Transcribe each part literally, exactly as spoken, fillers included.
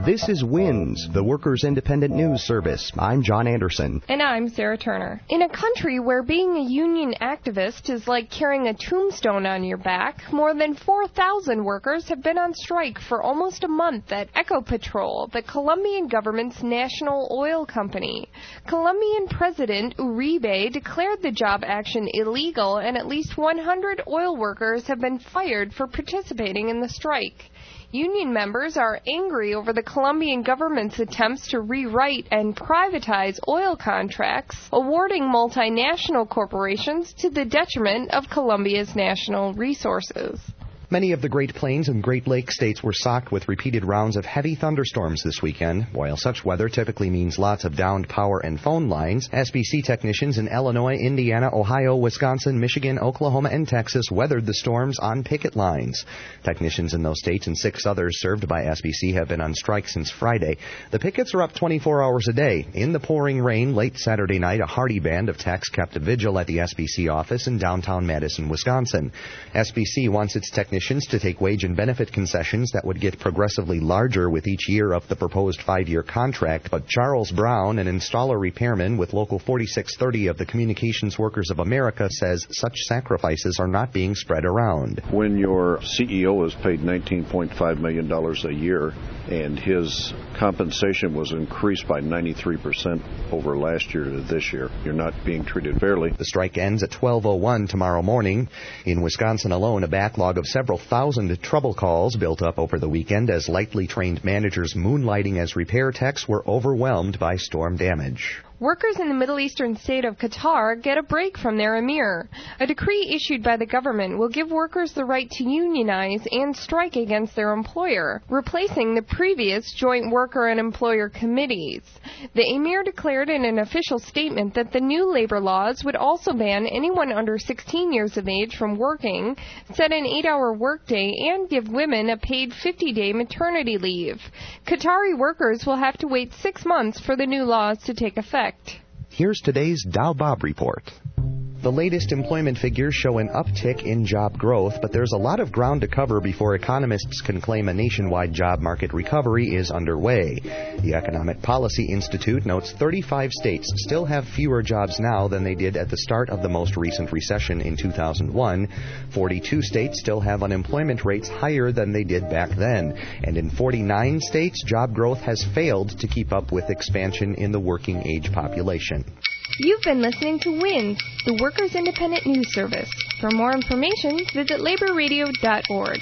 This is WINS, the Workers' Independent News Service. I'm John Anderson. And I'm Sarah Turner. In a country where being a union activist is like carrying a tombstone on your back, more than four thousand workers have been on strike for almost a month at Ecopetrol, the Colombian government's national oil company. Colombian President Uribe declared the job action illegal, and at least one hundred oil workers have been fired for participating in the strike. Union members are angry over the Colombian government's attempts to rewrite and privatize oil contracts, awarding multinational corporations to the detriment of Colombia's national resources. Many of the Great Plains and Great Lakes states were socked with repeated rounds of heavy thunderstorms this weekend. While such weather typically means lots of downed power and phone lines, S B C technicians in Illinois, Indiana, Ohio, Wisconsin, Michigan, Oklahoma, and Texas weathered the storms on picket lines. Technicians in those states and six others served by S B C have been on strike since Friday. The pickets are up twenty-four hours a day. In the pouring rain late Saturday night, a hearty band of techs kept a vigil at the S B C office in downtown Madison, Wisconsin. S B C wants its technicians to take wage and benefit concessions that would get progressively larger with each year of the proposed five-year contract, but Charles Brown, an installer repairman with Local forty-six thirty of the Communications Workers of America, says such sacrifices are not being spread around. When your C E O is paid nineteen point five million dollars a year and his compensation was increased by ninety-three percent over last year to this year, you're not being treated fairly. The strike ends at twelve oh one tomorrow morning. In Wisconsin alone, a backlog of several thousand trouble calls built up over the weekend as lightly trained managers moonlighting as repair techs were overwhelmed by storm damage. Workers in the Middle Eastern state of Qatar get a break from their emir. A decree issued by the government will give workers the right to unionize and strike against their employer, replacing the previous joint worker and employer committees. The emir declared in an official statement that the new labor laws would also ban anyone under sixteen years of age from working, set an eight-hour workday, and give women a paid fifty-day maternity leave. Qatari workers will have to wait six months for the new laws to take effect. Here's today's Dow Bob report. The latest employment figures show an uptick in job growth, but there's a lot of ground to cover before economists can claim a nationwide job market recovery is underway. The Economic Policy Institute notes thirty-five states still have fewer jobs now than they did at the start of the most recent recession in two thousand one. forty-two states still have unemployment rates higher than they did back then. And in forty-nine states, job growth has failed to keep up with expansion in the working age population. You've been listening to WINS, the Workers' Independent News Service. For more information, visit labor radio dot org.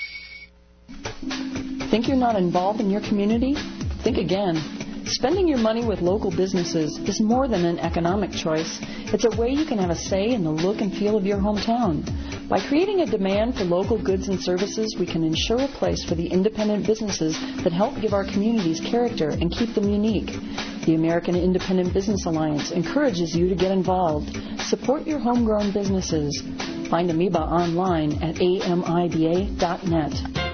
Think you're not involved in your community? Think again. Spending your money with local businesses is more than an economic choice. It's a way you can have a say in the look and feel of your hometown. By creating a demand for local goods and services, we can ensure a place for the independent businesses that help give our communities character and keep them unique. The American Independent Business Alliance encourages you to get involved. Support your homegrown businesses. Find Amoeba online at A M I B A dot net.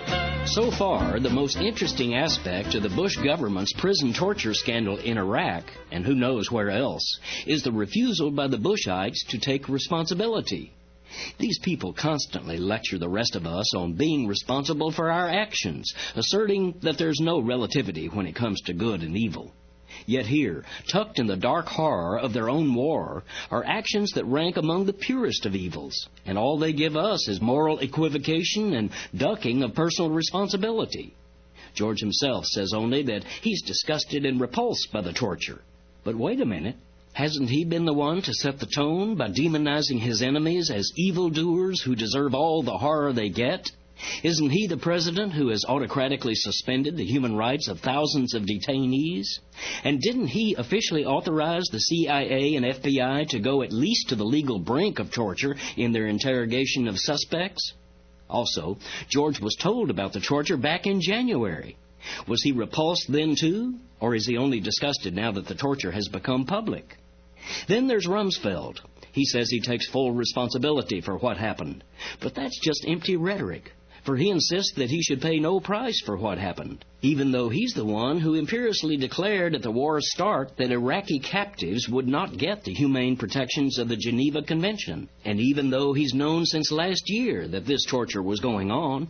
So far, the most interesting aspect of the Bush government's prison torture scandal in Iraq, and who knows where else, is the refusal by the Bushites to take responsibility. These people constantly lecture the rest of us on being responsible for our actions, asserting that there's no relativity when it comes to good and evil. Yet here, tucked in the dark horror of their own war, are actions that rank among the purest of evils, and all they give us is moral equivocation and ducking of personal responsibility. George himself says only that he's disgusted and repulsed by the torture. But wait a minute. Hasn't he been the one to set the tone by demonizing his enemies as evildoers who deserve all the horror they get? Isn't he the president who has autocratically suspended the human rights of thousands of detainees? And didn't he officially authorize the C I A and F B I to go at least to the legal brink of torture in their interrogation of suspects? Also, George was told about the torture back in January. Was he repulsed then too? Or is he only disgusted now that the torture has become public? Then there's Rumsfeld. He says he takes full responsibility for what happened. But that's just empty rhetoric, for he insists that he should pay no price for what happened, even though he's the one who imperiously declared at the war's start that Iraqi captives would not get the humane protections of the Geneva Convention, and even though he's known since last year that this torture was going on.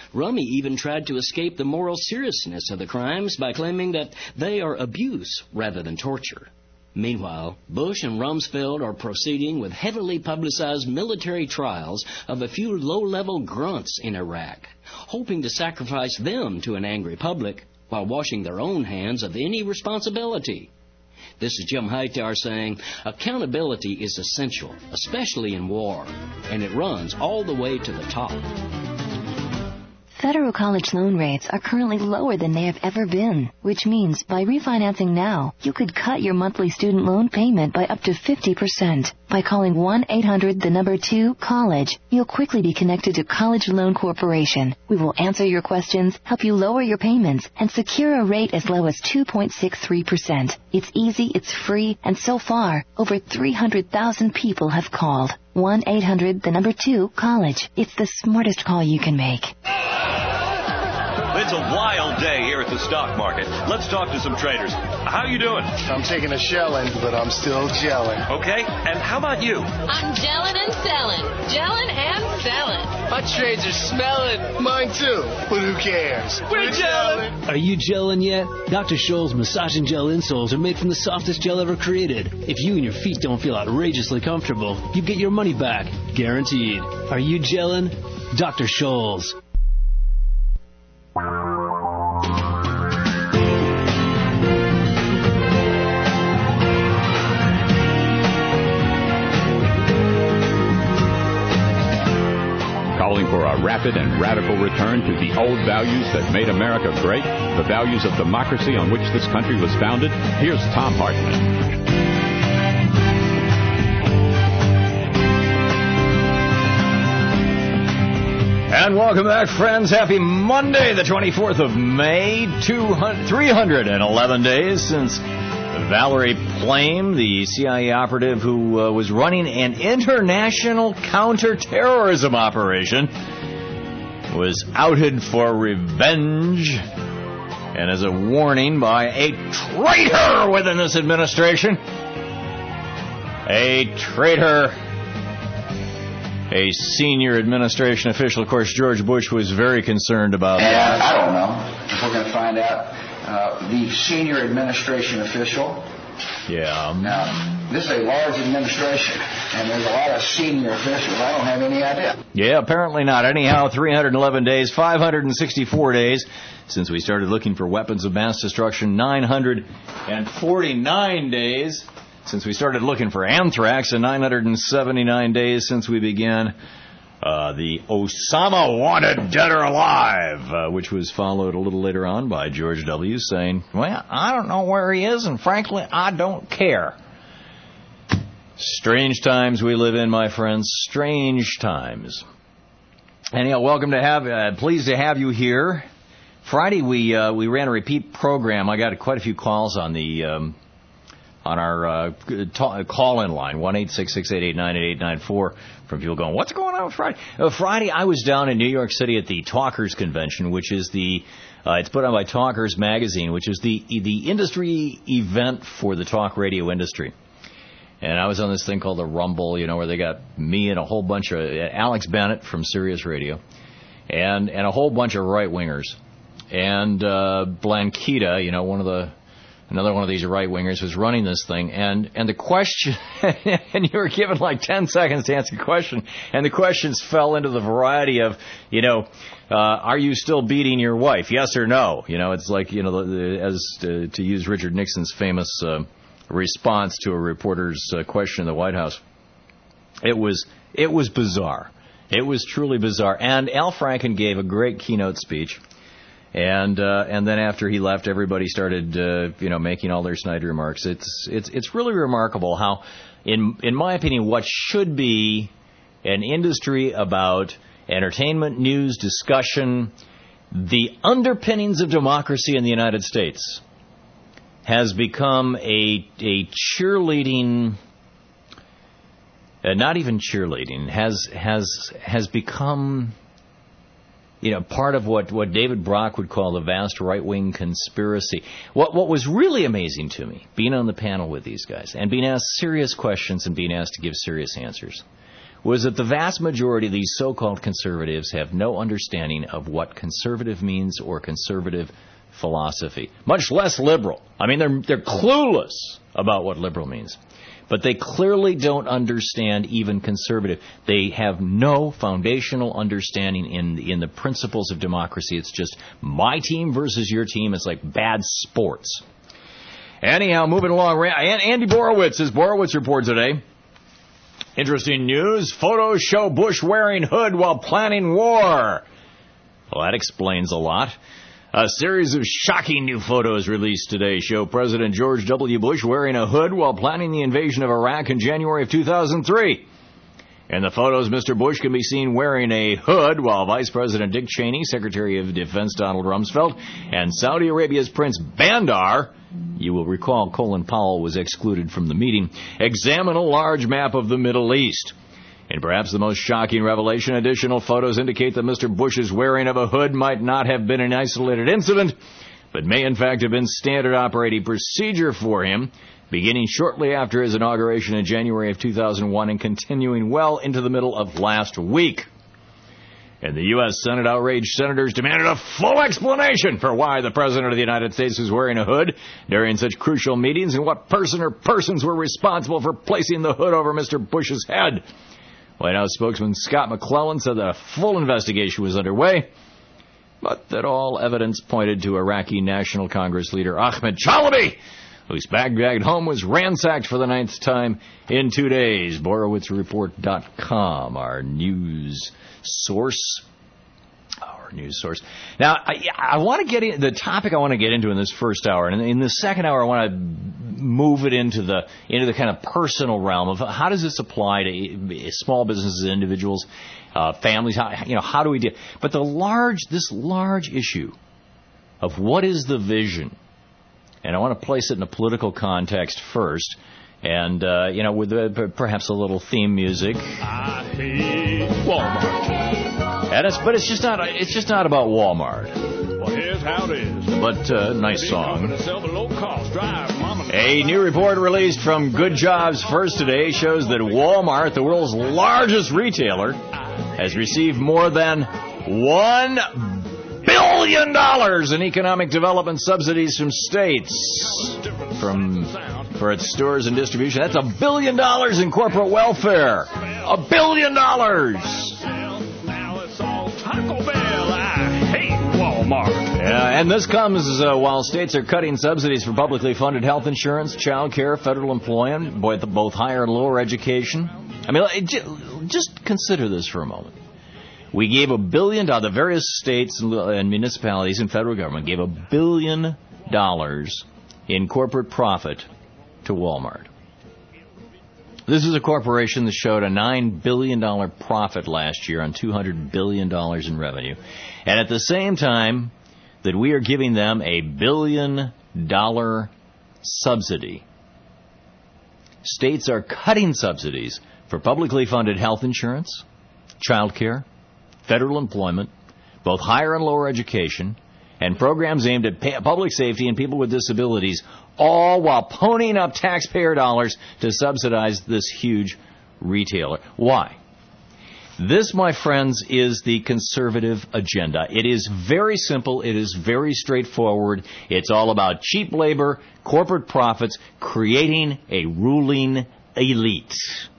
Rummy even tried to escape the moral seriousness of the crimes by claiming that they are abuse rather than torture. Meanwhile, Bush and Rumsfeld are proceeding with heavily publicized military trials of a few low-level grunts in Iraq, hoping to sacrifice them to an angry public while washing their own hands of any responsibility. This is Jim Hightower saying, accountability is essential, especially in war, and it runs all the way to the top. Federal college loan rates are currently lower than they have ever been, which means by refinancing now, you could cut your monthly student loan payment by up to fifty percent. By calling one eight hundred the number two college, you'll quickly be connected to College Loan Corporation. We will answer your questions, help you lower your payments, and secure a rate as low as two point six three percent. It's easy, it's free, and so far, over three hundred thousand people have called. one eight hundred the number two college. It's the smartest call you can make. It's a wild day here at the stock market. Let's talk to some traders. How you doing? I'm taking a shelling, but I'm still gelling. Okay, and how about you? I'm gelling and selling. Gelling and selling. My trades are smelling. Mine too, but who cares? We're gelling. Are you gelling yet? Doctor Scholl's Massage and Gel insoles are made from the softest gel ever created. If you and your feet don't feel outrageously comfortable, you get your money back. Guaranteed. Are you gelling? Doctor Scholl's. Calling for a rapid and radical return to the old values that made America great, the values of democracy on which this country was founded. Here's Thom Hartmann. And welcome back, friends. Happy Monday, the twenty-fourth of May. three hundred eleven days since Valerie Plame, the C I A operative who uh, was running an international counterterrorism operation, was outed for revenge. And as a warning by a traitor within this administration, a traitor... A senior administration official, of course, George Bush was very concerned about and that. I don't know if we're going to find out uh, the senior administration official. Yeah. Now, this is a large administration, and there's a lot of senior officials. I don't have any idea. Yeah, apparently not. Anyhow, three hundred eleven days, five hundred sixty-four days since we started looking for weapons of mass destruction, nine hundred forty-nine days since we started looking for anthrax, and nine hundred seventy-nine days since we began uh, the Osama Wanted Dead or Alive, uh, which was followed a little later on by George W. saying, well, I don't know where he is, and frankly, I don't care. Strange times we live in, my friends. Strange times. Anyhow, welcome to have, uh, pleased to have you here. Friday we uh, we ran a repeat program. I got quite a few calls on the... Um, on our uh, ta- call-in line, one eight six six eight eight nine eight eight nine four, from people going, what's going on with Friday? Uh, Friday, I was down in New York City at the Talkers Convention, which is the, uh, it's put on by Talkers Magazine, which is the the industry event for the talk radio industry. And I was on this thing called the Rumble, you know, where they got me and a whole bunch of, uh, Alex Bennett from Sirius Radio, and, and a whole bunch of right-wingers. And uh, Blanquita, you know, one of the, another one of these right-wingers was running this thing, and, and the question, and you were given like ten seconds to answer the question, and the questions fell into the variety of, you know, uh, are you still beating your wife, yes or no? You know, it's like, you know, the, the, as to, to use Richard Nixon's famous uh, response to a reporter's uh, question in the White House. It was, it was bizarre. It was truly bizarre. And Al Franken gave a great keynote speech. And uh, and then after he left, everybody started, uh, you know, making all their snide remarks. It's it's it's really remarkable how, in in my opinion, what should be an industry about entertainment, news, discussion, the underpinnings of democracy in the United States, has become a a cheerleading, uh, not even cheerleading, has has has become, you know, part of what, what David Brock would call the vast right-wing conspiracy. What what was really amazing to me, being on the panel with these guys, and being asked serious questions and being asked to give serious answers, was that the vast majority of these so-called conservatives have no understanding of what conservative means or conservative philosophy, much less liberal. I mean, they're they're clueless about what liberal means. But they clearly don't understand even conservative. They have no foundational understanding in in the principles of democracy. It's just my team versus your team. It's like bad sports. Anyhow, moving along, Andy Borowitz, his Borowitz report today. Interesting news. Photos show Bush wearing hood while planning war. Well, that explains a lot. A series of shocking new photos released today show President George W. Bush wearing a hood while planning the invasion of Iraq in January of two thousand three. In the photos, Mister Bush can be seen wearing a hood while Vice President Dick Cheney, Secretary of Defense Donald Rumsfeld, and Saudi Arabia's Prince Bandar, you will recall Colin Powell was excluded from the meeting, examine a large map of the Middle East. And perhaps the most shocking revelation, additional photos indicate that Mister Bush's wearing of a hood might not have been an isolated incident, but may in fact have been standard operating procedure for him, beginning shortly after his inauguration in January of two thousand one and continuing well into the middle of last week. And the U S Senate outraged senators demanded a full explanation for why the President of the United States was wearing a hood during such crucial meetings and what person or persons were responsible for placing the hood over Mister Bush's head. White House spokesman Scott McClellan said that a full investigation was underway, but that all evidence pointed to Iraqi National Congress leader Ahmed Chalabi, whose Baghdad home was ransacked for the ninth time in two days. Borowitz Report dot com, our news source. Our news source. Now, I, I want to get in the topic I want to get into in this first hour, and in the second hour, I want to move it into the into the kind of personal realm of how does this apply to small businesses, individuals, uh, families. How, you know, how do we do? But the large, this large issue of what is the vision. And I want to place it in a political context first, and, uh, you know, with uh, perhaps a little theme music. I hate Walmart. And it's, but it's just not, it's just not about Walmart. Well, here's how it is. But, uh, nice song. A new report released from Good Jobs First today shows that Walmart, the world's largest retailer, has received more than one billion dollars in economic development subsidies from states from for its stores and distribution. That's a billion dollars in corporate welfare. A billion dollars. Now it's all Taco Bell. I hate Walmart. Yeah, and this comes uh, while states are cutting subsidies for publicly funded health insurance, child care, federal employment, both higher and lower education. I mean, just consider this for a moment. We gave a billion dollars, the various states and municipalities and federal government gave a billion dollars in corporate profit to Walmart. This is a corporation that showed a nine billion dollars profit last year on two hundred billion dollars in revenue. And at the same time that we are giving them a billion dollar subsidy, states are cutting subsidies for publicly funded health insurance, child care, federal employment, both higher and lower education, and programs aimed at pay- public safety and people with disabilities, all while ponying up taxpayer dollars to subsidize this huge retailer. Why? This, my friends, is the conservative agenda. It is very simple. It is very straightforward. It's all about cheap labor, corporate profits, creating a ruling elite.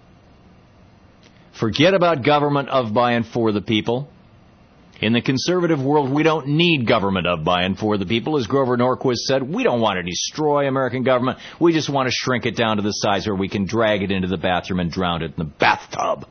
Forget about government of, by, and for the people. In the conservative world, we don't need government of, by, and for the people. As Grover Norquist said, we don't want to destroy American government. We just want to shrink it down to the size where we can drag it into the bathroom and drown it in the bathtub.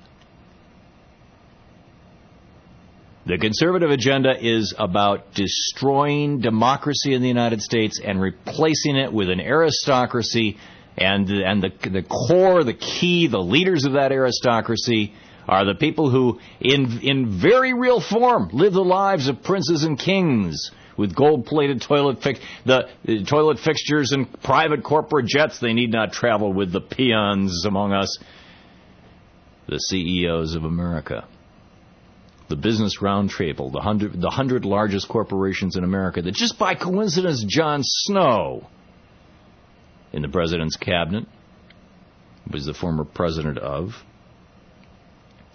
The conservative agenda is about destroying democracy in the United States and replacing it with an aristocracy. And and the the core, the key, the leaders of that aristocracy are the people who, in in very real form, live the lives of princes and kings with gold-plated toilet fi- the, the toilet fixtures and private corporate jets. They need not travel with the peons among us, the C E Os of America. The Business Roundtable, the hundred the hundred largest corporations in America that just by coincidence Jon Snow in the president's cabinet was the former president of.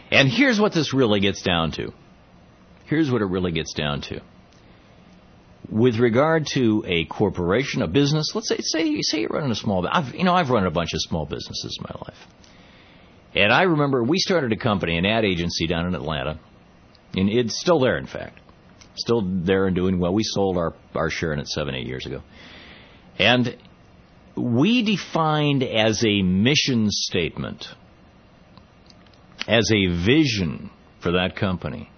And here's what this really gets down to. Here's what it really gets down to. With regard to a corporation, a business, let's say say say you're running a small, I've, you know, I've run a bunch of small businesses in my life. And I remember we started a company, an ad agency down in Atlanta, and it's still there, in fact. Still there and doing well. We sold our, our share in it seven, eight years ago. And we defined as a mission statement, as a vision for that company,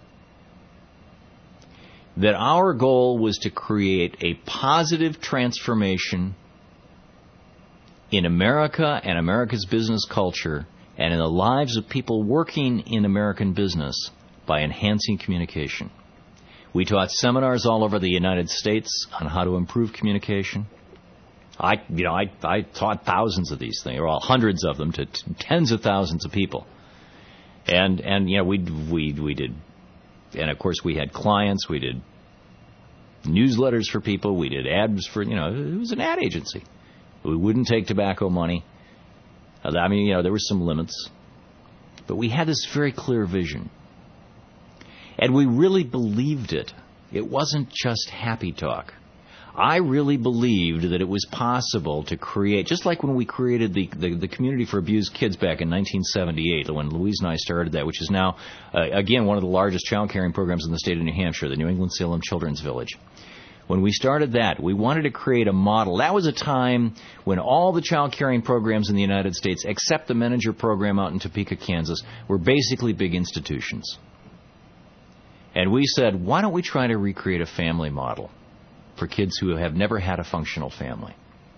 that our goal was to create a positive transformation in America and America's business culture and in the lives of people working in American business by enhancing communication. We taught seminars all over the United States on how to improve communication. I, you know, I, I taught thousands of these things, or well, hundreds of them, to t- tens of thousands of people. And, and you know, we, we, we did, and of course we had clients, we did newsletters for people, we did ads for, you know, it was an ad agency. We wouldn't take tobacco money. I mean, you know, there were some limits. But we had this very clear vision. And we really believed it. It wasn't just happy talk. I really believed that it was possible to create, just like when we created the, the, the Community for Abused Kids back in nineteen seventy-eight, when Louise and I started that, which is now, uh, again, one of the largest child caring programs in the state of New Hampshire, the New England Salem Children's Village. When we started that, we wanted to create a model. That was a time when all the child caring programs in the United States, except the Meninger program out in Topeka, Kansas, were basically big institutions. And we said, why don't we try to recreate a family model for kids who have never had a functional family?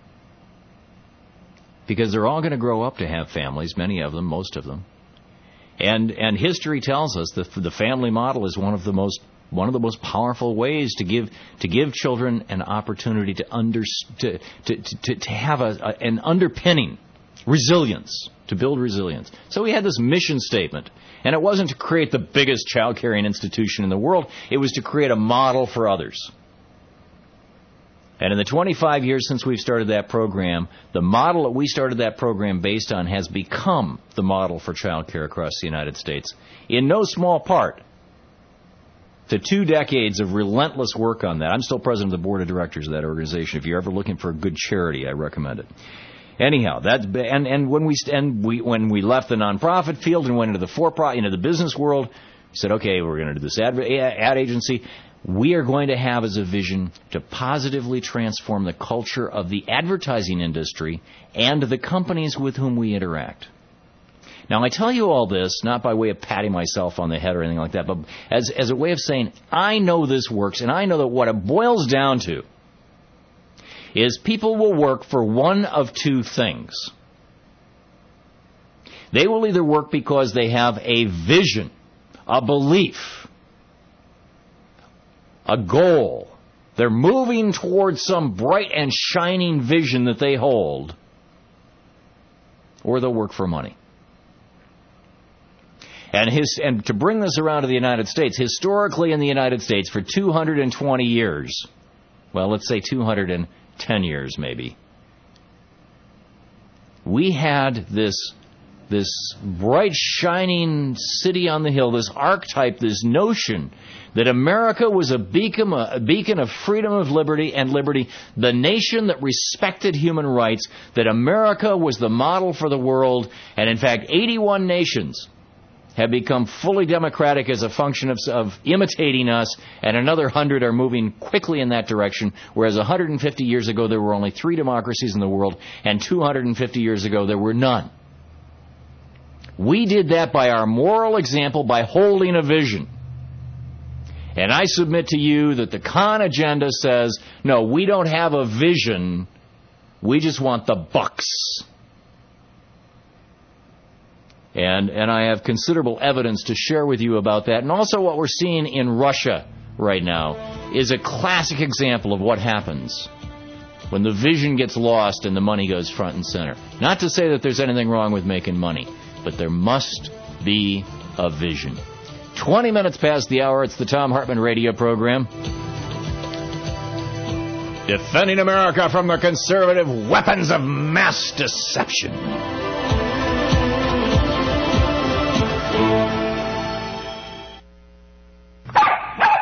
Because they're all going to grow up to have families, many of them, most of them. And and history tells us that the family model is one of the most one of the most powerful ways to give to give children an opportunity to under to to to, to have a, a an underpinning, resilience, to build resilience. So we had this mission statement, and it wasn't to create the biggest child caring institution in the world. It was to create a model for others. And in the twenty-five years since we've started that program, the model that we started that program based on has become the model for child care across the United States, in no small part to two decades of relentless work on that. I'm still president of the board of directors of that organization. If you're ever looking for a good charity, I recommend it. Anyhow, that's and and when we and we when we left the nonprofit field and went into the for-profit, into the business world, we said, okay, we're going to do this ad, ad agency. We are going to have as a vision to positively transform the culture of the advertising industry and the companies with whom we interact. Now, I tell you all this not by way of patting myself on the head or anything like that, but as, as a way of saying, I know this works, and I know that what it boils down to is people will work for one of two things. They will either work because they have a vision, a belief, a goal. They're moving towards some bright and shining vision that they hold, or they'll work for money. And his and to bring this around to the United States, historically in the United States for two hundred twenty years, well, let's say two hundred ten years maybe, we had this this bright, shining city on the hill, this archetype, this notion that America was a beacon, a beacon of freedom, of liberty, and liberty, the nation that respected human rights, that America was the model for the world, and in fact, eighty-one nations have become fully democratic as a function of, of imitating us, and another one hundred are moving quickly in that direction, whereas one hundred fifty years ago there were only three democracies in the world, and two hundred fifty years ago there were none. We did that by our moral example, by holding a vision. And I submit to you that the Khan agenda says, no, we don't have a vision, we just want the bucks. And and I have considerable evidence to share with you about that. And also what we're seeing in Russia right now is a classic example of what happens when the vision gets lost and the money goes front and center. Not to say that there's anything wrong with making money, but there must be a vision. twenty minutes past the hour, it's the Thom Hartmann radio program. Defending America from the conservative weapons of mass deception.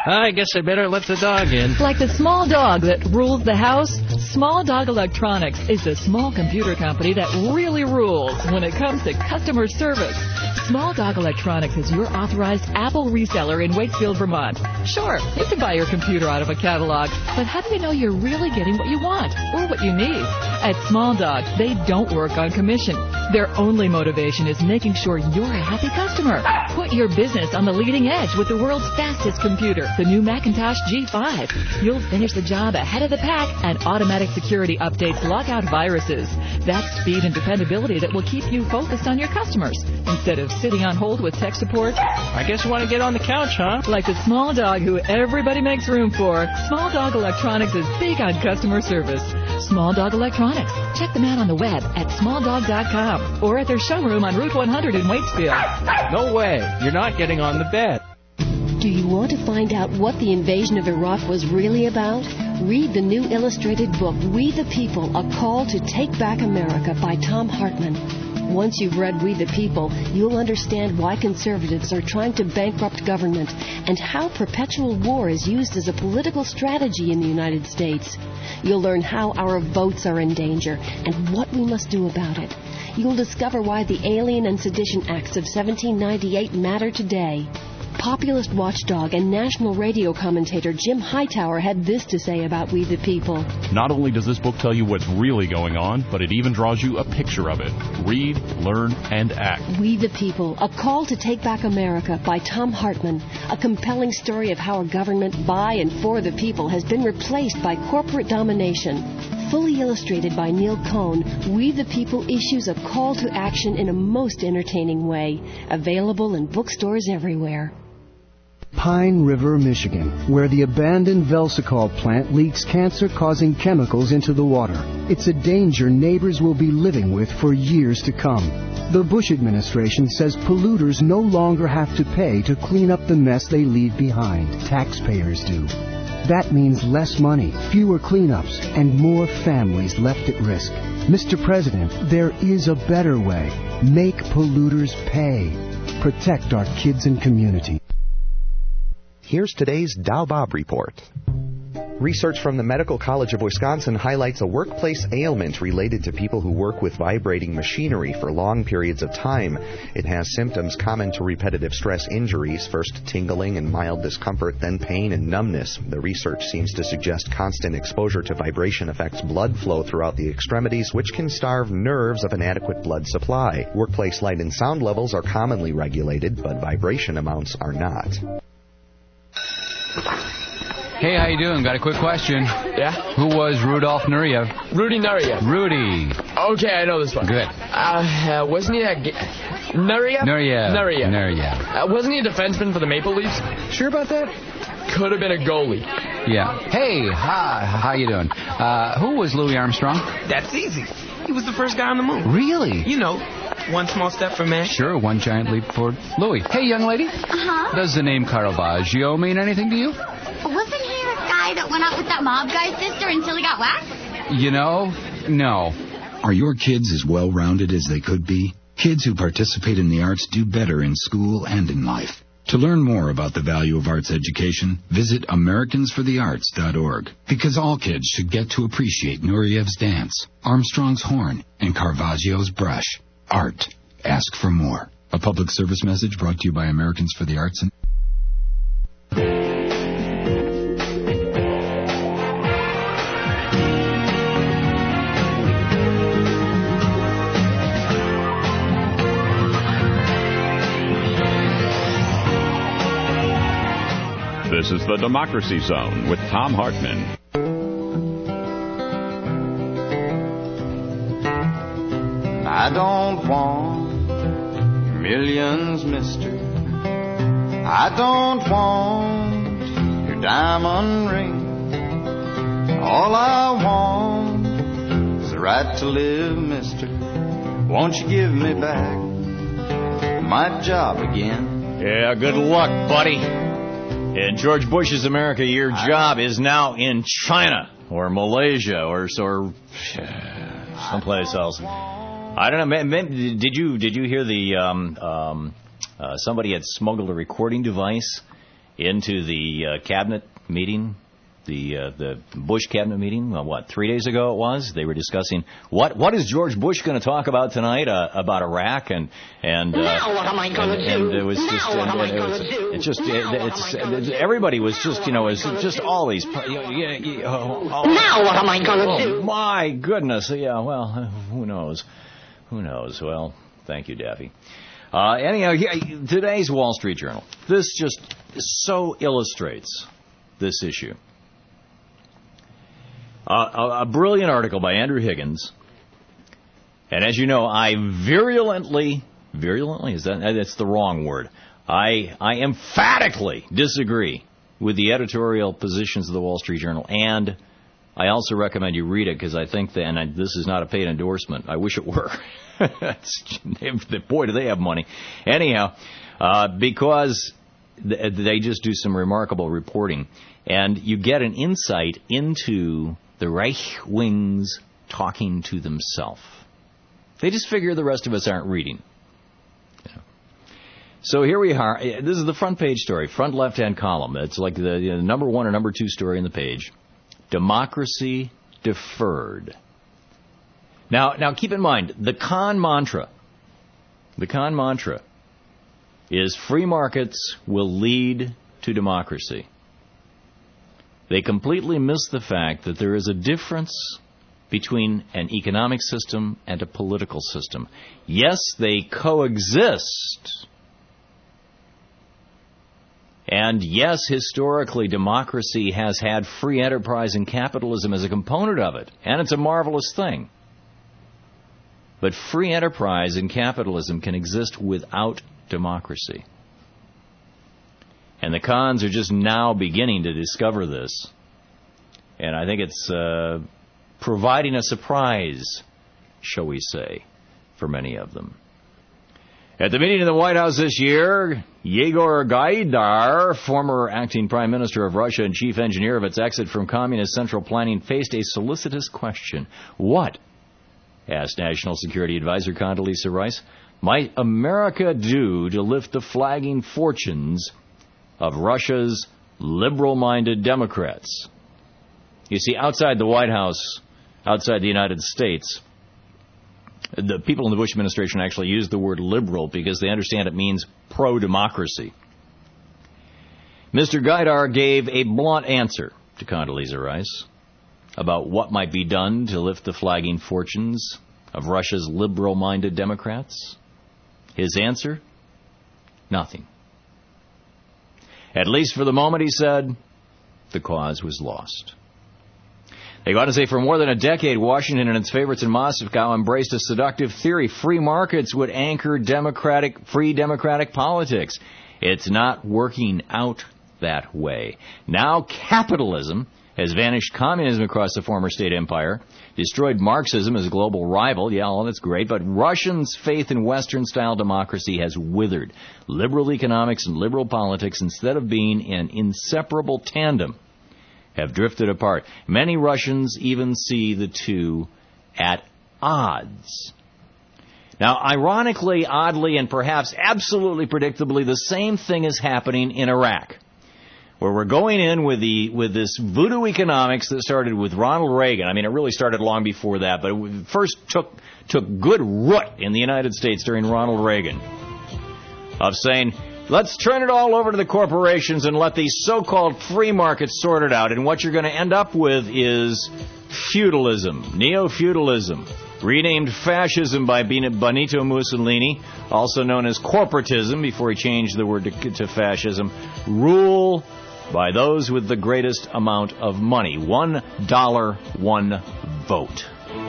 I guess I better let the dog in. Like the small dog that rules the house, Small Dog Electronics is the small computer company that really rules when it comes to customer service. Small Dog Electronics is your authorized Apple reseller in Wakefield, Vermont. Sure, you can buy your computer out of a catalog, but how do you know you're really getting what you want or what you need? At Small Dog, they don't work on commission. Their only motivation is making sure you're a happy customer. Put your business on the leading edge with the world's fastest computer, the new Macintosh G five. You'll finish the job ahead of the pack, and automatic security updates lock out viruses. That's speed and dependability that will keep you focused on your customers instead of sitting on hold with tech support. I guess you want to get on the couch, huh? Like the small dog who everybody makes room for, Small Dog Electronics is big on customer service. Small Dog Electronics. Check them out on the web at small dog dot com or at their showroom on Route one hundred in Waitsfield. No way. You're not getting on the bed. Do you want to find out what the invasion of Iraq was really about? Read the new illustrated book, We the People, A Call to Take Back America by Tom Hartman. Once you've read We the People, you'll understand why conservatives are trying to bankrupt government and how perpetual war is used as a political strategy in the United States. You'll learn how our votes are in danger and what we must do about it. You'll discover why the Alien and Sedition Acts of seventeen ninety-eight matter today. Populist watchdog and national radio commentator Jim Hightower had this to say about We the People. Not only does this book tell you what's really going on, but it even draws you a picture of it. Read, learn, and act. We the People, A Call to Take Back America by Tom Hartman. A compelling story of how a government by and for the people has been replaced by corporate domination. Fully illustrated by Neil Cohn, We the People issues a call to action in a most entertaining way. Available in bookstores everywhere. Pine River, Michigan, where the abandoned Velsicol plant leaks cancer-causing chemicals into the water. It's a danger neighbors will be living with for years to come. The Bush administration says polluters no longer have to pay to clean up the mess they leave behind. Taxpayers do. That means less money, fewer cleanups, and more families left at risk. Mister President, there is a better way. Make polluters pay. Protect our kids and community. Here's today's Dow Bob Report. Research from the Medical College of Wisconsin highlights a workplace ailment related to people who work with vibrating machinery for long periods of time. It has symptoms common to repetitive stress injuries, first tingling and mild discomfort, then pain and numbness. The research seems to suggest constant exposure to vibration affects blood flow throughout the extremities, which can starve nerves of an adequate blood supply. Workplace light and sound levels are commonly regulated, but vibration amounts are not. Hey, how you doing? Got a quick question. Yeah? Who was Rudolf Nureyev? Rudy Nureyev. Rudy. Okay, I know this one. Good. Uh, uh wasn't he a... G- Nureyev? Nureyev. Nureyev. Nureyev. Uh, wasn't he a defenseman for the Maple Leafs? Sure about that? Could have been a goalie. Yeah. Hey, hi, how you doing? Uh, who was Louis Armstrong? That's easy. He was the first guy on the moon. Really? You know, one small step for man. Sure, one giant leap for Louis. Hey, young lady. Uh-huh. Does the name Caravaggio mean anything to you? Wasn't he the guy that went out with that mob guy's sister until he got whacked? You know, no. Are your kids as well-rounded as they could be? Kids who participate in the arts do better in school and in life. To learn more about the value of arts education, visit Americans for the Arts dot org. Because all kids should get to appreciate Nureyev's dance, Armstrong's horn, and Caravaggio's brush. Art. Ask for more. A public service message brought to you by Americans for the Arts and... This is the Democracy Zone with Tom Hartman. I don't want your millions, mister. I don't want your diamond ring. All I want is the right to live, mister. Won't you give me back my job again? Yeah, good luck, buddy. In George Bush's America, your job is now in China or Malaysia or or someplace else. I don't know. Did you did you hear the um, um, uh, somebody had smuggled a recording device into the uh, cabinet meeting, the uh, the Bush cabinet meeting. Well, what, three days ago it was? They were discussing what what is George Bush going to talk about tonight uh, about Iraq and and uh, now what am I going to and, do? and it was now just what and, am I and it going was, to do? it's just it, now it's, it's everybody was just you know it was just all these. You know, yeah, yeah, oh, oh, now what am I going to oh, do? My goodness, yeah. Well, who knows? Who knows? Well, thank you, Daffy. Uh, anyhow, yeah, today's Wall Street Journal. This just so illustrates this issue. Uh, a, a brilliant article by Andrew Higgins. And as you know, I virulently, virulently, is that, that's the wrong word. I, I emphatically disagree with the editorial positions of the Wall Street Journal. And I also recommend you read it because I think that, and I, this is not a paid endorsement. I wish it were. Boy, do they have money. Anyhow, uh, because th- they just do some remarkable reporting. And you get an insight into the Reich wings talking to themselves. They just figure the rest of us aren't reading. Yeah. So here we are. This is the front page story, front left-hand column. It's like the you know, number one or number two story in the page. Democracy deferred. Now, now keep in mind, the con mantra, the con mantra is free markets will lead to democracy. They completely miss the fact that there is a difference between an economic system and a political system. Yes, they coexist. And yes, historically, democracy has had free enterprise and capitalism as a component of it. And it's a marvelous thing. But free enterprise and capitalism can exist without democracy. And the cons are just now beginning to discover this. And I think it's uh, providing a surprise, shall we say, for many of them. At the meeting in the White House this year, Yegor Gaidar, former acting prime minister of Russia and chief engineer of its exit from communist central planning, faced a solicitous question. What, asked National Security Advisor Condoleezza Rice, might America do to lift the flagging fortunes of Russia's liberal-minded Democrats? You see, outside the White House, outside the United States, the people in the Bush administration actually use the word liberal because they understand it means pro-democracy. Mister Gaidar gave a blunt answer to Condoleezza Rice about what might be done to lift the flagging fortunes of Russia's liberal-minded Democrats. His answer? Nothing. At least for the moment, he said, the cause was lost. They go on to say, for more than a decade, Washington and its favorites in Moscow embraced a seductive theory. Free markets would anchor democratic, free democratic politics. It's not working out that way. Now capitalism has vanished communism across the former state empire, destroyed Marxism as a global rival. Yeah, well, that's great. But Russians' faith in Western-style democracy has withered. Liberal economics and liberal politics, instead of being an inseparable tandem, have drifted apart. Many Russians even see the two at odds. Now, ironically, oddly, and perhaps absolutely predictably, the same thing is happening in Iraq, where we're going in with the with this voodoo economics that started with Ronald Reagan. I mean, it really started long before that, but it first took took good root in the United States during Ronald Reagan, of saying, let's turn it all over to the corporations and let these so-called free markets sort it out. And what you're going to end up with is feudalism, neo-feudalism, renamed fascism by Benito Mussolini, also known as corporatism before he changed the word to, to fascism, rule by those with the greatest amount of money. One dollar, one vote.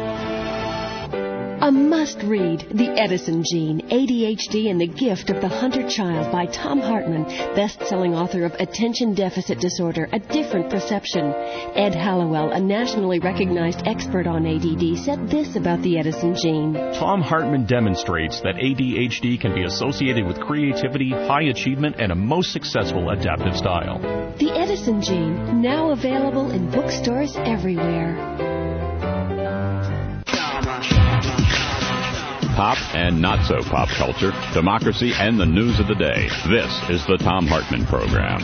A must-read, The Edison Gene, A D H D and the Gift of the Hunter Child by Tom Hartman, best-selling author of Attention Deficit Disorder, A Different Perception. Ed Hallowell, a nationally recognized expert on A D D, said this about the Edison Gene. Tom Hartman demonstrates that A D H D can be associated with creativity, high achievement, and a most successful adaptive style. The Edison Gene, now available in bookstores everywhere. pop and not so pop culture, democracy, and the news of the day. This is the Thom Hartmann Program.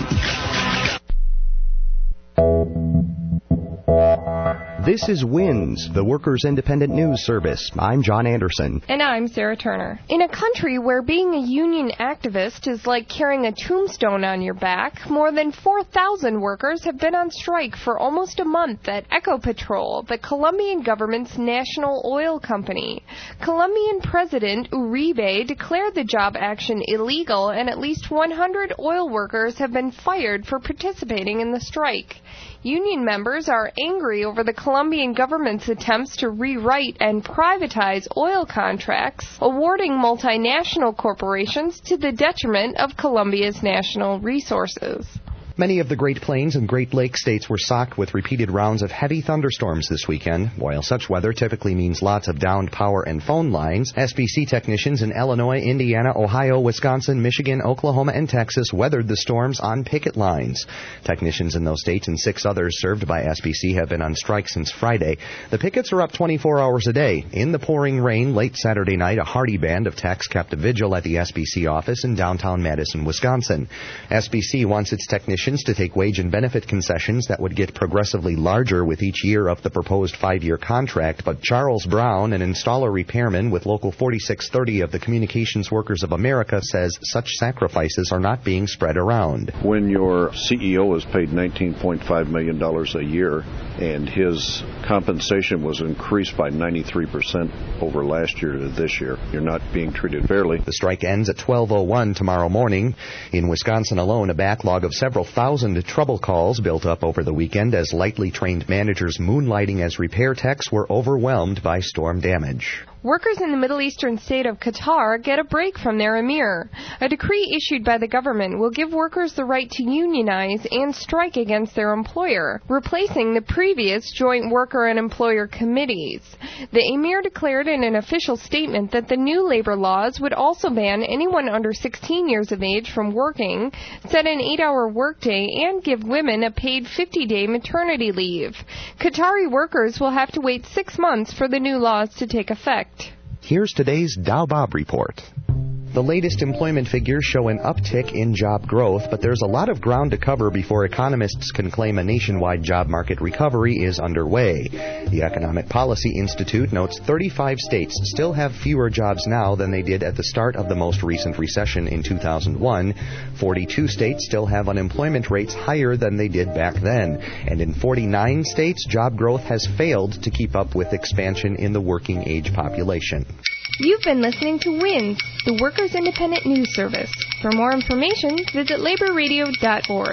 This is WINS, the Workers' Independent News Service. I'm John Anderson. And I'm Sarah Turner. In a country where being a union activist is like carrying a tombstone on your back, more than four thousand workers have been on strike for almost a month at Ecopetrol, the Colombian government's national oil company. Colombian President Uribe declared the job action illegal, and at least one hundred oil workers have been fired for participating in the strike. Union members are angry over the Colombian government's attempts to rewrite and privatize oil contracts, awarding multinational corporations to the detriment of Colombia's national resources. Many of the Great Plains and Great Lakes states were socked with repeated rounds of heavy thunderstorms this weekend. While such weather typically means lots of downed power and phone lines, S B C technicians in Illinois, Indiana, Ohio, Wisconsin, Michigan, Oklahoma, and Texas weathered the storms on picket lines. Technicians in those states and six others served by S B C have been on strike since Friday. The pickets are up twenty-four hours a day. In the pouring rain late Saturday night, a hearty band of techs kept a vigil at the S B C office in downtown Madison, Wisconsin. S B C wants its technicians to take wage and benefit concessions that would get progressively larger with each year of the proposed five-year contract, but Charles Brown, an installer repairman with Local forty-six thirty of the Communications Workers of America, says such sacrifices are not being spread around. When your C E O is paid nineteen point five million dollars a year and his compensation was increased by ninety-three percent over last year to this year, you're not being treated fairly. The strike ends at twelve oh one tomorrow morning. In Wisconsin alone, a backlog of several thousand trouble calls built up over the weekend as lightly trained managers moonlighting as repair techs were overwhelmed by storm damage. Workers in the Middle Eastern state of Qatar get a break from their emir. A decree issued by the government will give workers the right to unionize and strike against their employer, replacing the previous joint worker and employer committees. The emir declared in an official statement that the new labor laws would also ban anyone under sixteen years of age from working, set an eight-hour workday, and give women a paid fifty-day maternity leave. Qatari workers will have to wait six months for the new laws to take effect. Here's today's Dow Bob report. The latest employment figures show an uptick in job growth, but there's a lot of ground to cover before economists can claim a nationwide job market recovery is underway. The Economic Policy Institute notes thirty-five states still have fewer jobs now than they did at the start of the most recent recession in two thousand one. forty-two states still have unemployment rates higher than they did back then. And in forty-nine states, job growth has failed to keep up with expansion in the working age population. You've been listening to WINS, the Workers' Independent News Service. For more information, visit labor radio dot org.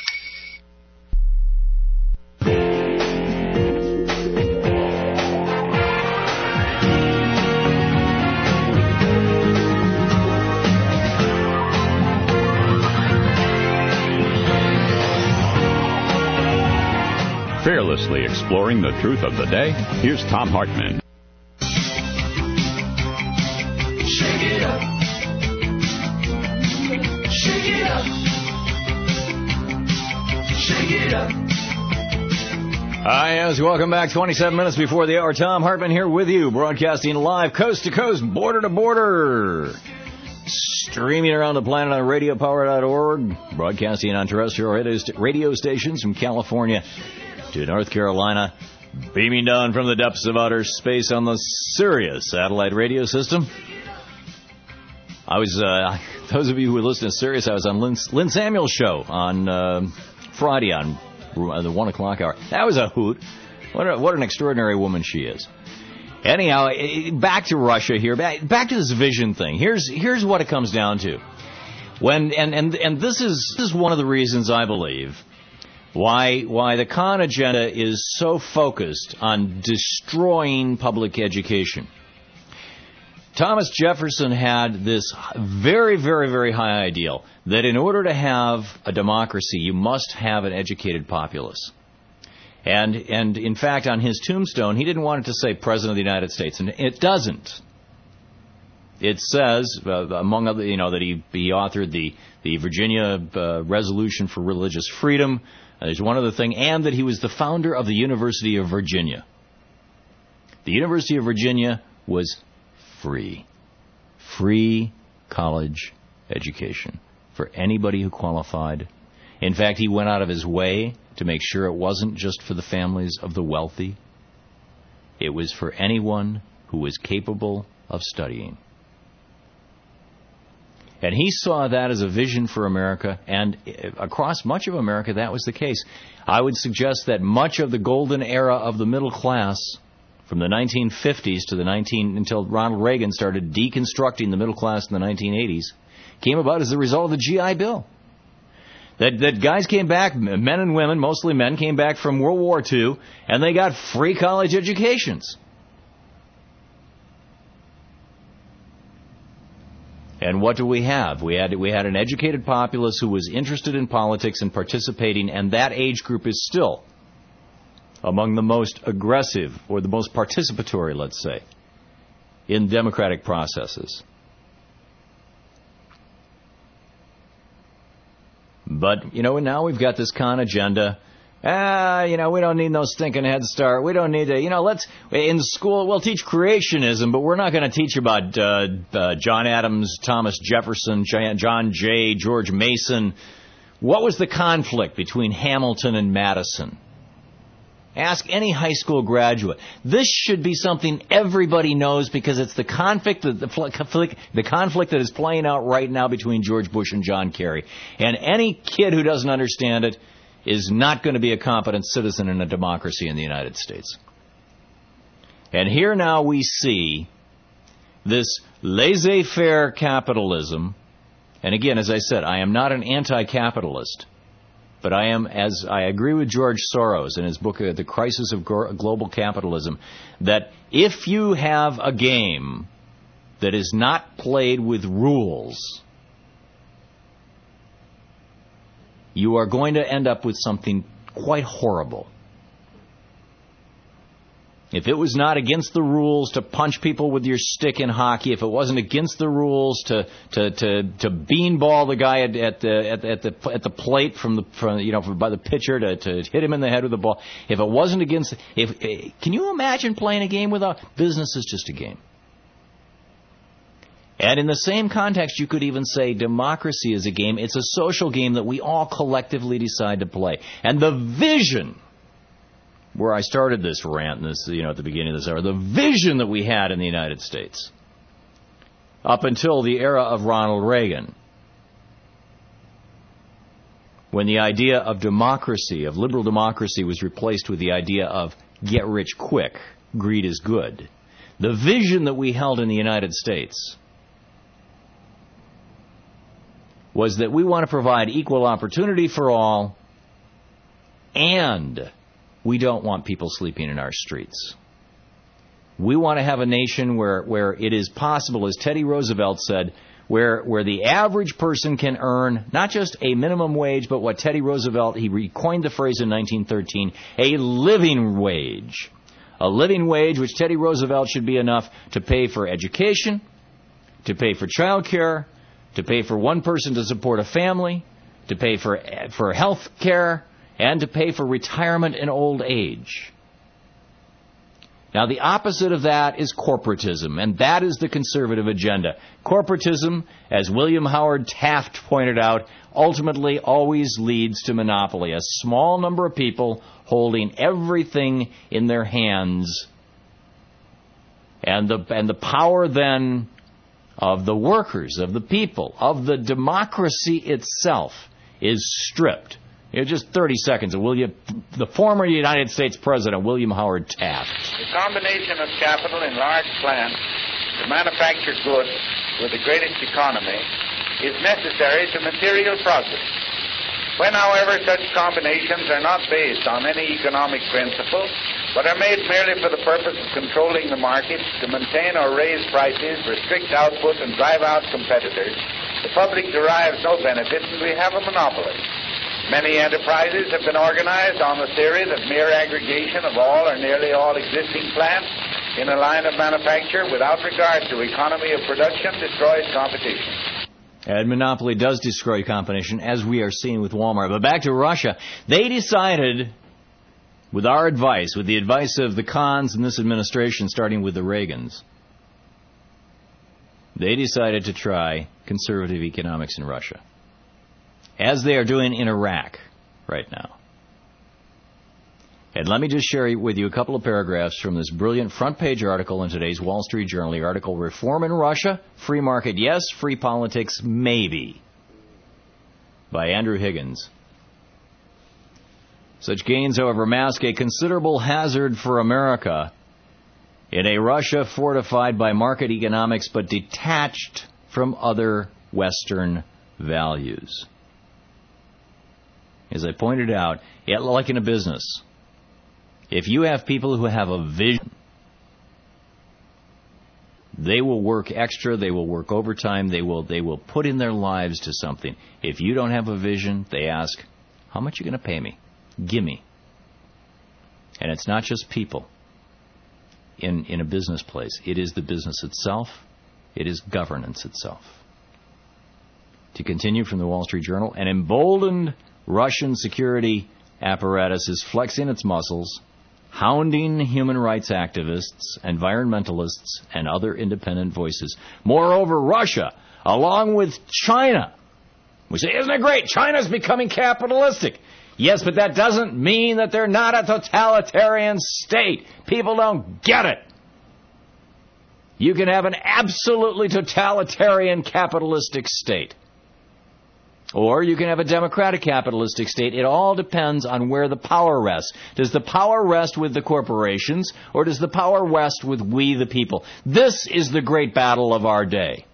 Fearlessly exploring the truth of the day, here's Thom Hartmann. Shake it up. Shake it up. Shake it up. Hi, yes, welcome back. twenty-seven minutes before the hour. Thom Hartmann here with you, broadcasting live coast to coast, border to border. Streaming around the planet on radio power dot org, broadcasting on terrestrial radio stations from California to North Carolina, beaming down from the depths of outer space on the Sirius satellite radio system. I was, uh, those of you who listen to Sirius, I was on Lynn, Lynn Samuel's show on uh, Friday on the one o'clock hour. That was a hoot. What, a, what an extraordinary woman she is. Anyhow, back to Russia here. Back, back to this vision thing. Here's here's what it comes down to. When and and and this is this is one of the reasons I believe why why the Khan agenda is so focused on destroying public education. Thomas Jefferson had this very, very, very high ideal that in order to have a democracy, you must have an educated populace. And, and in fact, on his tombstone, he didn't want it to say President of the United States, and it doesn't. It says, uh, among other, you know, that he, he authored the, the Virginia uh, Resolution for Religious Freedom. Uh, there's one other thing, and that he was the founder of the University of Virginia. The University of Virginia was free. free college education for anybody who qualified. In fact, he went out of his way to make sure it wasn't just for the families of the wealthy. It was for anyone who was capable of studying. And he saw that as a vision for America, and across much of America that was the case. I would suggest that much of the golden era of the middle class, from the nineteen fifties to the nineteen until Ronald Reagan started deconstructing the middle class in the nineteen eighties, came about as a result of the G I Bill. That that guys came back, men and women, mostly men, came back from World War Two, and they got free college educations. And what do we have? We had we had an educated populace who was interested in politics and participating, and that age group is still among the most aggressive, or the most participatory, let's say, in democratic processes. But, you know, now we've got this con agenda. Ah, you know, we don't need no stinking Head Start. We don't need to, you know, let's, in school, we'll teach creationism, but we're not going to teach about uh, uh, John Adams, Thomas Jefferson, John Jay, George Mason. What was the conflict between Hamilton and Madison? Ask any high school graduate. This should be something everybody knows, because it's the conflict, the, the conflict, the conflict that is playing out right now between George Bush and John Kerry. And any kid who doesn't understand it is not going to be a competent citizen in a democracy in the United States. And here now we see this laissez-faire capitalism. And again, as I said, I am not an anti-capitalist, but I am, as I agree with George Soros in his book, uh, The Crisis of Global Capitalism, that if you have a game that is not played with rules, you are going to end up with something quite horrible. If it was not against the rules to punch people with your stick in hockey, if it wasn't against the rules to to to, to beanball the guy at, at the at, at the at the plate from the from you know from, by the pitcher to, to hit him in the head with the ball, if it wasn't against, if can you imagine playing a game without business? Is just a game. And in the same context, you could even say democracy is a game. It's a social game that we all collectively decide to play. And the vision, where I started this rant, this, you know, at the beginning of this hour, the vision that we had in the United States up until the era of Ronald Reagan, when the idea of democracy, of liberal democracy, was replaced with the idea of get rich quick, greed is good. The vision that we held in the United States was that we want to provide equal opportunity for all, and we don't want people sleeping in our streets. We want to have a nation where, where it is possible, as Teddy Roosevelt said, where where the average person can earn not just a minimum wage, but what Teddy Roosevelt, he coined the phrase in nineteen thirteen, a living wage. A living wage which Teddy Roosevelt should be enough to pay for education, to pay for child care, to pay for one person to support a family, to pay for for health care, and to pay for retirement and old age. Now, the opposite of that is corporatism, and that is the conservative agenda. Corporatism, as William Howard Taft pointed out, ultimately always leads to monopoly. A small number of people holding everything in their hands, and the and the power then of the workers, of the people, of the democracy itself is stripped. You know, just thirty seconds of William, the former United States President, William Howard Taft. The combination of capital in large plants to manufacture goods with the greatest economy is necessary to material progress. When, however, such combinations are not based on any economic principle, but are made merely for the purpose of controlling the market, to maintain or raise prices, restrict output, and drive out competitors, the public derives no benefit, and we have a monopoly. Many enterprises have been organized on the theory that mere aggregation of all or nearly all existing plants in a line of manufacture without regard to economy of production destroys competition. And monopoly does destroy competition, as we are seeing with Walmart. But back to Russia, they decided, with our advice, with the advice of the cons in this administration, starting with the Reagans, They decided to try conservative economics in Russia, as they are doing in Iraq right now. And let me just share with you a couple of paragraphs from this brilliant front-page article in today's Wall Street Journal. The article, Reform in Russia, Free Market Yes, Free Politics Maybe, by Andrew Higgins. Such gains, however, mask a considerable hazard for America in a Russia fortified by market economics but detached from other Western values. As I pointed out, like in a business, if you have people who have a vision, they will work extra, they will work overtime, they will they will put in their lives to something. If you don't have a vision, they ask, how much are you going to pay me? Gimme. And it's not just people in, in a business place. It is the business itself. It is governance itself. To continue from the Wall Street Journal, an emboldened Russian security apparatus is flexing its muscles, hounding human rights activists, environmentalists, and other independent voices. Moreover, Russia, along with China, we say, isn't it great? China's becoming capitalistic. Yes, but that doesn't mean that they're not a totalitarian state. People don't get it. You can have an absolutely totalitarian capitalistic state. Or you can have a democratic capitalistic state. It all depends on where the power rests. Does the power rest with the corporations, or does the power rest with we the people? This is the great battle of our day.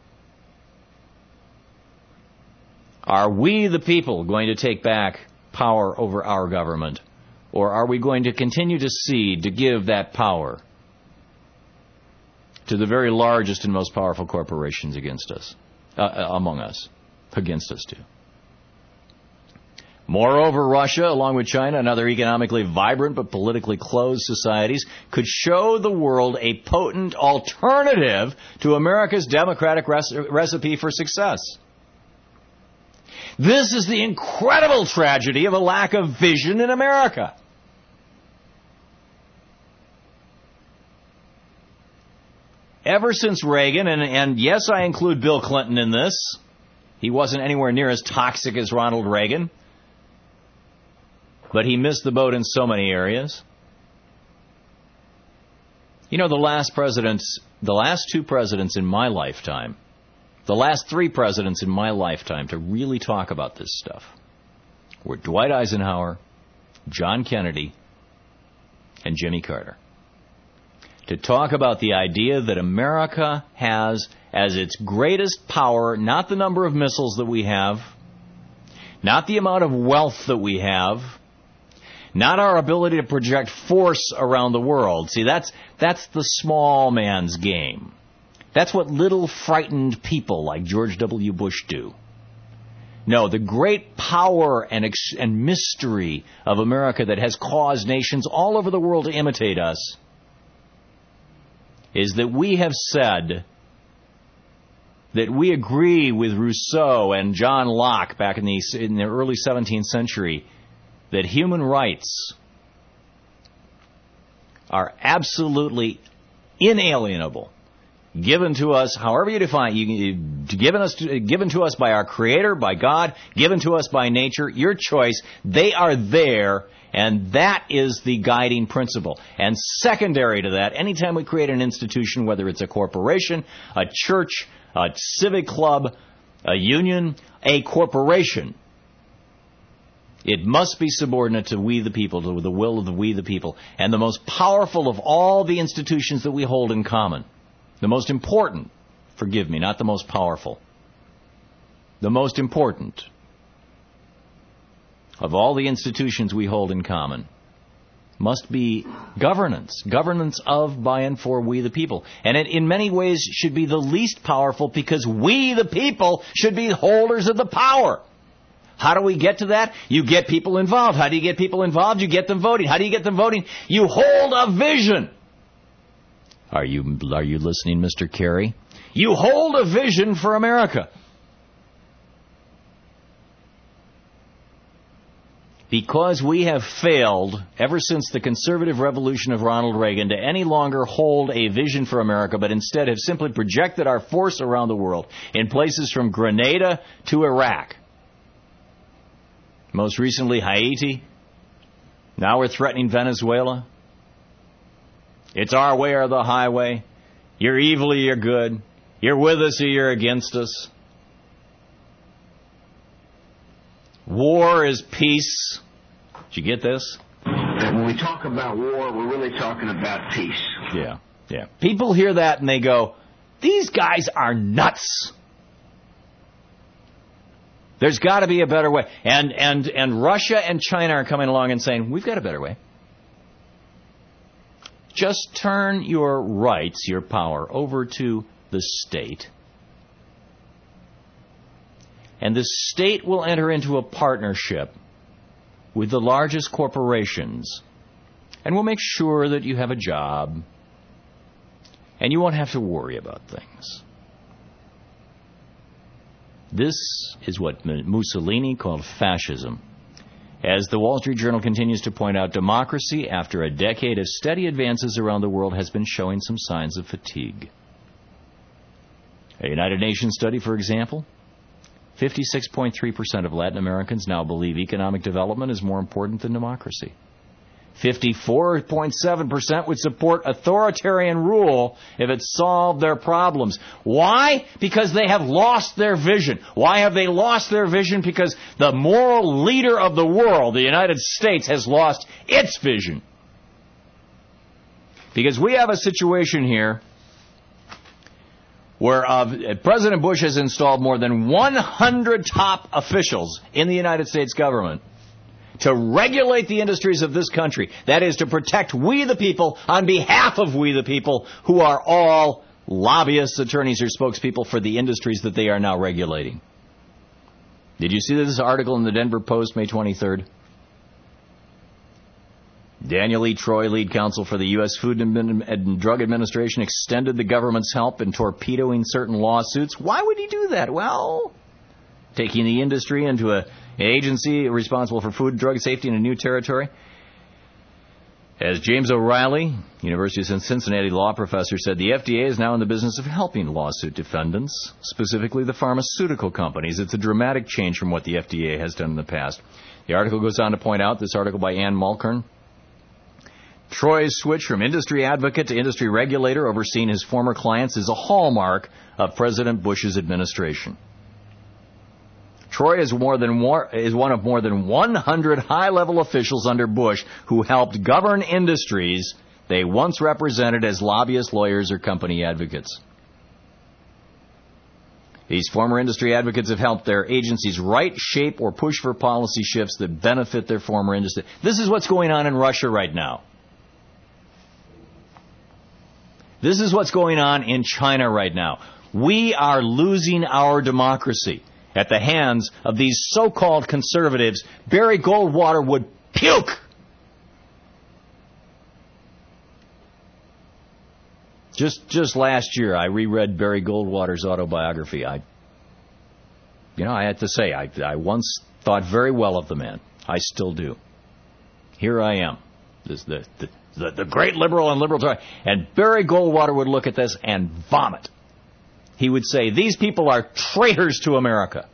Are we the people going to take back power over our government, or are we going to continue to cede, to give that power to the very largest and most powerful corporations against us, uh, among us? Against us, too. Moreover, Russia, along with China and other economically vibrant but politically closed societies, could show the world a potent alternative to America's democratic recipe for success. This is the incredible tragedy of a lack of vision in America. Ever since Reagan, and, and yes, I include Bill Clinton in this. He wasn't anywhere near as toxic as Ronald Reagan, but he missed the boat in so many areas. You know, the last presidents, the last two presidents in my lifetime, the last three presidents in my lifetime to really talk about this stuff were Dwight Eisenhower, John Kennedy, and Jimmy Carter. To talk about the idea that America has as its greatest power, not the number of missiles that we have, not the amount of wealth that we have, not our ability to project force around the world. See, that's that's the small man's game. That's what little frightened people like George W. Bush do. No, the great power and ex- and mystery of America that has caused nations all over the world to imitate us is that we have said that we agree with Rousseau and John Locke back in the in the early seventeenth century that human rights are absolutely inalienable, given to us, however you define, you, given us, to, given to us by our Creator, by God, given to us by nature. Your choice. They are there. And that is the guiding principle. And secondary to that, anytime we create an institution, whether it's a corporation, a church, a civic club, a union, a corporation, it must be subordinate to we the people, to the will of the we the people. And the most powerful of all the institutions that we hold in common, the most important, forgive me, not the most powerful, the most important of all the institutions we hold in common must be governance. Governance of, by, and for we the people. And it in many ways should be the least powerful because we the people should be holders of the power. How do we get to that? You get people involved. How do you get people involved? You get them voting. How do you get them voting? You hold a vision. Are you, are you listening, Mister Kerry? You hold a vision for America. because we have failed ever since the conservative revolution of Ronald Reagan to any longer hold a vision for America, but instead have simply projected our force around the world in places from Grenada to Iraq. Most recently, Haiti. Now we're threatening Venezuela. It's our way or the highway. You're evil or you're good. You're with us or you're against us. War is peace. Did you get this? When we talk about war, we're really talking about peace. Yeah, yeah. People hear that and they go, these guys are nuts. There's got to be a better way. And, and, and Russia and China are coming along and saying, we've got a better way. Just turn your rights, your power, over to the state. And the state will enter into a partnership with the largest corporations. And we'll make sure that you have a job. And you won't have to worry about things. This is what Mussolini called fascism. As the Wall Street Journal continues to point out, democracy, after a decade of steady advances around the world, has been showing some signs of fatigue. A United Nations study, for example, fifty-six point three percent of Latin Americans now believe economic development is more important than democracy. fifty-four point seven percent would support authoritarian rule if it solved their problems. Why? Because they have lost their vision. Why have they lost their vision? Because the moral leader of the world, the United States, has lost its vision. Because we have a situation here where uh, President Bush has installed more than one hundred top officials in the United States government to regulate the industries of this country. That is, to protect we the people on behalf of we the people, who are all lobbyists, attorneys, or spokespeople for the industries that they are now regulating. Did you see this article in the Denver Post, May twenty-third? Daniel E. Troy, lead counsel for the U S Food and Drug Administration, extended the government's help in torpedoing certain lawsuits. Why would he do that? Well, taking the industry into a agency responsible for food and drug safety in a new territory. As James O'Reilly, University of Cincinnati law professor, said, the F D A is now in the business of helping lawsuit defendants, specifically the pharmaceutical companies. It's a dramatic change from what the F D A has done in the past. The article goes on to point out, this article by Ann Mulkern, Troy's switch from industry advocate to industry regulator overseeing his former clients is a hallmark of President Bush's administration. Troy is, more than war, is one of more than one hundred high-level officials under Bush who helped govern industries they once represented as lobbyists, lawyers, or company advocates. These former industry advocates have helped their agencies write, shape, or push for policy shifts that benefit their former industry. This is what's going on in Russia right now. This is what's going on in China right now. We are losing our democracy at the hands of these so-called conservatives. Barry Goldwater would puke. Just just last year, I reread Barry Goldwater's autobiography. I, you know, I had to say, I, I once thought very well of the man. I still do. Here I am, this, the, the, the, the great liberal and liberal. And Barry Goldwater would look at this and vomit. He would say, these people are traitors to America.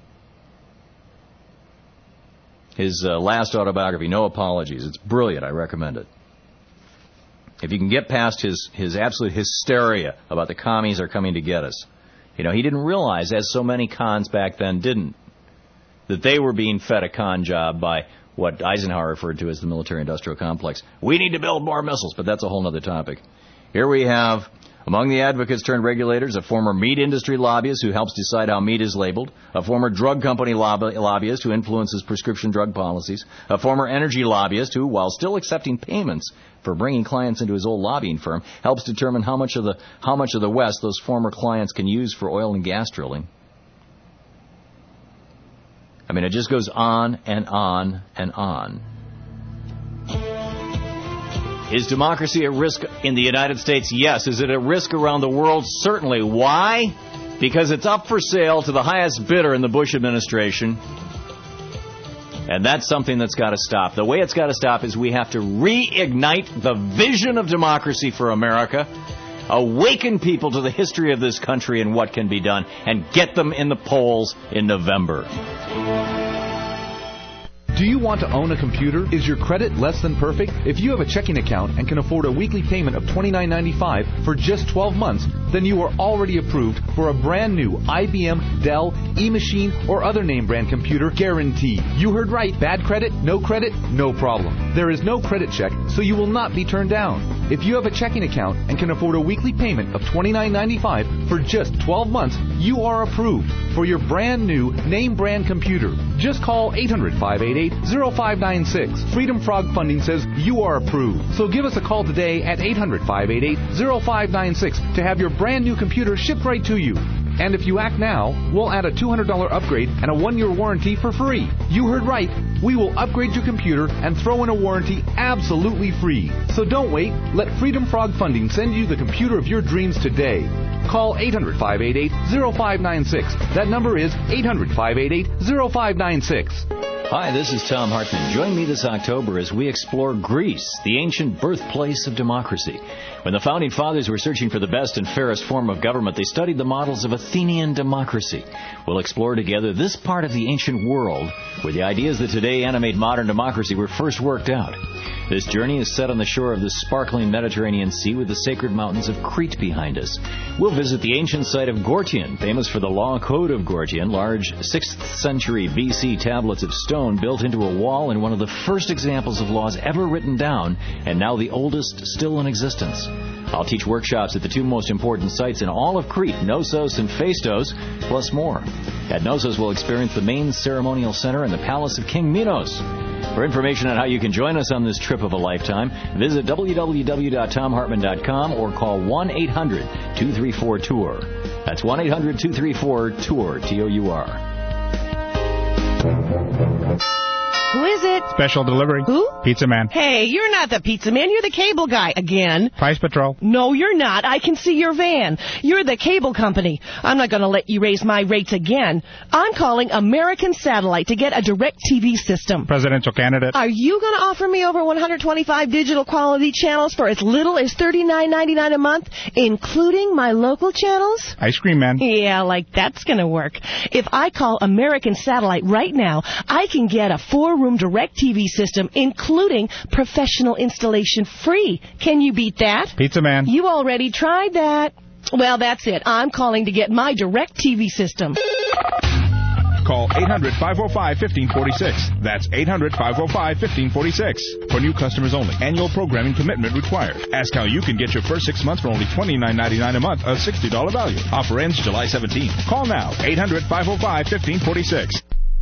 His uh, last autobiography, No Apologies. It's brilliant. I recommend it. If you can get past his, his absolute hysteria about the commies are coming to get us. You know, he didn't realize, as so many cons back then didn't, that they were being fed a con job by what Eisenhower referred to as the military-industrial complex. We need to build more missiles, but that's a whole other topic. Here we have, among the advocates turned regulators, a former meat industry lobbyist who helps decide how meat is labeled, a former drug company lobby- lobbyist who influences prescription drug policies, a former energy lobbyist who, while still accepting payments for bringing clients into his old lobbying firm, helps determine how much of the how much of the West those former clients can use for oil and gas drilling. I mean, it just goes on and on and on. Is democracy at risk in the United States? Yes. Is it at risk around the world? Certainly. Why? Because it's up for sale to the highest bidder in the Bush administration. And that's something that's got to stop. The way it's got to stop is we have to reignite the vision of democracy for America, awaken people to the history of this country and what can be done, and get them in the polls in November. Do you want to own a computer? Is your credit less than perfect? If you have a checking account and can afford a weekly payment of twenty-nine ninety-five for just twelve months, then you are already approved for a brand new I B M, Dell, eMachine, or other name brand computer guarantee. You heard right. Bad credit, no credit, no problem. There is no credit check, so you will not be turned down. If you have a checking account and can afford a weekly payment of twenty-nine ninety-five for just twelve months, you are approved for your brand new name brand computer. Just call eight hundred, five eight eight, zero five nine six. Freedom Frog Funding says you are approved. So give us a call today at eight hundred, five eight eight, zero five nine six to have your brand new computer shipped right to you. And if you act now, we'll add a two hundred dollars upgrade and a one-year warranty for free. You heard right. We will upgrade your computer and throw in a warranty absolutely free. So don't wait. Let Freedom Frog Funding send you the computer of your dreams today. Call eight hundred, five eight eight, zero five nine six. That number is eight hundred, five eight eight, zero five nine six. Hi, this is Tom Hartman. Join me this October as we explore Greece, the ancient birthplace of democracy. When the Founding Fathers were searching for the best and fairest form of government, they studied the models of Athenian democracy. We'll explore together this part of the ancient world where the ideas that today animate modern democracy were first worked out. This journey is set on the shore of the sparkling Mediterranean Sea with the sacred mountains of Crete behind us. We'll visit the ancient site of Gortyon, famous for the Law Code of Gortyon, large sixth century B C tablets of stone built into a wall and one of the first examples of laws ever written down, and now the oldest still in existence. I'll teach workshops at the two most important sites in all of Crete, Knossos and Phaistos, plus more. At Knossos, we'll experience the main ceremonial center and the palace of King Minos. For information on how you can join us on this trip of a lifetime, visit w w w dot tom hartman dot com or call one eight hundred, two three four, tour. That's one eight hundred, two three four, tour, T O U R. Who is it? Special delivery. Who? Pizza Man. Hey, you're not the pizza man. You're the cable guy again. Price Patrol. No, you're not. I can see your van. You're the cable company. I'm not going to let you raise my rates again. I'm calling American Satellite to get a direct T V system. Presidential candidate. Are you going to offer me over one hundred twenty-five digital quality channels for as little as thirty-nine ninety-nine a month, including my local channels? Ice Cream Man. Yeah, like that's going to work. If I call American Satellite right now, I can get a four-room direct T V system, including professional installation free. Can you beat that? Pizza Man. You already tried that. Well, that's it. I'm calling to get my direct T V system. Call eight hundred, five oh five, one five four six. That's eight hundred, five oh five, one five four six. For new customers only. Annual programming commitment required. Ask how you can get your first six months for only twenty-nine ninety-nine a month, a sixty dollars value. Offer ends July seventeenth. Call now. eight hundred, five oh five, one five four six.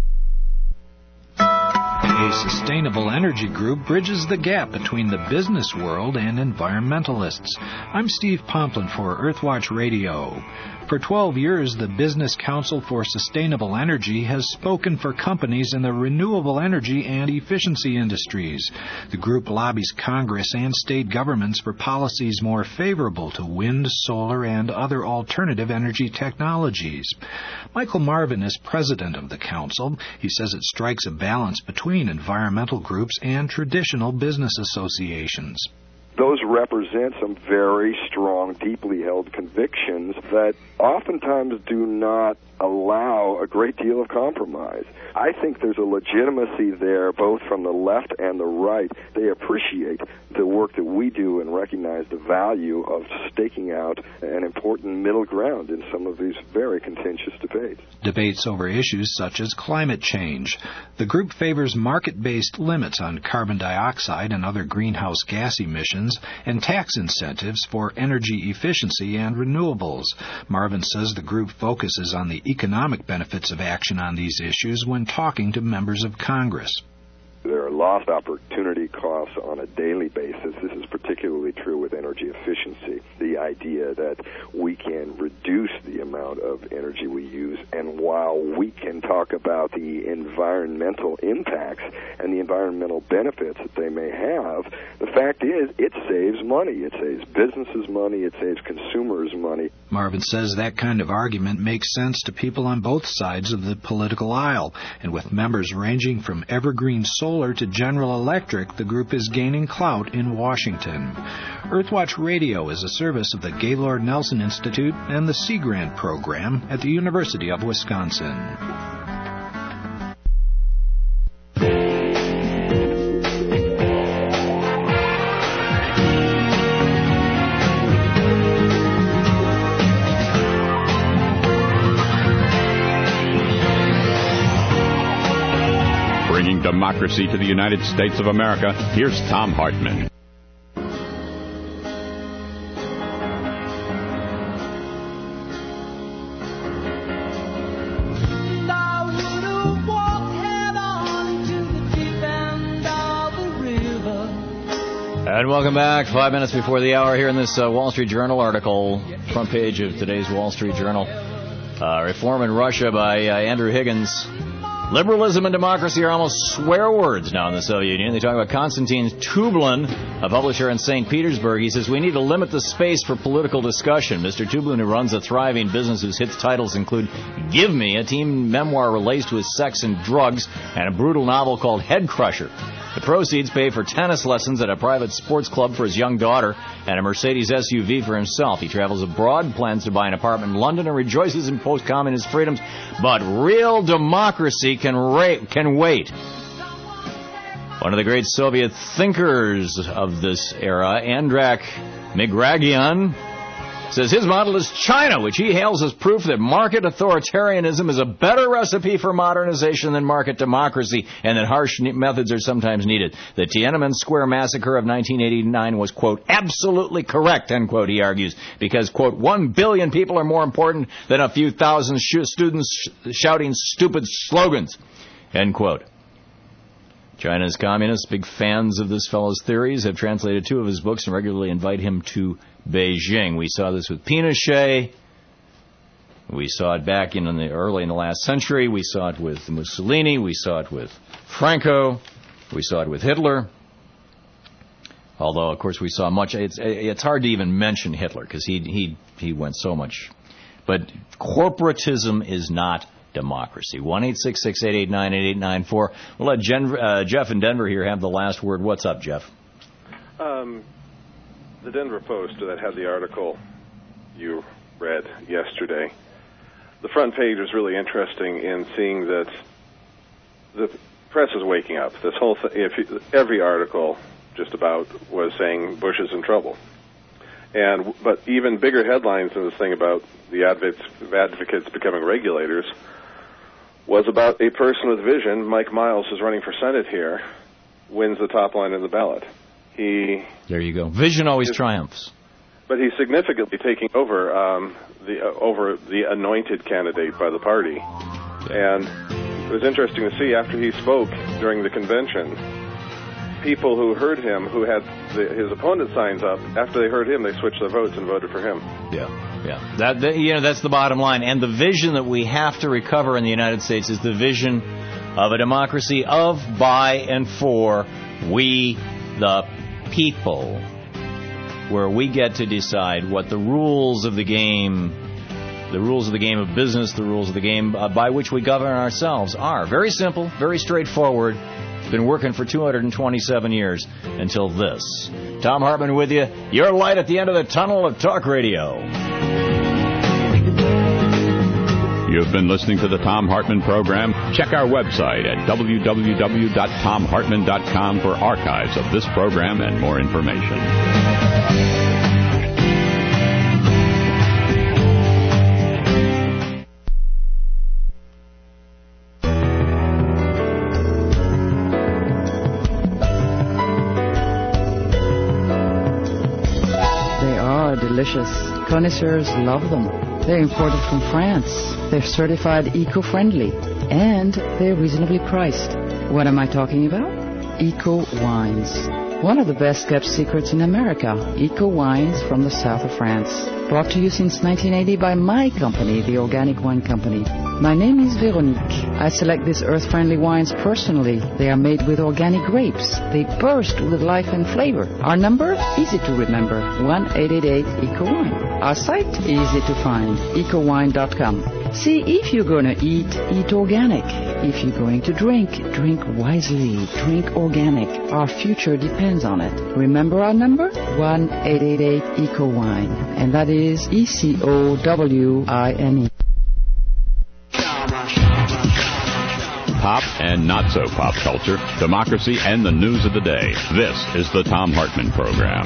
A sustainable energy group bridges the gap between the business world and environmentalists. I'm Steve Pomplin for Earthwatch Radio. For twelve years, the Business Council for Sustainable Energy has spoken for companies in the renewable energy and efficiency industries. The group lobbies Congress and state governments for policies more favorable to wind, solar, and other alternative energy technologies. Michael Marvin is president of the council. He says it strikes a balance between environmental groups and traditional business associations. Those represent some very strong, deeply held convictions that oftentimes do not allow a great deal of compromise. I think there's a legitimacy there both from the left and the right. They appreciate the work that we do and recognize the value of staking out an important middle ground in some of these very contentious debates. Debates over issues such as climate change. The group favors market-based limits on carbon dioxide and other greenhouse gas emissions and tax incentives for energy efficiency and renewables. Marvin says the group focuses on the economic benefits of action on these issues when talking to members of Congress. There are lost opportunity costs on a daily basis. This is particularly true with energy efficiency. The idea that we can reduce the amount of energy we use, and while we can talk about the environmental impacts and the environmental benefits that they may have, the fact is it saves money. It saves businesses money. It saves consumers money. Marvin says that kind of argument makes sense to people on both sides of the political aisle, and with members ranging from Evergreen Solar to General Electric, the group is gaining clout in Washington. Earthwatch Radio is a service of the Gaylord Nelson Institute and the Sea Grant program at the University of Wisconsin. Bringing democracy to the United States of America, here's Thom Hartmann. And welcome back. Five minutes before the hour here in this uh, Wall Street Journal article, front page of today's Wall Street Journal. Uh, Reform in Russia by uh, Andrew Higgins. Liberalism and democracy are almost swear words now in the Soviet Union. They talk about Konstantin Tublin, a publisher in Saint Petersburg. He says, we need to limit the space for political discussion. Mister Tublin, who runs a thriving business whose hit titles include Give Me, a teen memoir relates to his sex and drugs, and a brutal novel called Head Crusher. The proceeds pay for tennis lessons at a private sports club for his young daughter and a Mercedes S U V for himself. He travels abroad, plans to buy an apartment in London, and rejoices in post-communist freedoms. But real democracy can, ra- can wait. One of the great Soviet thinkers of this era, Andrak Migragian, says his model is China, which he hails as proof that market authoritarianism is a better recipe for modernization than market democracy, and that harsh methods are sometimes needed. The Tiananmen Square massacre of nineteen eighty-nine was, quote, absolutely correct, end quote, he argues, because, quote, one billion people are more important than a few thousand sh- students sh- shouting stupid slogans, end quote. China's communists, big fans of this fellow's theories, have translated two of his books and regularly invite him to Beijing. We saw this with Pinochet. We saw it back in the early in the last century. We saw it with Mussolini. We saw it with Franco. We saw it with Hitler. Although, of course, we saw much. It's it's hard to even mention Hitler because he he he went so much. But corporatism is not democracy. one eight six six, eight eight nine, eight eight nine four. We'll let Jen, uh, Jeff in Denver here have the last word. What's up, Jeff? Um, the Denver Post that had the article you read yesterday. The front page was really interesting in seeing that the press is waking up. This whole th- if you, every article just about was saying Bush is in trouble. And but even bigger headlines than this thing about the advocates, advocates becoming regulators was about a person with vision. Mike Miles is running for Senate here, wins the top line in the ballot. He there you go. Vision always is, triumphs. But he's significantly taking over um, the uh, over the anointed candidate by the party. And it was interesting to see after he spoke during the convention, people who heard him, who had the, his opponent signs up, after they heard him, they switched their votes and voted for him. Yeah, yeah. That, that you know, that's the bottom line. And the vision that we have to recover in the United States is the vision of a democracy of, by, and for we, the people, where we get to decide what the rules of the game, the rules of the game of business, the rules of the game uh, by which we govern ourselves are. Very simple, very straightforward. Been working for two hundred twenty-seven years until this. Thom Hartmann with you. Your light at the end of the tunnel of talk radio. You've been listening to the Thom Hartmann program. Check our website at w w w dot tom hartmann dot com for archives of this program and more information. Delicious. Connoisseurs love them. They're imported from France. They're certified eco-friendly. And they're reasonably priced. What am I talking about? Eco wines. One of the best kept secrets in America, Eco Wines from the south of France. Brought to you since nineteen eighty by my company, the Organic Wine Company. My name is Veronique. I select these earth-friendly wines personally. They are made with organic grapes. They burst with life and flavor. Our number? Easy to remember. one eight eight eight Eco Wine. Our site? Easy to find. eco wine dot com. See, if you're going to eat, eat organic. If you're going to drink, drink wisely. Drink organic. Our future depends on it. Remember our number? one eight eight eight Eco Wine. And that is E C O W I N E. Pop and not so pop culture, democracy, and the news of the day. This is the Thom Hartmann Program.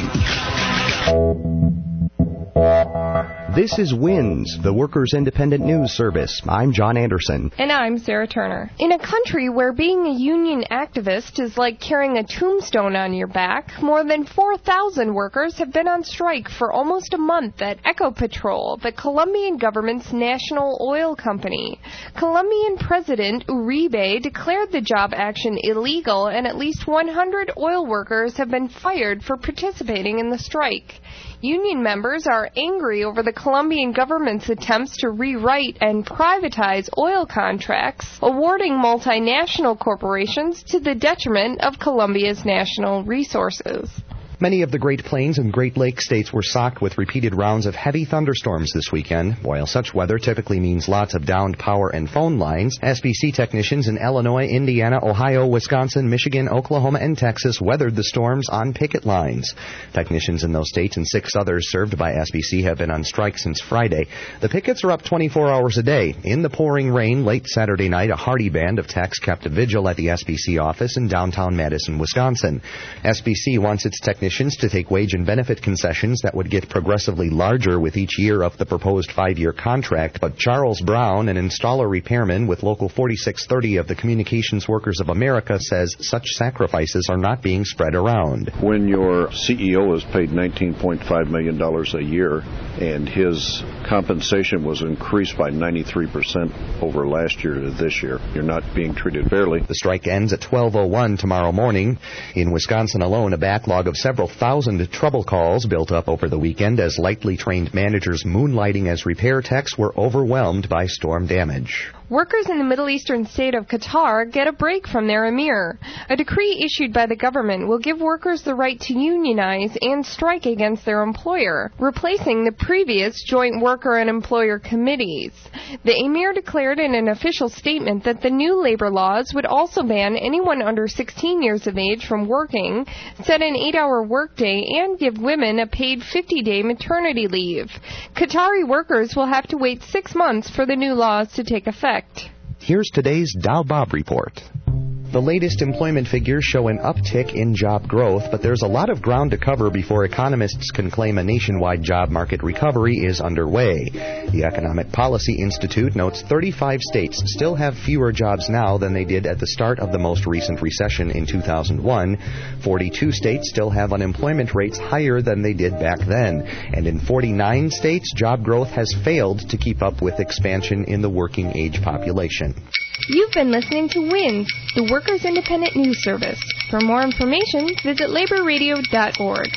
This is WINS, the Workers' Independent News Service. I'm John Anderson. And I'm Sarah Turner. In a country where being a union activist is like carrying a tombstone on your back, more than four thousand workers have been on strike for almost a month at Ecopetrol, the Colombian government's national oil company. Colombian President Uribe declared the job action illegal, and at least one hundred oil workers have been fired for participating in the strike. Union members are angry over the Colombian government's attempts to rewrite and privatize oil contracts, awarding multinational corporations to the detriment of Colombia's national resources. Many of the Great Plains and Great Lakes states were socked with repeated rounds of heavy thunderstorms this weekend. While such weather typically means lots of downed power and phone lines, S B C technicians in Illinois, Indiana, Ohio, Wisconsin, Michigan, Oklahoma, and Texas weathered the storms on picket lines. Technicians in those states and six others served by S B C have been on strike since Friday. The pickets are up twenty-four hours a day. In the pouring rain late Saturday night, a hearty band of techs kept a vigil at the S B C office in downtown Madison, Wisconsin. S B C wants its technicians to take wage and benefit concessions that would get progressively larger with each year of the proposed five-year contract, but Charles Brown, an installer repairman with Local forty-six thirty of the Communications Workers of America, says such sacrifices are not being spread around. When your C E O is paid nineteen point five million dollars a year and his compensation was increased by ninety-three percent over last year to this year, you're not being treated fairly. The strike ends at twelve oh one tomorrow morning. In Wisconsin alone, a backlog of several thousand trouble calls built up over the weekend as lightly trained managers moonlighting as repair techs were overwhelmed by storm damage. Workers in the Middle Eastern state of Qatar get a break from their emir. A decree issued by the government will give workers the right to unionize and strike against their employer, replacing the previous joint worker and employer committees. The emir declared in an official statement that the new labor laws would also ban anyone under sixteen years of age from working, set an eight-hour workday, and give women a paid fifty-day maternity leave. Qatari workers will have to wait six months for the new laws to take effect. Here's today's Dow Bob report. The latest employment figures show an uptick in job growth, but there's a lot of ground to cover before economists can claim a nationwide job market recovery is underway. The Economic Policy Institute notes thirty-five states still have fewer jobs now than they did at the start of the most recent recession in two thousand one. forty-two states still have unemployment rates higher than they did back then. And in forty-nine states, job growth has failed to keep up with expansion in the working age population. You've been listening to WINS, the Workers' Independent News Service. For more information, visit labor radio dot org.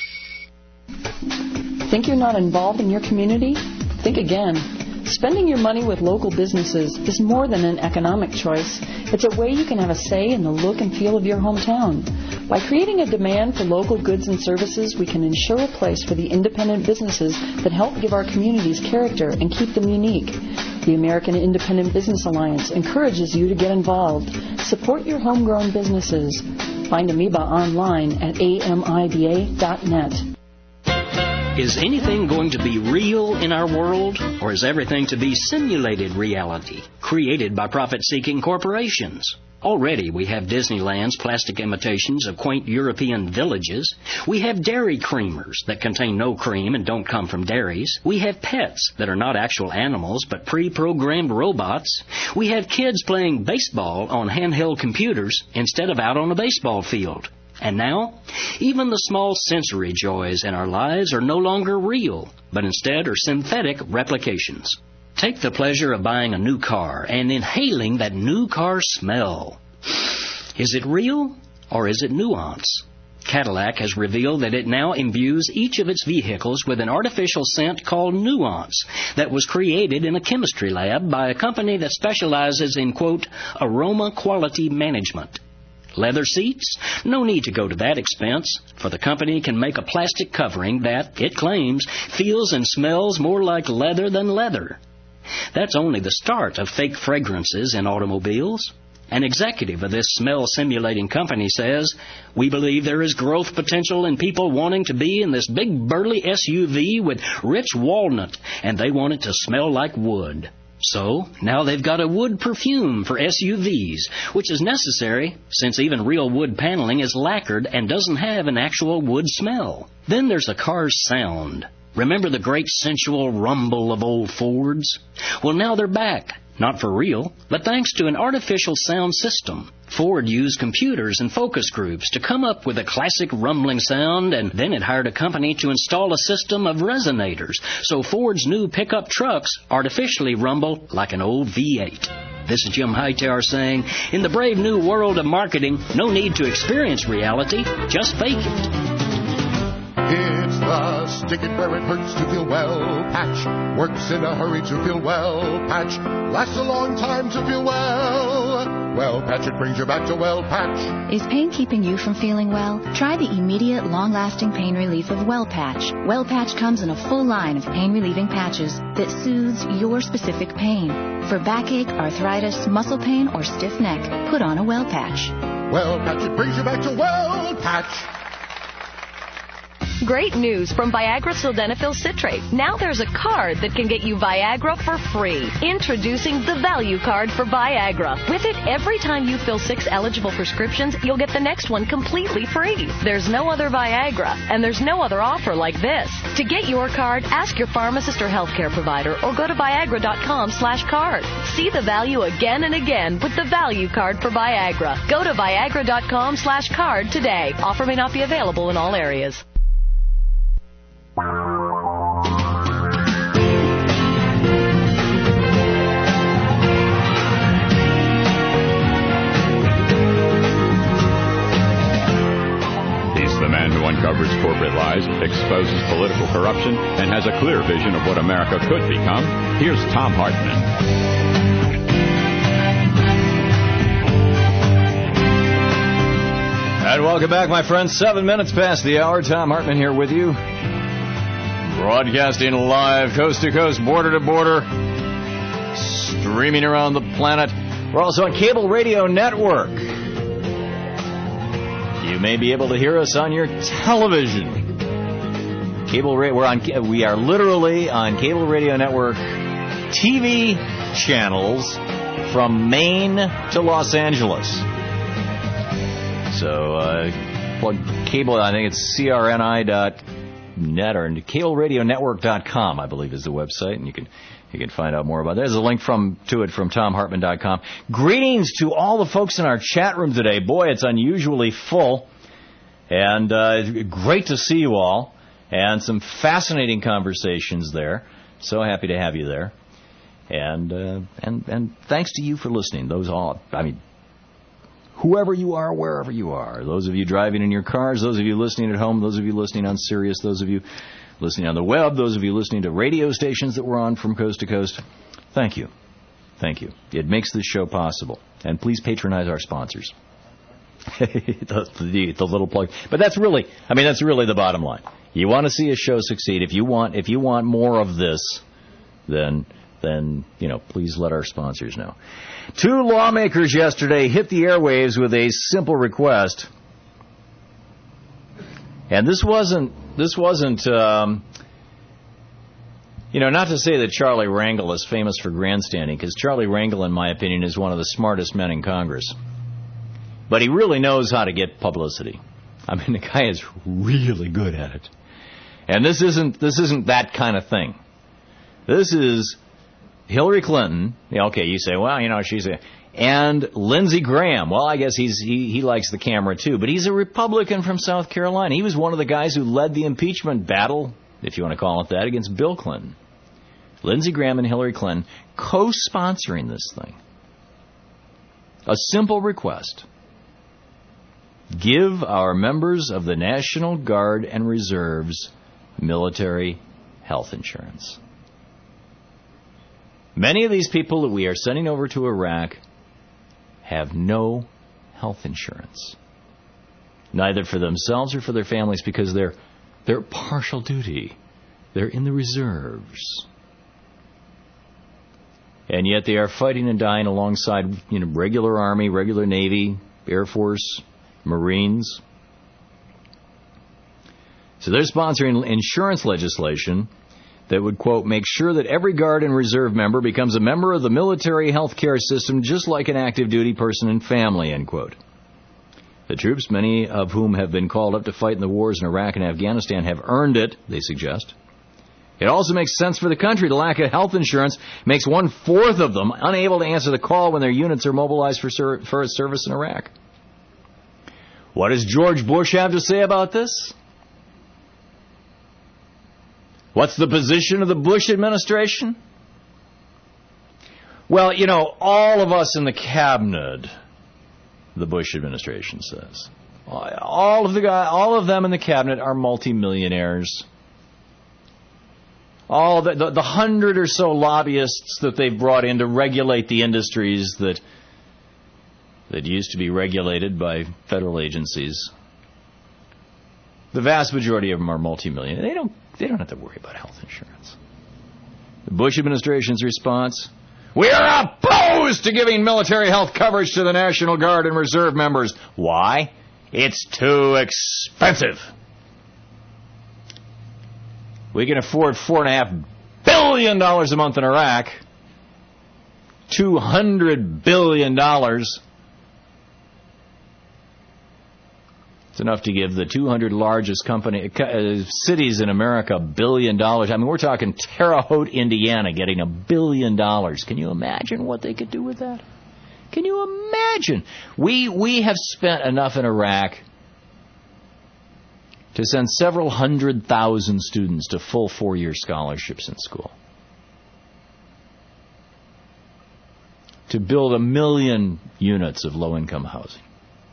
Think you're not involved in your community? Think again. Spending your money with local businesses is more than an economic choice. It's a way you can have a say in the look and feel of your hometown. By creating a demand for local goods and services, we can ensure a place for the independent businesses that help give our communities character and keep them unique. The American Independent Business Alliance encourages you to get involved. Support your homegrown businesses. Find Amoeba online at A M I B A dot net. Is anything going to be real in our world, or is everything to be simulated reality, created by profit-seeking corporations? Already we have Disneyland's plastic imitations of quaint European villages. We have dairy creamers that contain no cream and don't come from dairies. We have pets that are not actual animals but pre-programmed robots. We have kids playing baseball on handheld computers instead of out on a baseball field. And now, even the small sensory joys in our lives are no longer real, but instead are synthetic replications. Take the pleasure of buying a new car and inhaling that new car smell. Is it real or is it nuance? Cadillac has revealed that it now imbues each of its vehicles with an artificial scent called Nuance that was created in a chemistry lab by a company that specializes in, quote, aroma quality management. Leather seats? No need to go to that expense, for the company can make a plastic covering that, it claims, feels and smells more like leather than leather. That's only the start of fake fragrances in automobiles. An executive of this smell-simulating company says, "We believe there is growth potential in people wanting to be in this big burly S U V with rich walnut, and they want it to smell like wood." So, now they've got a wood perfume for S U Vs, which is necessary since even real wood paneling is lacquered and doesn't have an actual wood smell. Then there's a car's sound. Remember the great sensual rumble of old Fords? Well, now they're back. Not for real, but thanks to an artificial sound system. Ford used computers and focus groups to come up with a classic rumbling sound, and then it hired a company to install a system of resonators, so Ford's new pickup trucks artificially rumble like an old V eight. This is Jim Hightower saying, in the brave new world of marketing, no need to experience reality, just fake it. It's the stick it where it hurts to feel well patch. Works in a hurry to feel well patch. Lasts a long time to feel well. Well patch, it brings you back to well patch. Is pain keeping you from feeling well? Try the immediate, long-lasting pain relief of Well Patch. Well Patch comes in a full line of pain-relieving patches that soothes your specific pain. For backache, arthritis, muscle pain, or stiff neck, put on a Well Patch. Well Patch, it brings you back to well patch. Great news from Viagra Sildenafil Citrate. Now there's a card that can get you Viagra for free. Introducing the Value Card for Viagra. With it, every time you fill six eligible prescriptions, you'll get the next one completely free. There's no other Viagra, and there's no other offer like this. To get your card, ask your pharmacist or healthcare provider, or go to Viagra.com slash card. See the value again and again with the Value Card for Viagra. Go to Viagra.com slash card today. Offer may not be available in all areas. He's the man who uncovers corporate lies, exposes political corruption, and has a clear vision of what America could become. Here's Thom Hartmann. And welcome back, my friends. Seven minutes past the hour. Thom Hartmann here with you. Broadcasting live, coast to coast, border to border, streaming around the planet. We're also on Cable Radio Network. You may be able to hear us on your television. Cable radio, we're on. We are literally on Cable Radio Network T V channels from Maine to Los Angeles. So, uh, plug cable. I think it's C R N I dot net or cable radio network dot com, I believe, is the website, and you can you can find out more about that. There's a link from to it from Thom Hartmann dot com. Greetings to all the folks in our chat room today. Boy, it's unusually full, and uh, great to see you all, and some fascinating conversations there. So happy to have you there, and uh, and and thanks to you for listening. Those all, I mean, whoever you are, wherever you are, those of you driving in your cars, those of you listening at home, those of you listening on Sirius, those of you listening on the web, those of you listening to radio stations that we're on from coast to coast, thank you. Thank you. It makes this show possible. And please patronize our sponsors. the, the, the little plug. But that's really, I mean, that's really the bottom line. You want to see a show succeed. If you want, if you want more of this, then, then, you know, please let our sponsors know. Two lawmakers yesterday hit the airwaves with a simple request. And this wasn't, this wasn't, um, you know, not to say that Charlie Rangel is famous for grandstanding, because Charlie Rangel, in my opinion, is one of the smartest men in Congress. But he really knows how to get publicity. I mean, the guy is really good at it. And this isn't, this isn't that kind of thing. This is Hillary Clinton. Okay, you say, well, you know, she's a... And Lindsey Graham. Well, I guess he's he, he likes the camera, too. But he's a Republican from South Carolina. He was one of the guys who led the impeachment battle, if you want to call it that, against Bill Clinton. Lindsey Graham and Hillary Clinton co-sponsoring this thing. A simple request. Give our members of the National Guard and Reserves military health insurance. Many of these people that we are sending over to Iraq have no health insurance, neither for themselves or for their families, because they're they're partial duty. They're in the reserves. And yet they are fighting and dying alongside, you know, regular Army, regular Navy, Air Force, Marines. So they're sponsoring insurance legislation that would, quote, make sure that every Guard and Reserve member becomes a member of the military health care system just like an active duty person and family, end quote. The troops, many of whom have been called up to fight in the wars in Iraq and Afghanistan, have earned it, they suggest. It also makes sense for the country. The lack of health insurance makes one-fourth of them unable to answer the call when their units are mobilized for, ser- for service in Iraq. What does George Bush have to say about this? What's the position of the Bush administration? Well, you know, all of us in the cabinet, the Bush administration says, all of the guy, all of them in the cabinet are multimillionaires. All the, the, the hundred or so lobbyists that they've brought in to regulate the industries that that used to be regulated by federal agencies. The vast majority of them are multimillionaires. They don't they don't have to worry about health insurance. The Bush administration's response: we are opposed to giving military health coverage to the National Guard and Reserve members. Why? It's too expensive. We can afford four and a half billion dollars a month in Iraq. Two hundred billion dollars. It's enough to give the two hundred largest company uh, cities in America a billion dollars. I mean, we're talking Terre Haute, Indiana, getting a billion dollars. Can you imagine what they could do with that? Can you imagine? We we have spent enough in Iraq to send several hundred thousand students to full four-year scholarships in school, to build a million units of low-income housing,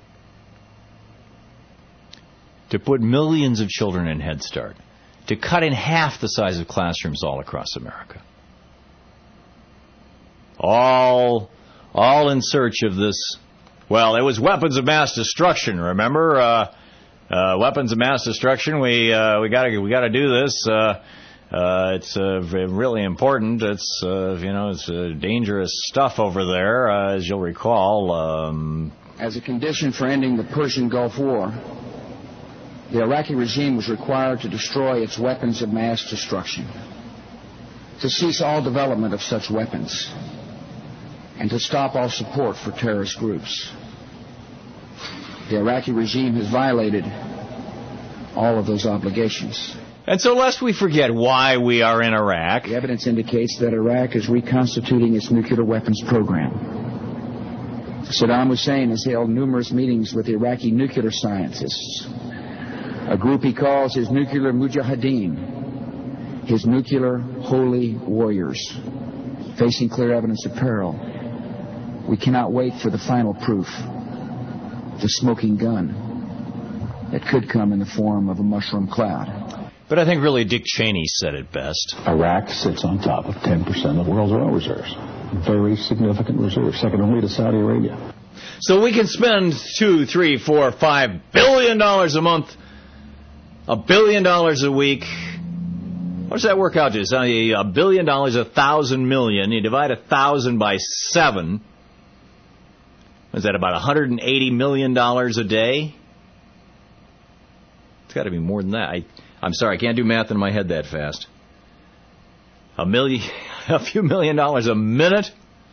to put millions of children in Head Start, to cut in half the size of classrooms all across America. All, all in search of this. Well, it was weapons of mass destruction. Remember, uh, uh, weapons of mass destruction. We uh, we got to we got to do this. Uh, uh, it's uh, really important. It's uh, you know it's uh, dangerous stuff over there, uh, as you'll recall. Um, As a condition for ending the Persian Gulf War, the Iraqi regime was required to destroy its weapons of mass destruction, to cease all development of such weapons, and to stop all support for terrorist groups. The Iraqi regime has violated all of those obligations. And so lest we forget why we are in Iraq, the evidence indicates that Iraq is reconstituting its nuclear weapons program. Saddam Hussein has held numerous meetings with Iraqi nuclear scientists, a group he calls his nuclear mujahideen, his nuclear holy warriors, facing clear evidence of peril. We cannot wait for the final proof, the smoking gun that could come in the form of a mushroom cloud. But I think really Dick Cheney said it best. Iraq sits on top of ten percent of the world's oil reserves. Very significant reserves, second only to Saudi Arabia. So we can spend two, three, four, five billion dollars a month, a billion dollars a week. What does that work out to? It's a billion dollars, a thousand million. You divide a thousand by seven. Is that about one hundred eighty million dollars a day? It's got to be more than that. I, I'm sorry, I can't do math in my head that fast. A million, a few million dollars a minute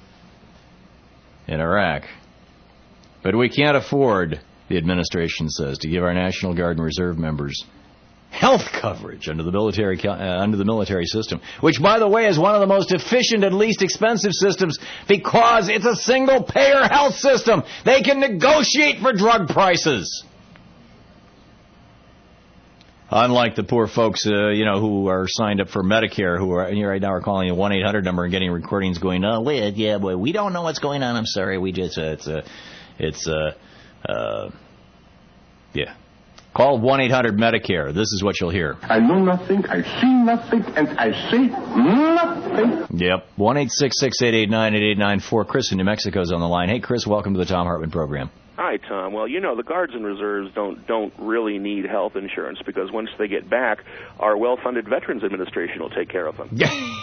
in Iraq. But we can't afford, the administration says, to give our National Guard and Reserve members health coverage under the military uh, under the military system, which, by the way, is one of the most efficient and least expensive systems because it's a single-payer health system. They can negotiate for drug prices. Unlike the poor folks, uh, you know, who are signed up for Medicare, who are right now are calling a one eight hundred number and getting recordings going, oh, wait, yeah, boy, we don't know what's going on. I'm sorry, we just, uh, it's a, uh, it's a, uh, Yeah. Call one eight hundred Medicare. This is what you'll hear. I know nothing, I see nothing, and I say nothing. Yep. one eight six six, eight eight nine, eight eight nine four. Chris in New Mexico is on the line. Hey, Chris, welcome to the Thom Hartmann program. Hi, Tom. Well, you know, the Guards and Reserves don't don't really need health insurance because once they get back, our well-funded Veterans Administration will take care of them.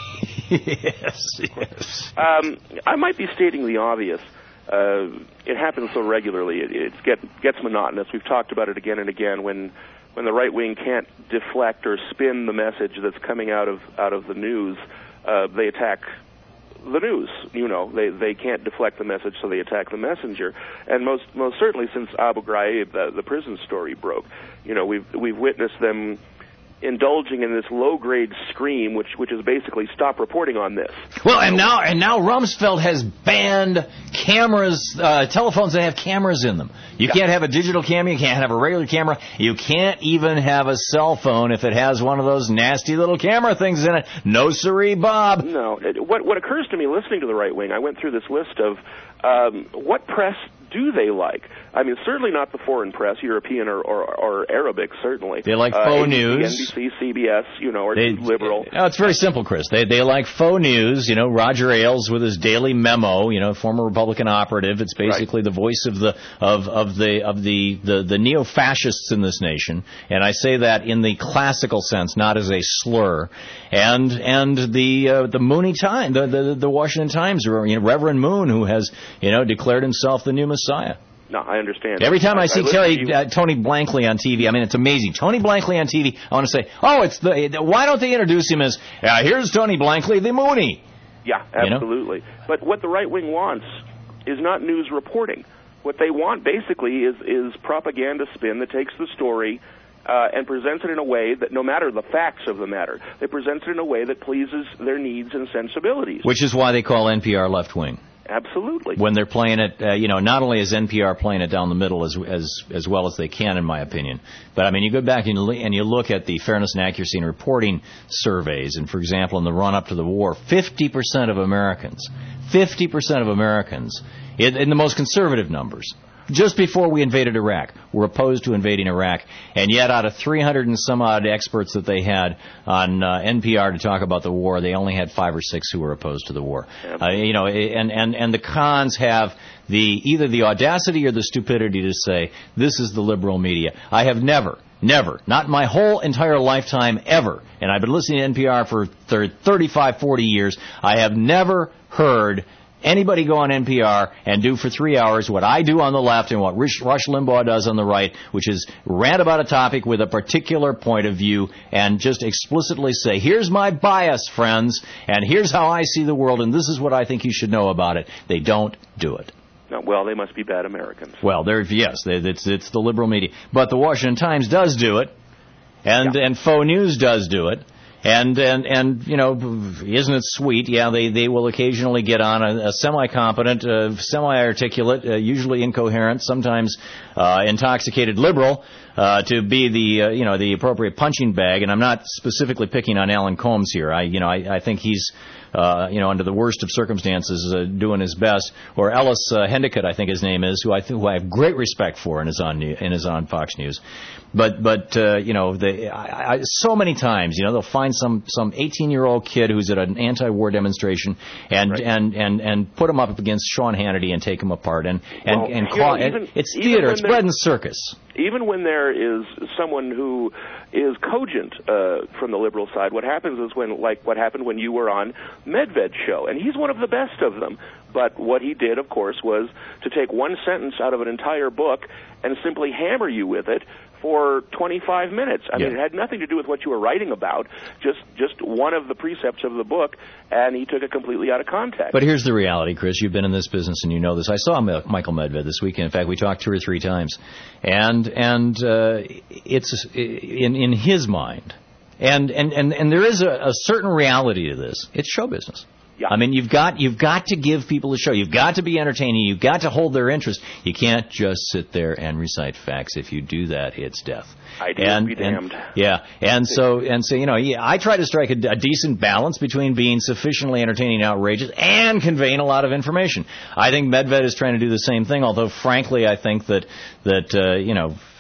yes, yes. Um, I might be stating the obvious. Uh, it happens so regularly, it, it get, gets monotonous. We've talked about it again and again. When when the right wing can't deflect or spin the message that's coming out of out of the news, uh, they attack the news. You know, they they can't deflect the message, so they attack the messenger. And most most certainly since Abu Ghraib, the, the prison story broke, you know, we've we've witnessed them indulging in this low-grade scream, which which is basically stop reporting on this. Well, and now and now Rumsfeld has banned cameras, uh, telephones that have cameras in them. You yeah. can't have a digital camera, you can't have a regular camera, you can't even have a cell phone if it has one of those nasty little camera things in it. No siree, Bob. No. What what occurs to me listening to the right wing, I went through this list of um, what press do they like? I mean, certainly not the foreign press, European or, or, or Arabic, certainly. They like uh, faux A B C, news. N B C, C B S, you know, or they, liberal. No, it's very simple, Chris. They they like faux news. You know, Roger Ailes with his Daily Memo. You know, former Republican operative. It's basically right. the voice of the of of the of the the, the neo-fascists in this nation, and I say that in the classical sense, not as a slur. And and the uh, the Mooney Times, the, the the Washington Times, or you know, Reverend Moon, who has you know declared himself the new Messiah. No, I understand. Every time I, I see I Terry, uh, Tony Blankley on T V, I mean, it's amazing. Tony Blankley on T V, I want to say, oh, it's the. Why don't they introduce him as, uh, here's Tony Blankley, the Mooney? Yeah, absolutely. You know? But what the right wing wants is not news reporting. What they want, basically, is, is propaganda spin that takes the story uh, and presents it in a way that, no matter the facts of the matter, they present it in a way that pleases their needs and sensibilities. Which is why they call N P R left wing. Absolutely. When they're playing it, uh, you know, not only is N P R playing it down the middle as as as well as they can, in my opinion, but I mean, you go back and you, and you look at the fairness and accuracy in reporting surveys, and for example, in the run-up to the war, fifty percent of Americans, fifty percent of Americans, in, in the most conservative numbers, just before we invaded Iraq, were opposed to invading Iraq, and yet out of three hundred and some odd experts that they had on uh, N P R to talk about the war, they only had five or six who were opposed to the war. Uh, you know, and, and, and the cons have the either the audacity or the stupidity to say, this is the liberal media. I have never, never, not my whole entire lifetime ever, and I've been listening to N P R for thirty-five, forty years, I have never heard anybody go on N P R and do for three hours what I do on the left and what Rush Limbaugh does on the right, which is rant about a topic with a particular point of view and just explicitly say, here's my bias, friends, and here's how I see the world, and this is what I think you should know about it. They don't do it. No, well, they must be bad Americans. Well, they're, yes, they, it's, it's the liberal media. But the Washington Times does do it, and, yeah. and Faux News does do it. And, and, and, you know, isn't it sweet? Yeah, they, they will occasionally get on a, a semi-competent, uh, semi-articulate, uh, usually incoherent, sometimes uh, intoxicated liberal uh, to be the, uh, you know, the appropriate punching bag. And I'm not specifically picking on Alan Combs here. I, you know, I, I think he's, uh, you know, under the worst of circumstances, uh, doing his best. Or Ellis uh, Hendicott, I think his name is, who I, th- who I have great respect for and is on, and is on Fox News. But, but uh, you know, they, I, I, so many times, you know, they'll find some some eighteen-year-old kid who's at an anti-war demonstration and right. and, and, and put him up against Sean Hannity and take him apart. And, and, well, and, call, know, even, it's theater, it's bread and circus. Even when there is someone who is cogent uh, from the liberal side, what happens is when, like what happened when you were on Medved's show, and he's one of the best of them. But what he did, of course, was to take one sentence out of an entire book and simply hammer you with it for twenty-five minutes. I yeah. mean, it had nothing to do with what you were writing about, just just one of the precepts of the book, and he took it completely out of context. But here's the reality, Chris. You've been in this business and you know this. I saw Michael Medved this weekend. In fact, we talked two or three times. And and uh, it's in in his mind. And, and, and, and there is a, a certain reality to this. It's show business. Yeah. I mean, you've got you've got to give people a show. You've got to be entertaining. You've got to hold their interest. You can't just sit there and recite facts. If you do that, it's death. I do and, be damned. And, yeah, and so and so you know, yeah, I try to strike a, a decent balance between being sufficiently entertaining, and outrageous, and conveying a lot of information. I think Medved is trying to do the same thing. Although, frankly, I think that that uh, you know.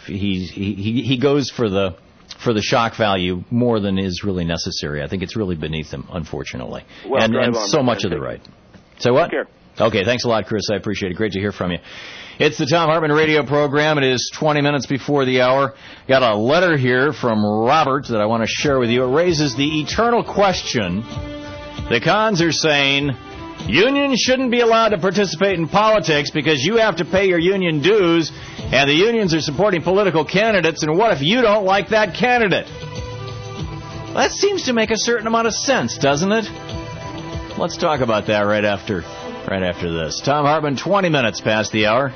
he he he goes for the for the shock value more than is really necessary. I think it's really beneath him, unfortunately, Well, and, drive and on, so man. much of the right. So what? Take care. Okay, thanks a lot, Chris. I appreciate it. Great to hear from you. It's the Thom Hartmann radio program. It is twenty minutes before the hour. Got a letter here from Robert that I want to share with you. It raises the eternal question. The cons are saying unions shouldn't be allowed to participate in politics because you have to pay your union dues, and the unions are supporting political candidates, and what if you don't like that candidate? That seems to make a certain amount of sense, doesn't it? Let's talk about that right after right after this. Thom Hartmann, twenty minutes past the hour.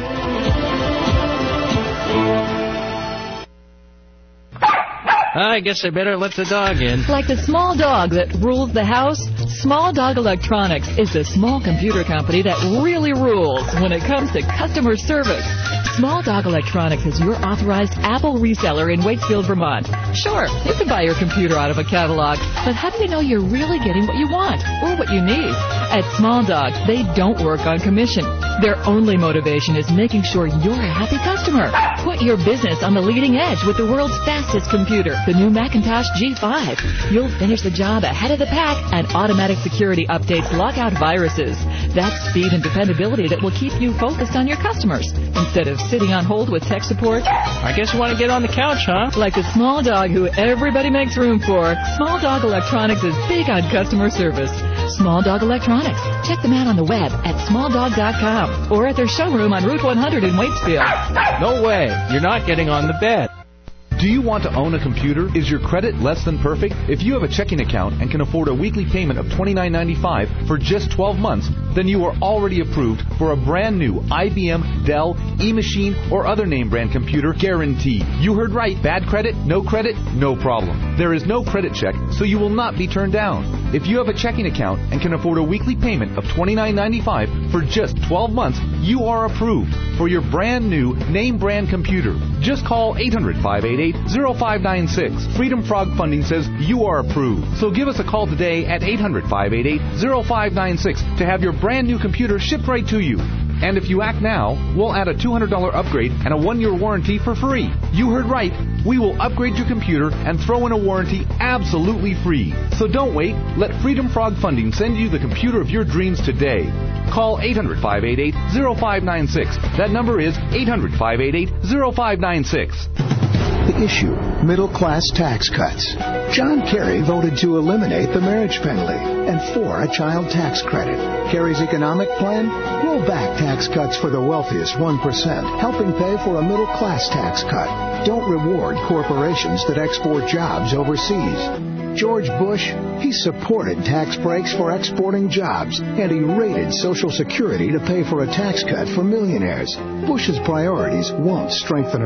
I guess I better let the dog in. Like the small dog that rules the house, Small Dog Electronics is the small computer company that really rules when it comes to customer service. Small Dog Electronics is your authorized Apple reseller in Waitsfield, Vermont. Sure, you can buy your computer out of a catalog, but how do you know you're really getting what you want or what you need? At Small Dog, they don't work on commission. Their only motivation is making sure you're a happy customer. Put your business on the leading edge with the world's fastest computer, the new Macintosh G five. You'll finish the job ahead of the pack, and automatic security updates lock out viruses. That's speed and dependability that will keep you focused on your customers instead of sitting on hold with tech support. I guess you want to get on the couch, huh? Like the small dog who everybody makes room for, Small Dog Electronics is big on customer service. Small Dog Electronics. Check them out on the web at small dog dot com or at their showroom on Route one hundred in Waitsfield. No way. You're not getting on the bed. Do you want to own a computer? Is your credit less than perfect? If you have a checking account and can afford a weekly payment of twenty-nine ninety-five for just twelve months, then you are already approved for a brand new I B M, Dell, eMachine, or other name brand computer guarantee. You heard right. Bad credit? No credit? No problem. There is no credit check, so you will not be turned down. If you have a checking account and can afford a weekly payment of twenty-nine ninety-five for just twelve months, you are approved for your brand new name brand computer. Just call eight hundred, five eight eight, zero five nine six. Freedom Frog Funding says you are approved. So give us a call today at eight hundred, five eight eight, zero five nine six to have your brand new computer shipped right to you. And if you act now, we'll add a two hundred dollars upgrade and a one-year warranty for free. You heard right. We will upgrade your computer and throw in a warranty absolutely free. So don't wait. Let Freedom Frog Funding send you the computer of your dreams today. Call eight hundred, five eight eight, zero five nine six. That number is eight hundred, five eight eight, zero five nine six. The issue, middle-class tax cuts. John Kerry voted to eliminate the marriage penalty and for a child tax credit. Kerry's economic plan? Roll back tax cuts for the wealthiest one percent, helping pay for a middle-class tax cut. Don't reward corporations that export jobs overseas. George Bush, he supported tax breaks for exporting jobs, and he raided Social Security to pay for a tax cut for millionaires. Bush's priorities won't strengthen.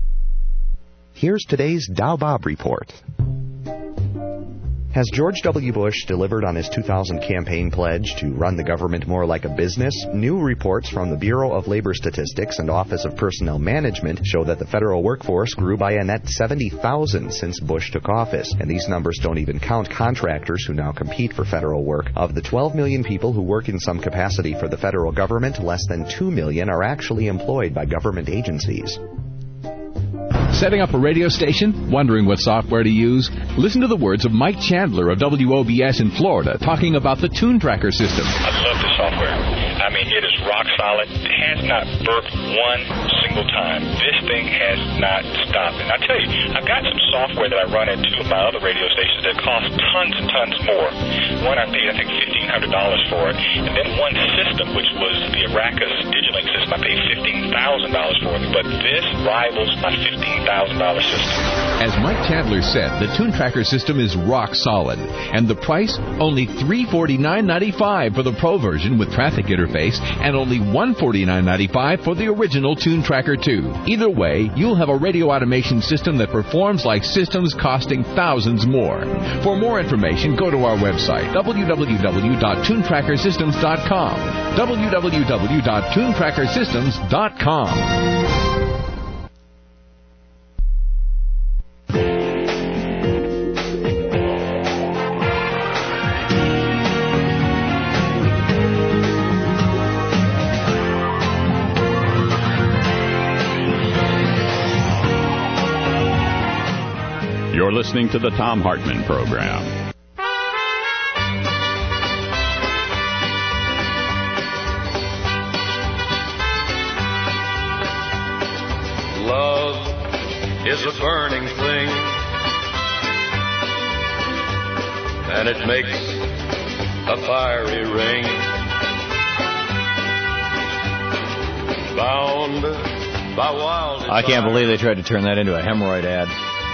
Here's today's Dow Bob report. Has George W. Bush delivered on his two thousand campaign pledge to run the government more like a business? New reports from the Bureau of Labor Statistics and Office of Personnel Management show that the federal workforce grew by a net seventy thousand since Bush took office. And these numbers don't even count contractors who now compete for federal work. Of the twelve million people who work in some capacity for the federal government, less than two million are actually employed by government agencies. Setting up a radio station? Wondering what software to use? Listen to the words of Mike Chandler of W O B S in Florida talking about the Tune Tracker system. I love the software. I mean, it is rock solid. It has not burped one single time. This thing has not stopped. And I tell you, I've got some software that I run at two of my other radio stations that cost tons and tons more. One I paid, I think, fifteen hundred dollars for it. And then one system, which was the Aracus Digilink system, I paid fifteen thousand dollars for it. But this rivals my fifteen thousand dollars system. As Mike Chandler said, the Tune Tracker system is rock solid. And the price? Only three hundred forty-nine ninety-five for the Pro version with traffic interface and only one hundred forty-nine ninety-five for the original Tune Tracker two. Either way, you'll have a radio automation system that performs like systems costing thousands more. For more information, go to our website, w w w dot tune tracker systems dot com. w w w dot tune tracker systems dot com. You're listening to the Thom Hartmann Program. Love is a burning thing, and it makes a fiery ring. Bound by wild I can't believe they tried to turn that into a hemorrhoid ad.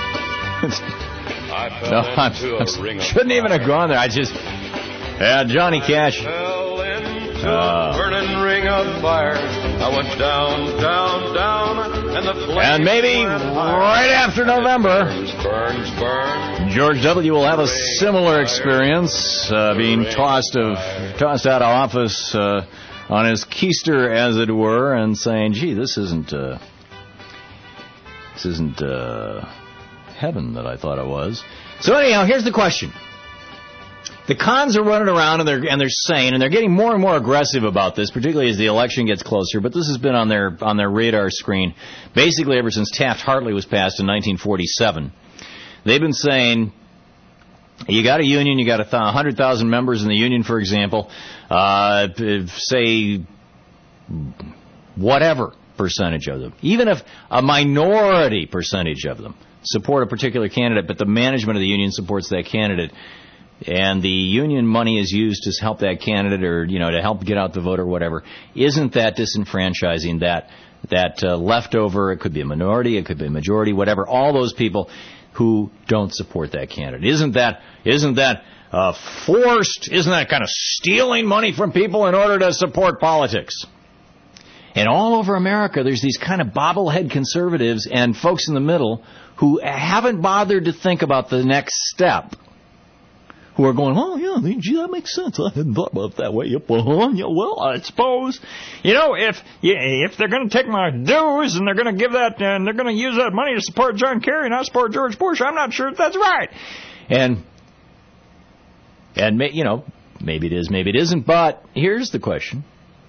no, I'm, I shouldn't even have gone there. I just, yeah, Johnny Cash. Uh, burning ring of fire. I went down, down, down, and the flame. And maybe right after November, burns, burns, burns. George W. will have a similar experience, uh, being tossed of tossed out of office uh, on his keister, as it were, and saying, "Gee, this isn't uh, this isn't uh, heaven that I thought it was." So anyhow, here's the question. The cons are running around, and they're and they're saying, and they're getting more and more aggressive about this, particularly as the election gets closer. But this has been on their on their radar screen basically ever since Taft-Hartley was passed in nineteen forty-seven. They've been saying, you got a union, you got a th- one hundred thousand members in the union, for example, uh, say whatever percentage of them, even if a minority percentage of them support a particular candidate, but the management of the union supports that candidate, and the union money is used to help that candidate, or, you know, to help get out the vote or whatever, isn't that disenfranchising that that uh, leftover? It could be a minority, it could be a majority, whatever, all those people who don't support that candidate. Isn't that isn't that uh, forced? Isn't that kind of stealing money from people in order to support politics? And all over America, there's these kind of bobblehead conservatives and folks in the middle who haven't bothered to think about the next step, who are going, oh, yeah, gee, that makes sense. I hadn't thought about it that way. Yep, uh-huh, yeah, well, I suppose, you know, if yeah, if they're going to take my dues and they're going to give that, and they're going to use that money to support John Kerry and not support George Bush, I'm not sure if that's right. And, and you know, maybe it is, maybe it isn't, but here's the question.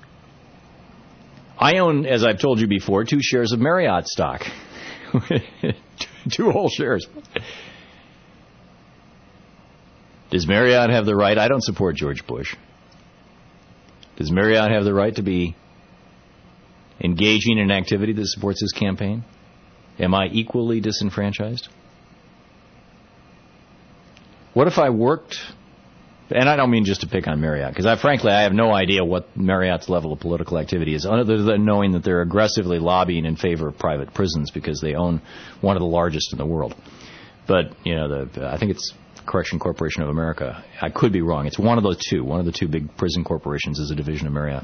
I own, as I've told you before, two shares of Marriott stock. Two whole shares. Does Marriott have the right? I don't support George Bush. Does Marriott have the right to be engaging in activity that supports his campaign? Am I equally disenfranchised? What if I worked, and I don't mean just to pick on Marriott, because I frankly I have no idea what Marriott's level of political activity is, other than knowing that they're aggressively lobbying in favor of private prisons because they own one of the largest in the world. But, you know, the, I think it's Correction Corporation of America. I could be wrong. It's one of those two. One of the two big prison corporations is a division of Marriott.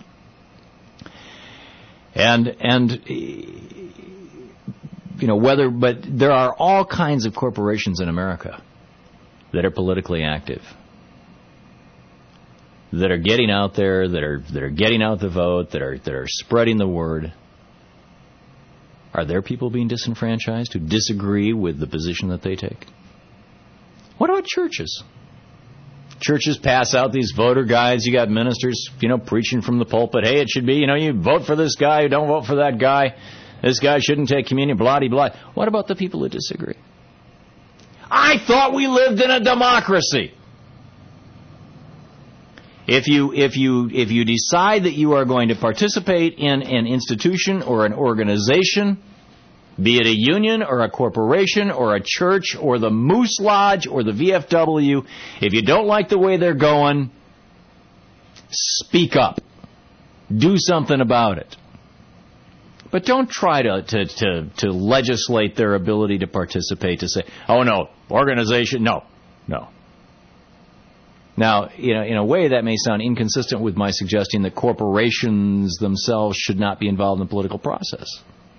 And, and you know, whether, but there are all kinds of corporations in America that are politically active, that are getting out there, that are that are getting out the vote, that are that are spreading the word. Are there people being disenfranchised who disagree with the position that they take? What about churches? Churches pass out these voter guides. You got ministers, you know, preaching from the pulpit. Hey, it should be, you know, you vote for this guy, you don't vote for that guy. This guy shouldn't take communion, blah-de-blah. What about the people who disagree? I thought we lived in a democracy. If you if you if you decide that you are going to participate in an institution or an organization, be it a union or a corporation or a church or the Moose Lodge or the V F W, if you don't like the way they're going, speak up. Do something about it. But don't try to, to, to, to legislate their ability to participate, to say, oh, no, organization, no, no. Now, you know, in a way that may sound inconsistent with my suggesting that corporations themselves should not be involved in the political process.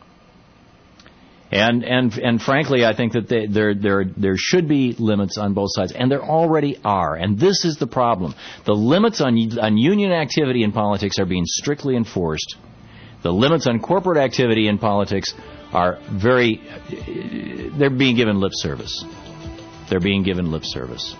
And and and frankly, I think that they, there there there should be limits on both sides, and there already are. And this is the problem: the limits on on union activity in politics are being strictly enforced. The limits on corporate activity in politics are very, they're being given lip service. They're being given lip service.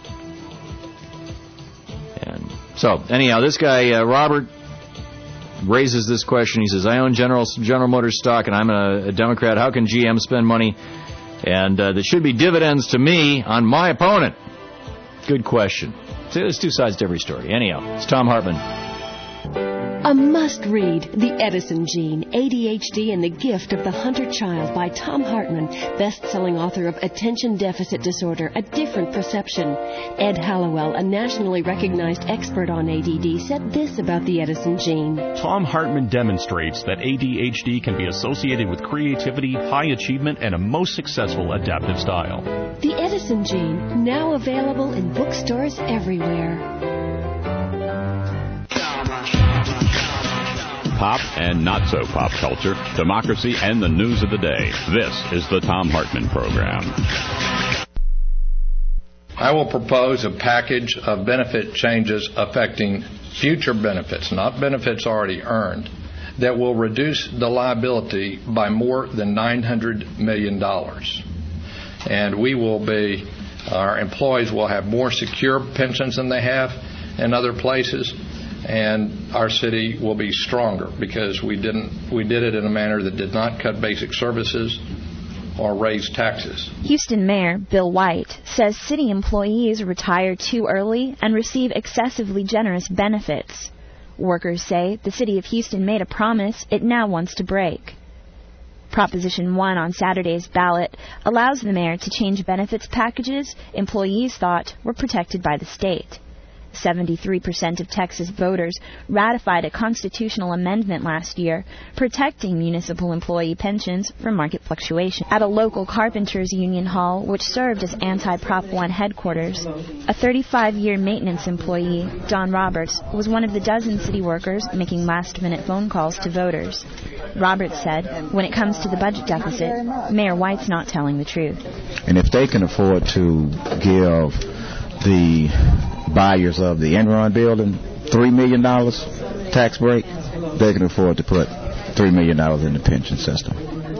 And so, anyhow, this guy, uh, Robert, raises this question. He says, I own General General Motors stock, and I'm a, a Democrat. How can G M spend money And uh, there should be dividends to me on my opponent. Good question. See, there's two sides to every story. Anyhow, it's Thom Hartmann. A must-read, The Edison Gene, A D H D and the Gift of the Hunter Child by Thom Hartmann, best-selling author of Attention Deficit Disorder, A Different Perception. Ed Hallowell, a nationally recognized expert on A D D, said this about the Edison Gene. Thom Hartmann demonstrates that A D H D can be associated with creativity, high achievement, and a most successful adaptive style. The Edison Gene, now available in bookstores everywhere. Pop and not-so-pop culture, democracy, and the news of the day. This is the Thom Hartmann Program. I will propose a package of benefit changes affecting future benefits, not benefits already earned, that will reduce the liability by more than nine hundred million dollars. And we will be, our employees will have more secure pensions than they have in other places. And our city will be stronger because we didn't we did it in a manner that did not cut basic services or raise taxes. Houston Mayor Bill White says city employees retire too early and receive excessively generous benefits. Workers say the city of Houston made a promise it now wants to break. Proposition one on Saturday's ballot allows the mayor to change benefits packages employees thought were protected by the state. seventy-three percent of Texas voters ratified a constitutional amendment last year protecting municipal employee pensions from market fluctuation. At a local carpenters union hall, which served as anti-Prop one headquarters, a thirty-five-year maintenance employee, Don Roberts, was one of the dozen city workers making last-minute phone calls to voters. Roberts said, when it comes to the budget deficit, Mayor White's not telling the truth. And if they can afford to give the buyers of the Enron building three million dollars tax break, they can afford to put three million dollars in the pension system.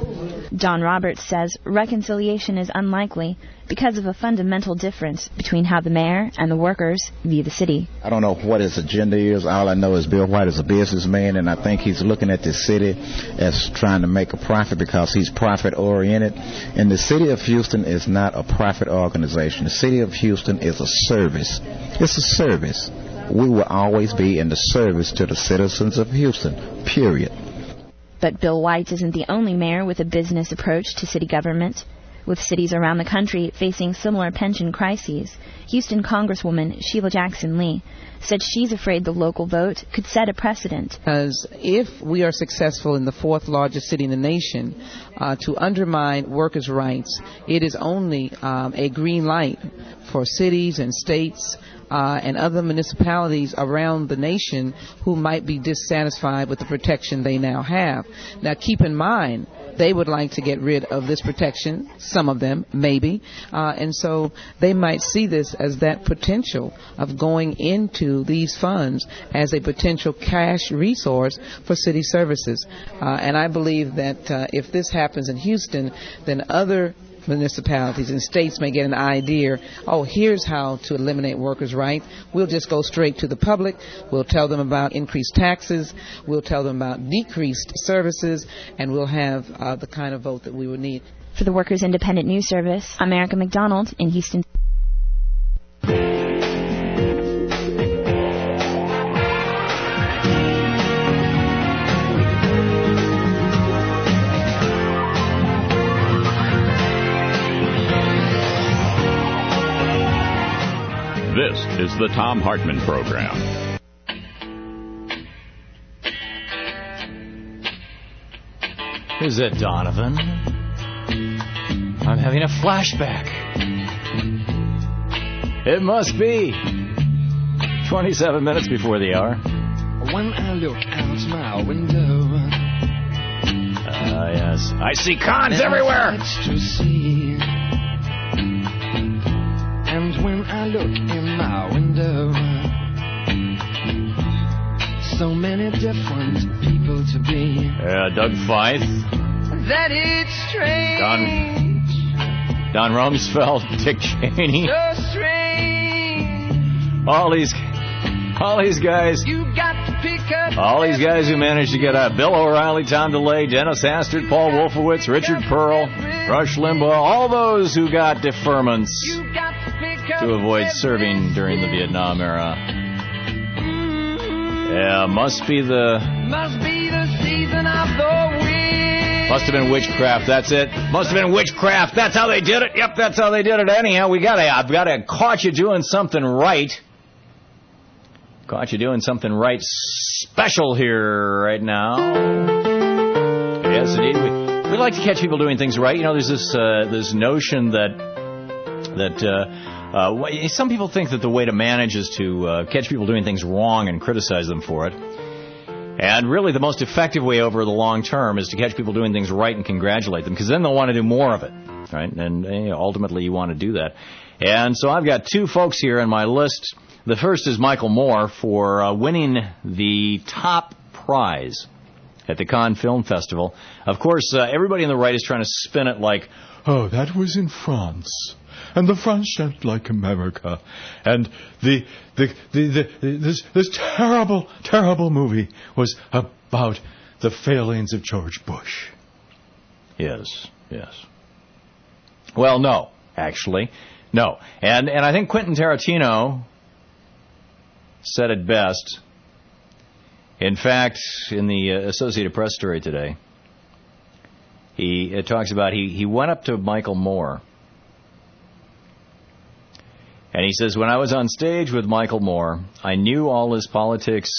Don Roberts says reconciliation is unlikely because of a fundamental difference between how the mayor and the workers view the city. I don't know what his agenda is. All I know is Bill White is a businessman, and I think he's looking at this city as trying to make a profit because he's profit-oriented. And the city of Houston is not a profit organization. The city of Houston is a service. It's a service. We will always be in the service to the citizens of Houston, period. But Bill White isn't the only mayor with a business approach to city government. With cities around the country facing similar pension crises, Houston Congresswoman Sheila Jackson Lee said she's afraid the local vote could set a precedent. Because if we are successful in the fourth largest city in the nation uh, to undermine workers' rights, it is only um, a green light for cities and states Uh, and other municipalities around the nation who might be dissatisfied with the protection they now have. Now, keep in mind, they would like to get rid of this protection, some of them, maybe, uh, and so they might see this as that potential of going into these funds as a potential cash resource for city services. Uh, and I believe that uh, if this happens in Houston, then other municipalities and states may get an idea, oh, here's how to eliminate workers' rights. We'll just go straight to the public. We'll tell them about increased taxes. We'll tell them about decreased services, and we'll have uh, the kind of vote that we would need. For the Workers Independent News Service, I'm Erica McDonald in Houston. This is the Thom Hartmann Program. Is it Donovan? I'm having a flashback. It must be. twenty-seven minutes before the hour. When I look out my window, Ah, uh, yes. I see cons everywhere. To see. And when I look in my window, so many different people to be. Yeah, Doug Feith. That it's strange. Don, Don Rumsfeld, Dick Cheney. So strange. All these, all these guys. You got to pick up. All these guys who managed to get out. Bill O'Reilly, Tom DeLay, Dennis Hastert, Paul Wolfowitz, Richard Pearl. Rush Limbaugh, all those who got deferments to avoid serving during the Vietnam era. Yeah, must be the... Must be the season of the wind. Must have been witchcraft, that's it. Must have been witchcraft, that's how they did it. Yep, that's how they did it. Anyhow, we gotta, I've gotta caught you doing something right. Caught you doing something right special here right now. Yes, indeed. We, we like to catch people doing things right. You know, there's this uh, this notion that that uh, uh, some people think that the way to manage is to uh, catch people doing things wrong and criticize them for it. And really, the most effective way over the long term is to catch people doing things right and congratulate them, because then they'll want to do more of it, right? And you know, ultimately, you want to do that. And so I've got two folks here on my list. The first is Michael Moore for uh, winning the top prize at the Cannes Film Festival. Of course, uh, everybody on the right is trying to spin it like, oh, that was in France, and the French don't like America, and the the the, the, the this this terrible terrible movie was about the failings of George Bush. Yes, yes. Well, no, actually, no, and and I think Quentin Tarantino said it best. In fact, in the uh, Associated Press story today, he it talks about he, he went up to Michael Moore, and he says, when I was on stage with Michael Moore, I knew all his politics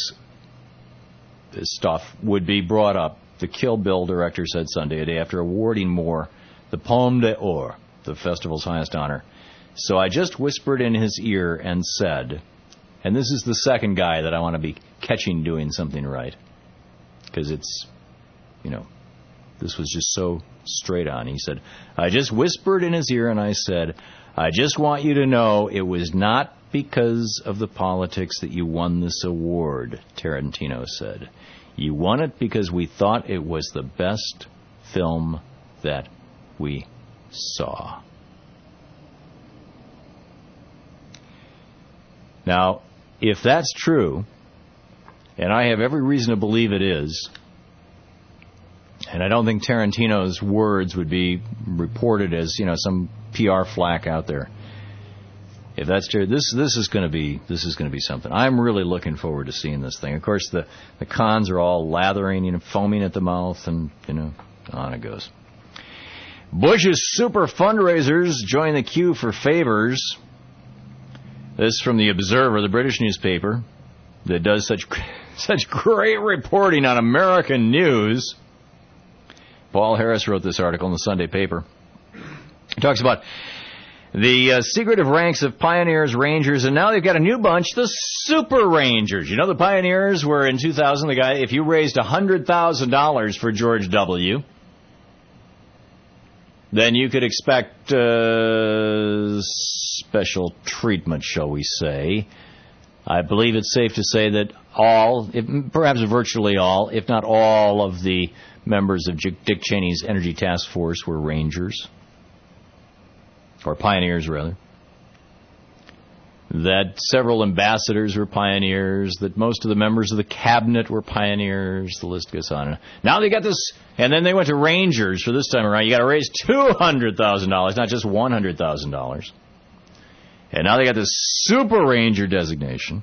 stuff would be brought up. The Kill Bill director said Sunday, a day after awarding Moore the Palme d'Or, the festival's highest honor. So I just whispered in his ear and said... And this is the second guy that I want to be catching doing something right. Because it's, you know, this was just so straight on. He said, I just whispered in his ear and I said, I just want you to know it was not because of the politics that you won this award, Tarantino said. You won it because we thought it was the best film that we saw. Now, if that's true, and I have every reason to believe it is, and I don't think Tarantino's words would be reported as, you know, some P R flack out there. If that's true, this this is going to be this is going to be something. I'm really looking forward to seeing this thing. Of course, the the cons are all lathering, you know, foaming at the mouth, and you know, on it goes. Bush's super fundraisers join the queue for favors. This from the Observer, the British newspaper that does such such great reporting on American news. Paul Harris wrote this article in the Sunday paper. He talks about the uh, secretive ranks of pioneers, rangers, and now they've got a new bunch, the Super Rangers. You know, the pioneers were in two thousand, the guy, if you raised one hundred thousand dollars for George W., then you could expect uh, special treatment, shall we say. I believe it's safe to say that all, if, perhaps virtually all, if not all of the members of Dick Cheney's Energy Task Force were Rangers, or pioneers, rather. That several ambassadors were pioneers, that most of the members of the cabinet were pioneers, the list goes on. Now they got this, and then they went to Rangers for this time around. You got to raise two hundred thousand dollars, not just one hundred thousand dollars. And now they got this Super Ranger designation.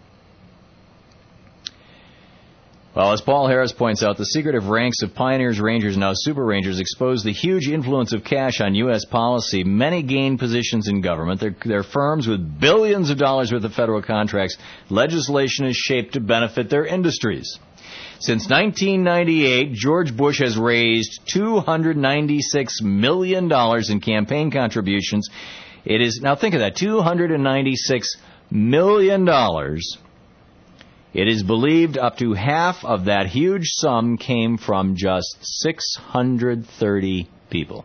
Well, as Paul Harris points out, the secretive ranks of pioneers, rangers, and now Super Rangers expose the huge influence of cash on U S policy. Many gain positions in government. They're, they're firms with billions of dollars worth of federal contracts. Legislation is shaped to benefit their industries. Since nineteen ninety-eight, George Bush has raised two hundred ninety-six million dollars in campaign contributions. It is, now think of that, two hundred ninety-six million dollars. It is believed up to half of that huge sum came from just six hundred thirty people.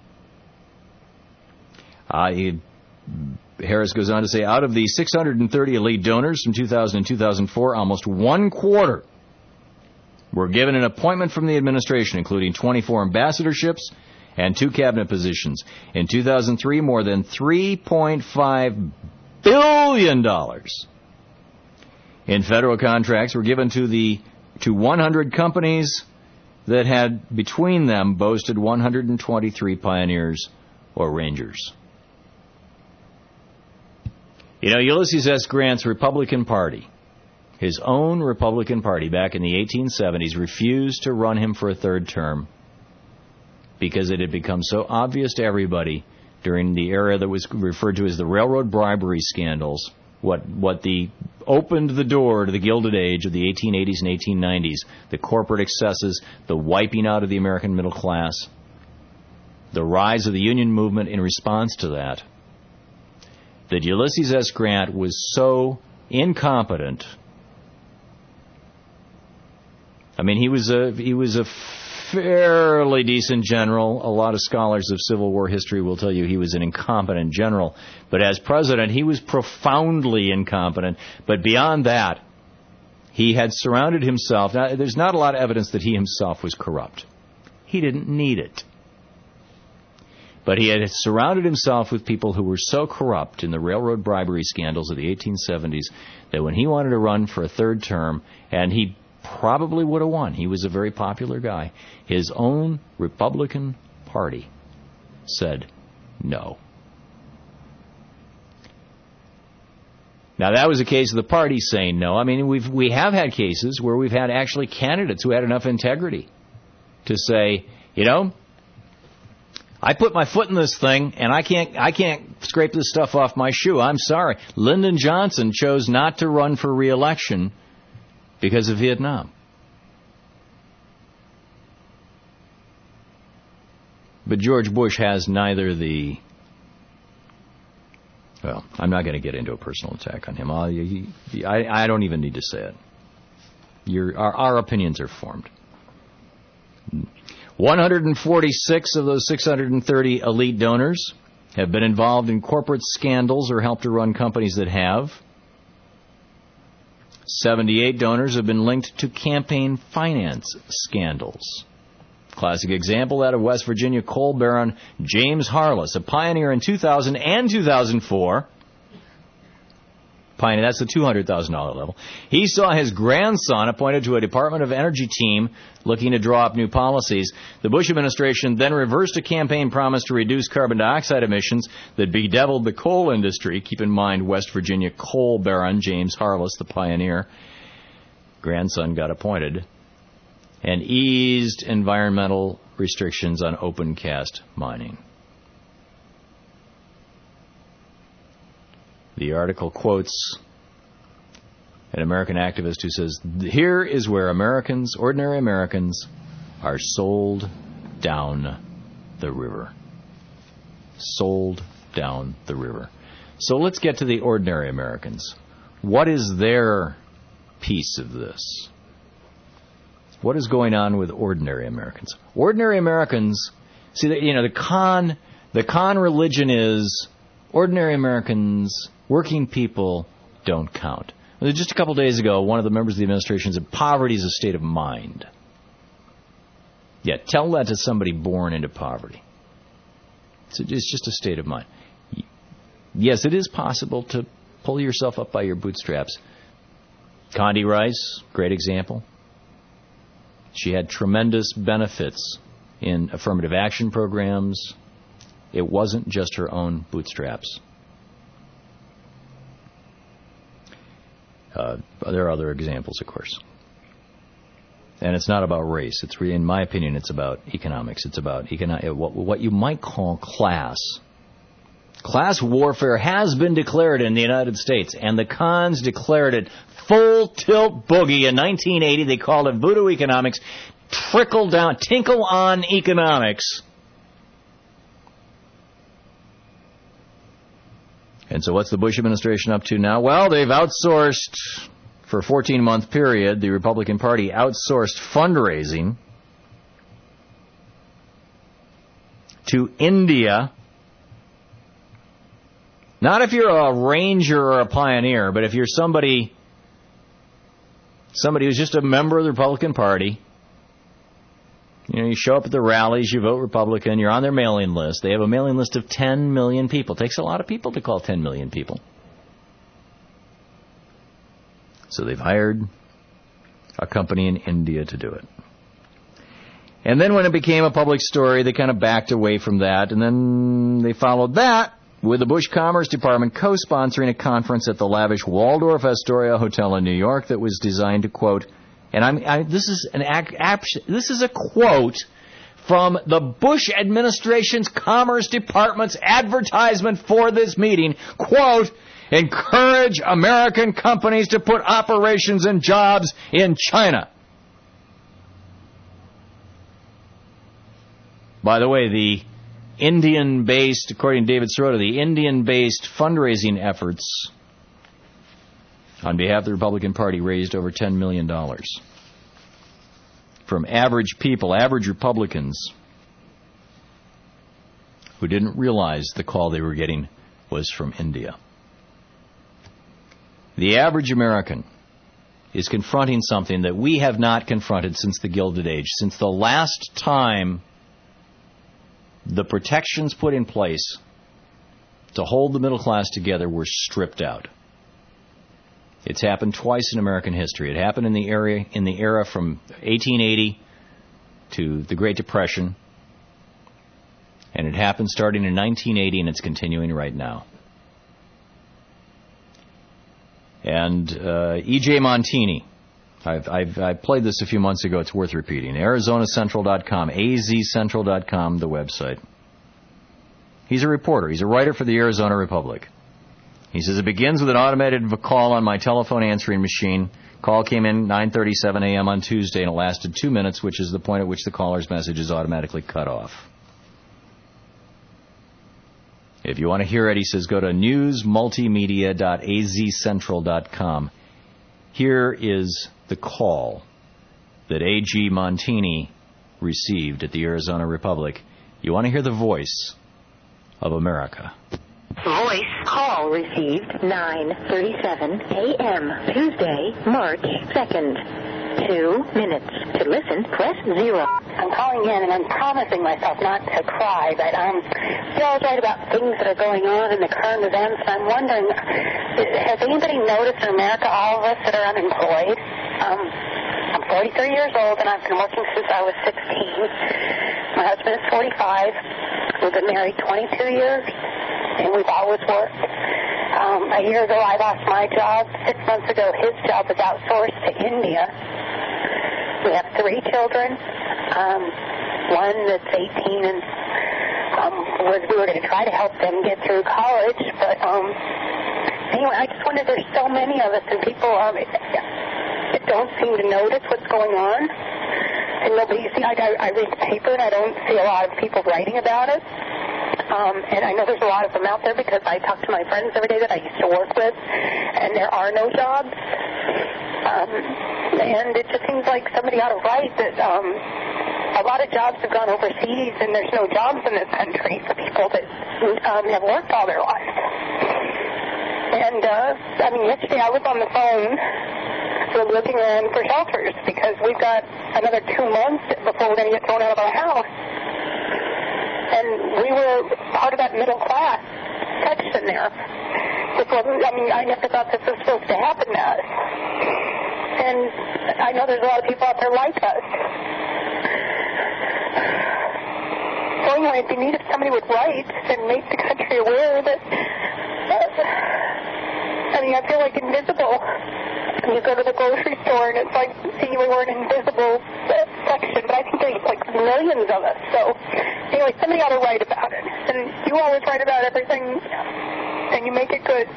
Uh, he, Harris goes on to say, out of the six hundred thirty elite donors from two thousand and two thousand four, almost one quarter were given an appointment from the administration, including twenty-four ambassadorships and two cabinet positions. In two thousand three, more than three point five billion dollars in federal contracts were given to the to one hundred companies that had, between them, boasted one hundred twenty-three pioneers or rangers. You know, Ulysses S. Grant's Republican Party, his own Republican Party back in the eighteen seventies, refused to run him for a third term because it had become so obvious to everybody during the era that was referred to as the railroad bribery scandals, what what the opened the door to the Gilded Age of the eighteen eighties and eighteen nineties, the corporate excesses, the wiping out of the American middle class, the rise of the union movement in response to that, that Ulysses S. Grant was so incompetent. I mean, he was a he was a fairly decent general. A lot of scholars of Civil War history will tell you he was an incompetent general. But as president, he was profoundly incompetent. But beyond that, he had surrounded himself. Now, there's not a lot of evidence that he himself was corrupt. He didn't need it. But he had surrounded himself with people who were so corrupt in the railroad bribery scandals of the eighteen seventies that when he wanted to run for a third term, and he probably would have won. He was a very popular guy. His own Republican Party said no. Now, that was a case of the party saying no. I mean, we've, we have had cases where we've had actually candidates who had enough integrity to say, you know, I put my foot in this thing, and I can't I can't scrape this stuff off my shoe. I'm sorry. Lyndon Johnson chose not to run for re-election because of Vietnam. But George Bush has neither the... Well, I'm not going to get into a personal attack on him. I'll, he, I, I don't even need to say it. Your, our, our opinions are formed. one hundred forty-six of those six hundred thirty elite donors have been involved in corporate scandals or helped to run companies that have. seventy-eight donors have been linked to campaign finance scandals. Classic example, that of West Virginia coal baron James Harless, a pioneer in two thousand and two thousand four. Pioneer, that's the two hundred thousand dollars level. He saw his grandson appointed to a Department of Energy team looking to draw up new policies. The Bush administration then reversed a campaign promise to reduce carbon dioxide emissions that bedeviled the coal industry. Keep in mind, West Virginia coal baron James Harless, the pioneer, grandson got appointed, and eased environmental restrictions on open cast mining. The article quotes an American activist who says, here is where Americans, ordinary Americans, are sold down the river. Sold down the river. So let's get to the ordinary Americans. What is their piece of this? What is going on with ordinary Americans? Ordinary Americans, see, you know, the con, the con religion is ordinary Americans, working people don't count. Just a couple days ago, one of the members of the administration said poverty is a state of mind. Yeah, tell that to somebody born into poverty. It's, it's just a state of mind. Yes, it is possible to pull yourself up by your bootstraps. Condi Rice, great example. She had tremendous benefits in affirmative action programs. It wasn't just her own bootstraps. Uh, there are other examples, of course. And it's not about race. It's really, in my opinion, it's about economics. It's about econo- what, what you might call class. Class warfare has been declared in the United States, and the cons declared it full tilt boogie in nineteen eighty. They called it voodoo economics, trickle down, tinkle on economics. And so what's the Bush administration up to now? Well, they've outsourced, for a fourteen-month period, the Republican Party outsourced fundraising to India. Not if you're a ranger or a pioneer, but if you're somebody, somebody who's just a member of the Republican Party. You know, you show up at the rallies, you vote Republican, you're on their mailing list. They have a mailing list of ten million people. It takes a lot of people to call ten million people. So they've hired a company in India to do it. And then when it became a public story, they kind of backed away from that, and then they followed that with the Bush Commerce Department co-sponsoring a conference at the lavish Waldorf Astoria Hotel in New York that was designed to, quote, and I'm, I, this is an ac- ap- this is a quote from the Bush administration's Commerce Department's advertisement for this meeting, quote, encourage American companies to put operations and jobs in China. By the way, the Indian-based, according to David Sirota, the Indian-based fundraising efforts on behalf of the Republican Party raised over ten million dollars from average people, average Republicans, who didn't realize the call they were getting was from India. The average American is confronting something that we have not confronted since the Gilded Age, since the last time the protections put in place to hold the middle class together were stripped out. It's happened twice in American history. It happened in the era, in the era from eighteen eighty to the Great Depression, and it happened starting in nineteen eighty, and it's continuing right now. And uh, E J Montini, I've, I've, I played this a few months ago. It's worth repeating. Arizona Central dot com, A Z Central dot com, the website. He's a reporter. He's a writer for the Arizona Republic. He says, it begins with an automated call on my telephone answering machine. Call came in nine thirty-seven a.m. on Tuesday, and it lasted two minutes, which is the point at which the caller's message is automatically cut off. If you want to hear it, he says, go to news multimedia dot A Z Central dot com. Here is the call that A G Montini received at the Arizona Republic. You want to hear the voice of America. Voice call received nine thirty-seven a.m. Tuesday, March second. Two minutes. To listen, press zero. I'm calling in and I'm promising myself not to cry, but um, you're always right about things that are going on in the current events. I'm wondering, has anybody noticed in America, all of us that are unemployed? Um, I'm forty-three years old and I've been working since I was sixteen. My husband is forty-five. We've been married twenty-two years, and we've always worked. Um, a year ago, I lost my job. Six months ago, his job was outsourced to India. We have three children. Um, one that's eighteen, and um, was, we were going to try to help them get through college. But um, anyway, I just wonder, there's so many of us, and people um, that don't seem to notice what's going on. And nobody, see, I, I read the paper, and I don't see a lot of people writing about it. Um, and I know there's a lot of them out there because I talk to my friends every day that I used to work with, and there are no jobs. Um, and it just seems like somebody ought to write that um, a lot of jobs have gone overseas, and there's no jobs in this country for people that um, have worked all their lives. And, uh, I mean, yesterday I was on the phone we're looking around for shelters because we've got another two months before we're going to get thrown out of our house. And we were part of that middle class section there. This wasn't, I mean, I never thought this was supposed to happen to us. And I know there's a lot of people out there like us. So anyway, it'd be neat if somebody would write and make the country aware that, uh, I mean, I feel like invisible. And you go to the grocery store and it's like, see, we were an invisible section, but I think there's like millions of us. So anyway, somebody ought to write about it. And you always write about everything, and you make it good.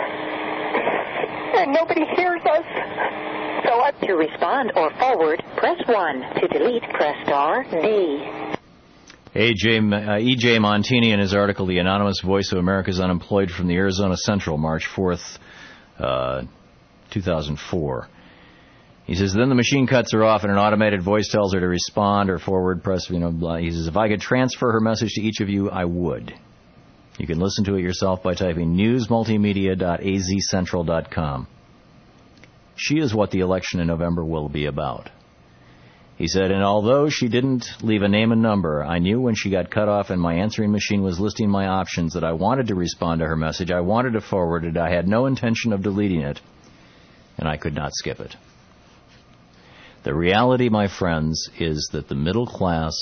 And nobody hears us. So I... To respond or forward, press one. To delete, press star D. A J, uh, E J Montini in his article, The Anonymous Voice of America's Unemployed, from the Arizona Central, March fourth, uh, two thousand four. He says, then the machine cuts her off and an automated voice tells her to respond or forward, press, you know, blah. He says, if I could transfer her message to each of you, I would. You can listen to it yourself by typing news multimedia dot A Z Central dot com. She is what the election in November will be about. He said, and although she didn't leave a name and number, I knew when she got cut off and my answering machine was listing my options that I wanted to respond to her message, I wanted to forward it, I had no intention of deleting it, and I could not skip it. The reality, my friends, is that the middle class,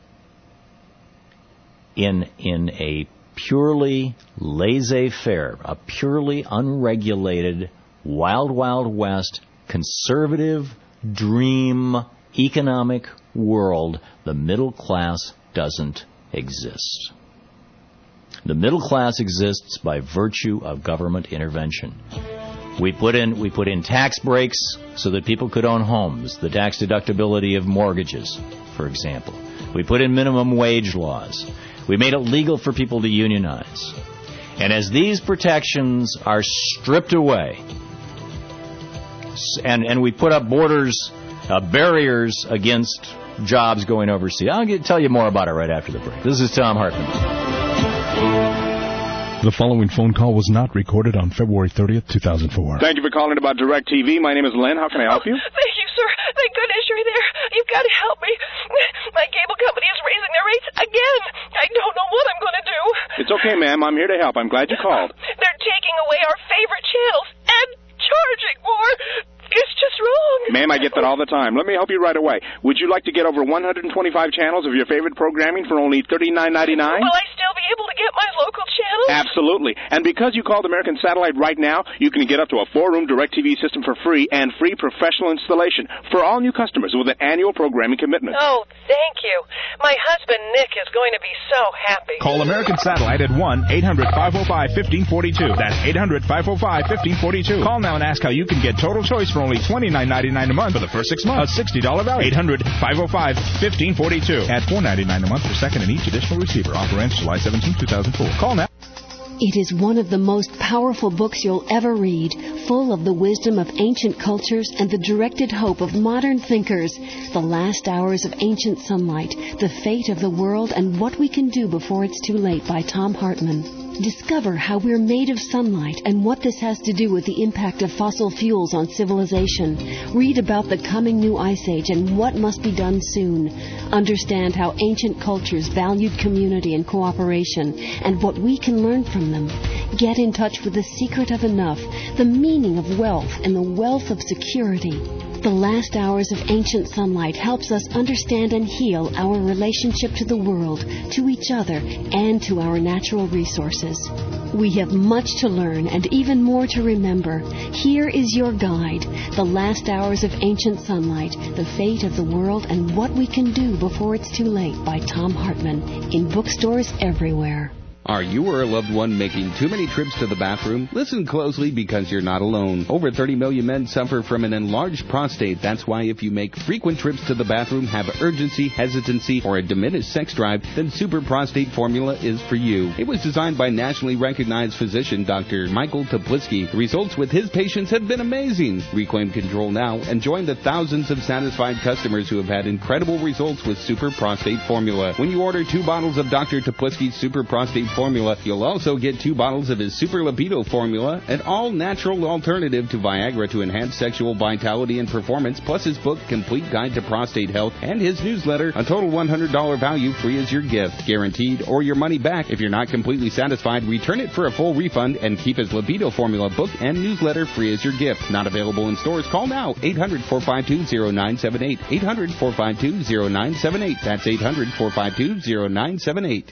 in in a purely laissez-faire, a purely unregulated, wild, wild west, conservative dream economic world, the middle class doesn't exist. The middle class exists by virtue of government intervention. We put in we put in tax breaks so that people could own homes, the tax deductibility of mortgages, for example. We put in minimum wage laws. We made it legal for people to unionize. And as these protections are stripped away, and, and we put up borders, uh, barriers against jobs going overseas. I'll get, tell you more about it right after the break. This is Thom Hartmann. The following phone call was not recorded on February thirtieth, two thousand four. Thank you for calling about DirecTV. My name is Len. How can I help you? Oh, thank you, sir. Thank goodness you're there. You've got to help me. My cable company is raising their rates again. I don't know what I'm going to do. It's okay, ma'am. I'm here to help. I'm glad you called. They're taking away our favorite channels and charging more. It's just wrong. Ma'am, I get that all the time. Let me help you right away. Would you like to get over one hundred twenty-five channels of your favorite programming for only thirty-nine ninety-nine? Will I still be able to get my local channels? Absolutely. And because you called American Satellite right now, you can get up to a four-room DirecTV system for free and free professional installation for all new customers with an annual programming commitment. Oh, thank you. My husband, Nick, is going to be so happy. Call American Satellite at one eight hundred five oh five fifteen forty-two. That's eight hundred five oh five fifteen forty-two. Call now and ask how you can get total choice for only twenty-nine ninety-nine a month for the first six months. A sixty dollars value. eight hundred five oh five fifteen forty-two. At four ninety-nine a month per second in each additional receiver. Offer ends July seventeenth, two thousand four. Call now. It is one of the most powerful books you'll ever read, full of the wisdom of ancient cultures and the directed hope of modern thinkers. The Last Hours of Ancient Sunlight, The Fate of the World and What We Can Do Before It's Too Late by Thom Hartmann. Discover how we're made of sunlight and what this has to do with the impact of fossil fuels on civilization. Read about the coming new ice age and what must be done soon. Understand how ancient cultures valued community and cooperation and what we can learn from them. Get in touch with the secret of enough, the meaning of wealth, and the wealth of security. The Last Hours of Ancient Sunlight helps us understand and heal our relationship to the world, to each other, and to our natural resources. We have much to learn and even more to remember. Here is your guide, The Last Hours of Ancient Sunlight, The Fate of the World and What We Can Do Before It's Too Late by Thom Hartmann, in bookstores everywhere. Are you or a loved one making too many trips to the bathroom? Listen closely because you're not alone. Over thirty million men suffer from an enlarged prostate. That's why if you make frequent trips to the bathroom, have urgency, hesitancy, or a diminished sex drive, then Super Prostate Formula is for you. It was designed by nationally recognized physician Doctor Michael Toplitzky. The results with his patients have been amazing. Reclaim control now and join the thousands of satisfied customers who have had incredible results with Super Prostate Formula. When you order two bottles of Doctor Toplitzky's Super Prostate Formula, you'll also get two bottles of his Super Libido Formula, an all-natural alternative to Viagra to enhance sexual vitality and performance, plus his book, Complete Guide to Prostate Health, and his newsletter, a total one hundred dollars value, free as your gift. Guaranteed, or your money back. If you're not completely satisfied, return it for a full refund and keep his Libido Formula book and newsletter free as your gift. Not available in stores? Call now, eight hundred, four five two, zero nine seven eight. eight hundred, four five two, zero nine seven eight. That's eight hundred, four five two, zero nine seven eight.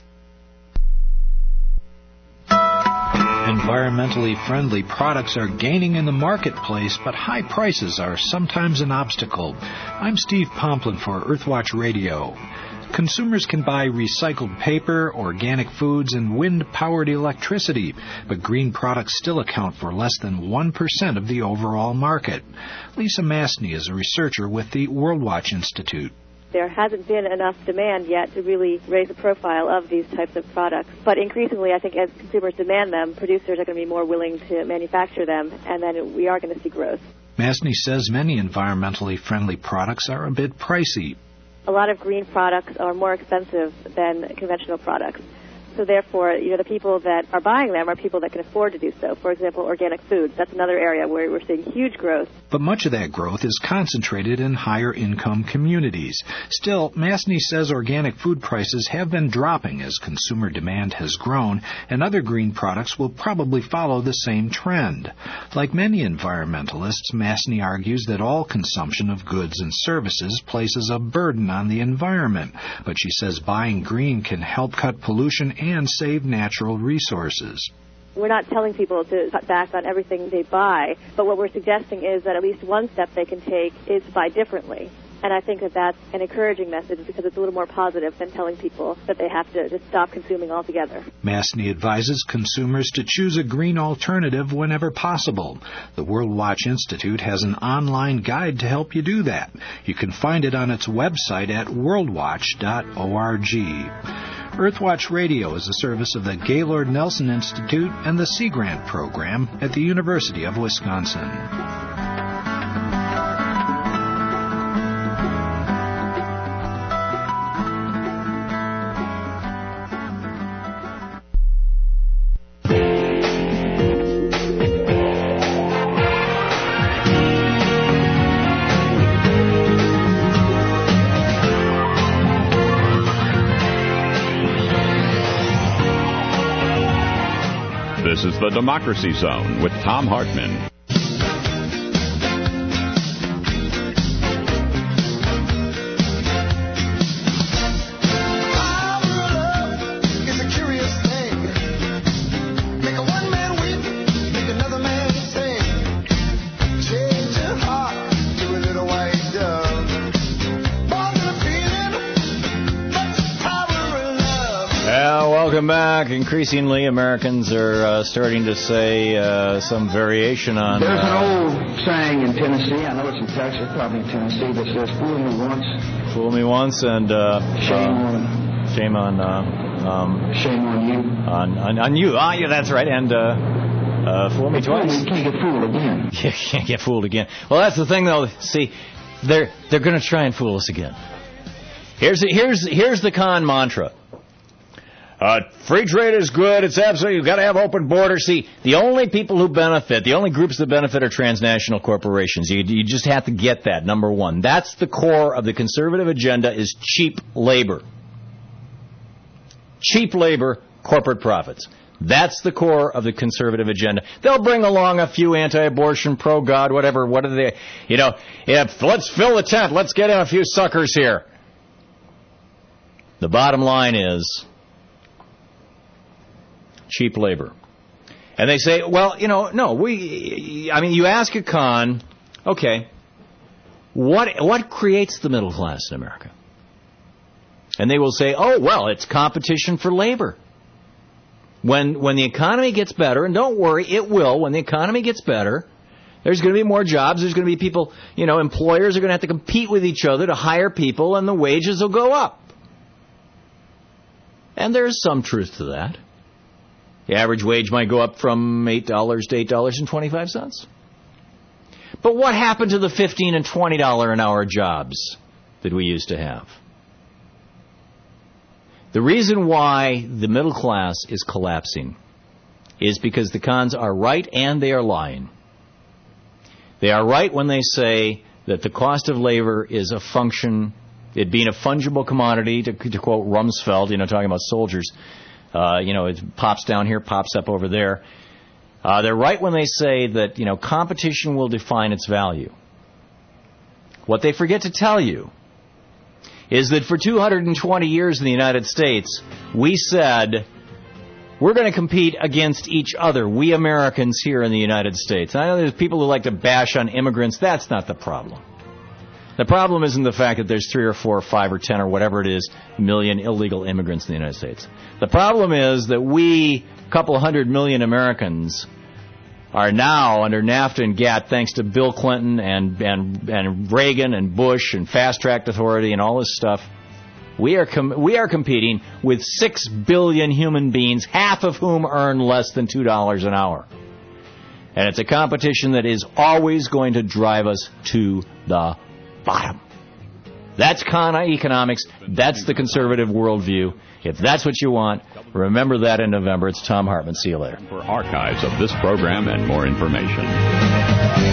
Environmentally friendly products are gaining in the marketplace, but high prices are sometimes an obstacle. I'm Steve Pomplin for Earthwatch Radio. Consumers can buy recycled paper, organic foods, and wind-powered electricity, but green products still account for less than one percent of the overall market. Lisa Mastny is a researcher with the WorldWatch Institute. There hasn't been enough demand yet to really raise the profile of these types of products. But increasingly, I think as consumers demand them, producers are going to be more willing to manufacture them, and then we are going to see growth. Mastny says many environmentally friendly products are a bit pricey. A lot of green products are more expensive than conventional products. So therefore, you know, the people that are buying them are people that can afford to do so. For example, organic foods. That's another area where we're seeing huge growth. But much of that growth is concentrated in higher-income communities. Still, Mastny says organic food prices have been dropping as consumer demand has grown, and other green products will probably follow the same trend. Like many environmentalists, Mastny argues that all consumption of goods and services places a burden on the environment, but she says buying green can help cut pollution and save natural resources. We're not telling people to cut back on everything they buy, but what we're suggesting is that at least one step they can take is to buy differently. And I think that that's an encouraging message because it's a little more positive than telling people that they have to just stop consuming altogether. Mastny advises consumers to choose a green alternative whenever possible. The World Watch Institute has an online guide to help you do that. You can find it on its website at world watch dot org. Earthwatch Radio is a service of the Gaylord Nelson Institute and the Sea Grant Program at the University of Wisconsin. This is the Democracy Zone with Thom Hartmann. Welcome back. Increasingly, Americans are uh, starting to say uh, some variation on... There's uh, an old saying in Tennessee, I know it's in Texas, probably in Tennessee, that says, fool me once. Fool me once and... Uh, shame uh, on... Shame on... Uh, um, shame on you. On, on, on you. Ah, yeah, that's right. And uh, uh, fool me twice. You can't get fooled again. You can't get fooled again. Well, that's the thing, though. See, they're, they're going to try and fool us again. Here's the, here's, here's the con mantra. Uh, free trade is good. It's absolutely, you've got to have open borders. See, the only people who benefit, the only groups that benefit are transnational corporations. You, you just have to get that, number one. That's the core of the conservative agenda is cheap labor. Cheap labor, corporate profits. That's the core of the conservative agenda. They'll bring along a few anti-abortion, pro-God, whatever, what are they, you know, yeah, let's fill the tent. Let's get in a few suckers here. The bottom line is... cheap labor. And they say, well, you know, no, we, I mean, you ask a con, okay, what what creates the middle class in America? And they will say, oh, well, it's competition for labor. When when the economy gets better, and don't worry, it will, when the economy gets better, there's going to be more jobs, there's going to be people, you know, employers are going to have to compete with each other to hire people, and the wages will go up. And there's some truth to that. The average wage might go up from eight dollars to eight dollars and twenty-five cents. But what happened to the fifteen and twenty dollars an hour jobs that we used to have? The reason why the middle class is collapsing is because the cons are right and they are lying. They are right when they say that the cost of labor is a function, it being a fungible commodity, to, to quote Rumsfeld, you know, talking about soldiers. Uh, you know, it pops down here, pops up over there. Uh, they're right when they say that, you know, competition will define its value. What they forget to tell you is that for two hundred twenty years in the United States, we said we're going to compete against each other, we Americans here in the United States. And I know there's people who like to bash on immigrants. That's not the problem. The problem isn't the fact that there's three or four or five or ten or whatever it is million illegal immigrants in the United States. The problem is that we, a couple hundred million Americans, are now under NAFTA and GATT, thanks to Bill Clinton and, and, and Reagan and Bush and fast-track authority and all this stuff. We are com- we are competing with six billion human beings, half of whom earn less than two dollars an hour. And it's a competition that is always going to drive us to the bottom. That's con economics. That's the conservative worldview. If that's what you want, remember that in November. It's Thom Hartmann. See you later. For archives of this program and more information.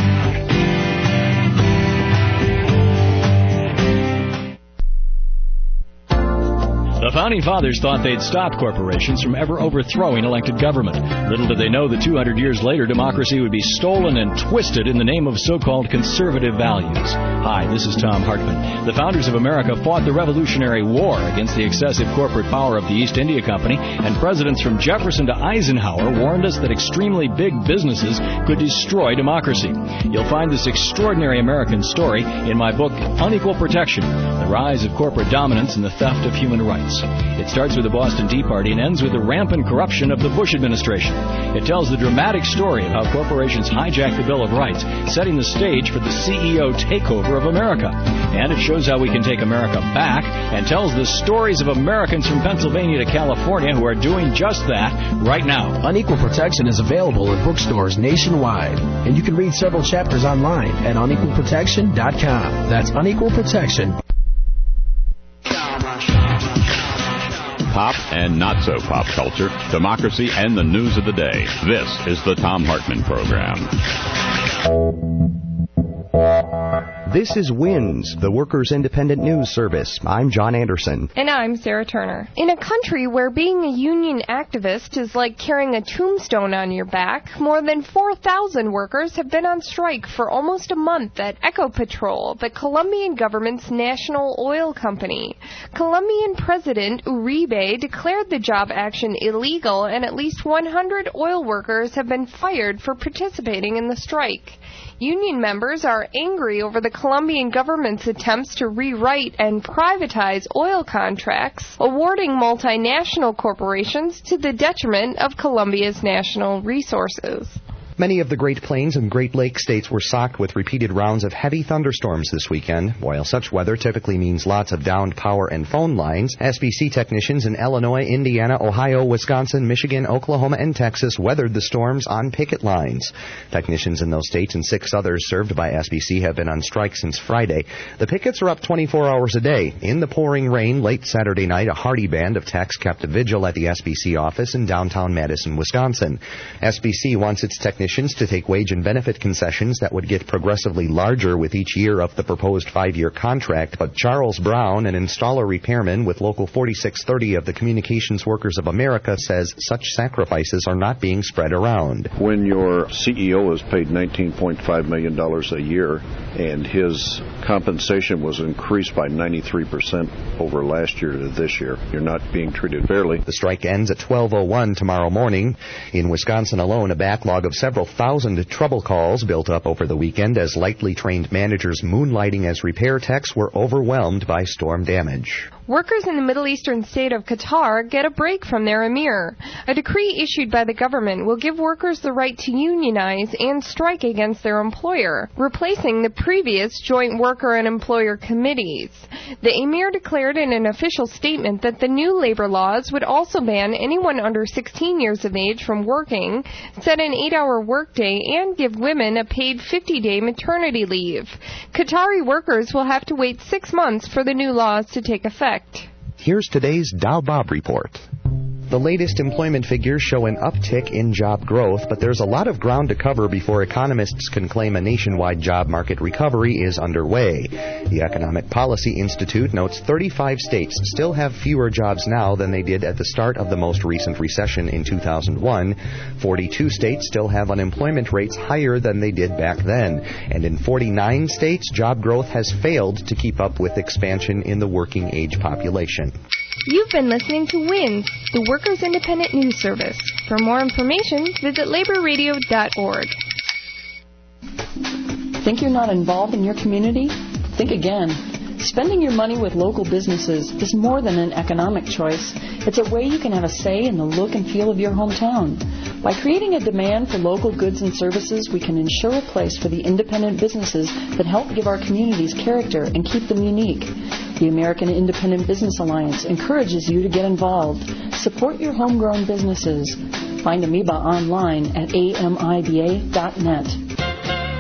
The Founding Fathers thought they'd stop corporations from ever overthrowing elected government. Little did they know that two hundred years later, democracy would be stolen and twisted in the name of so-called conservative values. Hi, this is Thom Hartmann. The founders of America fought the Revolutionary War against the excessive corporate power of the East India Company, and presidents from Jefferson to Eisenhower warned us that extremely big businesses could destroy democracy. You'll find this extraordinary American story in my book, Unequal Protection, The Rise of Corporate Dominance and the Theft of Human Rights. It starts with the Boston Tea Party and ends with the rampant corruption of the Bush administration. It tells the dramatic story of how corporations hijacked the Bill of Rights, setting the stage for the C E O takeover of America. And it shows how we can take America back and tells the stories of Americans from Pennsylvania to California who are doing just that right now. Unequal Protection is available in bookstores nationwide, and you can read several chapters online at unequal protection dot com. That's Unequal Protection. Pop and not so pop culture, democracy, and the news of the day. This is the Thom Hartmann Program. This is WINS, the Workers' Independent News Service. I'm John Anderson. And I'm Sarah Turner. In a country where being a union activist is like carrying a tombstone on your back, more than four thousand workers have been on strike for almost a month at Ecopetrol, the Colombian government's national oil company. Colombian President Uribe declared the job action illegal, and at least one hundred oil workers have been fired for participating in the strike. Union members are angry over the Colombian government's attempts to rewrite and privatize oil contracts, awarding multinational corporations to the detriment of Colombia's national resources. Many of the Great Plains and Great Lakes states were socked with repeated rounds of heavy thunderstorms this weekend. While such weather typically means lots of downed power and phone lines, S B C technicians in Illinois, Indiana, Ohio, Wisconsin, Michigan, Oklahoma, and Texas weathered the storms on picket lines. Technicians in those states and six others served by S B C have been on strike since Friday. The pickets are up twenty-four hours a day. In the pouring rain late Saturday night, a hearty band of techs kept a vigil at the S B C office in downtown Madison, Wisconsin. S B C wants its technicians to take wage and benefit concessions that would get progressively larger with each year of the proposed five-year contract, but Charles Brown, an installer repairman with Local forty-six thirty of the Communications Workers of America, says such sacrifices are not being spread around. When your C E O is paid nineteen point five million dollars a year and his compensation was increased by ninety-three percent over last year to this year, you're not being treated fairly. The strike ends at twelve oh one tomorrow morning. In Wisconsin alone, a backlog of several thousand trouble calls built up over the weekend as lightly trained managers moonlighting as repair techs were overwhelmed by storm damage. Workers in the Middle Eastern state of Qatar get a break from their emir. A decree issued by the government will give workers the right to unionize and strike against their employer, replacing the previous joint worker and employer committees. The emir declared in an official statement that the new labor laws would also ban anyone under sixteen years of age from working, set an eight-hour workday, and give women a paid fifty-day maternity leave. Qatari workers will have to wait six months for the new laws to take effect. Here's today's Dow Bob Report. The latest employment figures show an uptick in job growth, but there's a lot of ground to cover before economists can claim a nationwide job market recovery is underway. The Economic Policy Institute notes thirty-five states still have fewer jobs now than they did at the start of the most recent recession in two thousand one. forty-two states still have unemployment rates higher than they did back then. And in forty-nine states, job growth has failed to keep up with expansion in the working age population. You've been listening to WINS, the Workers' Independent News Service. For more information, visit labor radio dot org. Think you're not involved in your community? Think again. Spending your money with local businesses is more than an economic choice. It's a way you can have a say in the look and feel of your hometown. By creating a demand for local goods and services, we can ensure a place for the independent businesses that help give our communities character and keep them unique. The American Independent Business Alliance encourages you to get involved. Support your homegrown businesses. Find Amoeba online at A M I B A dot net.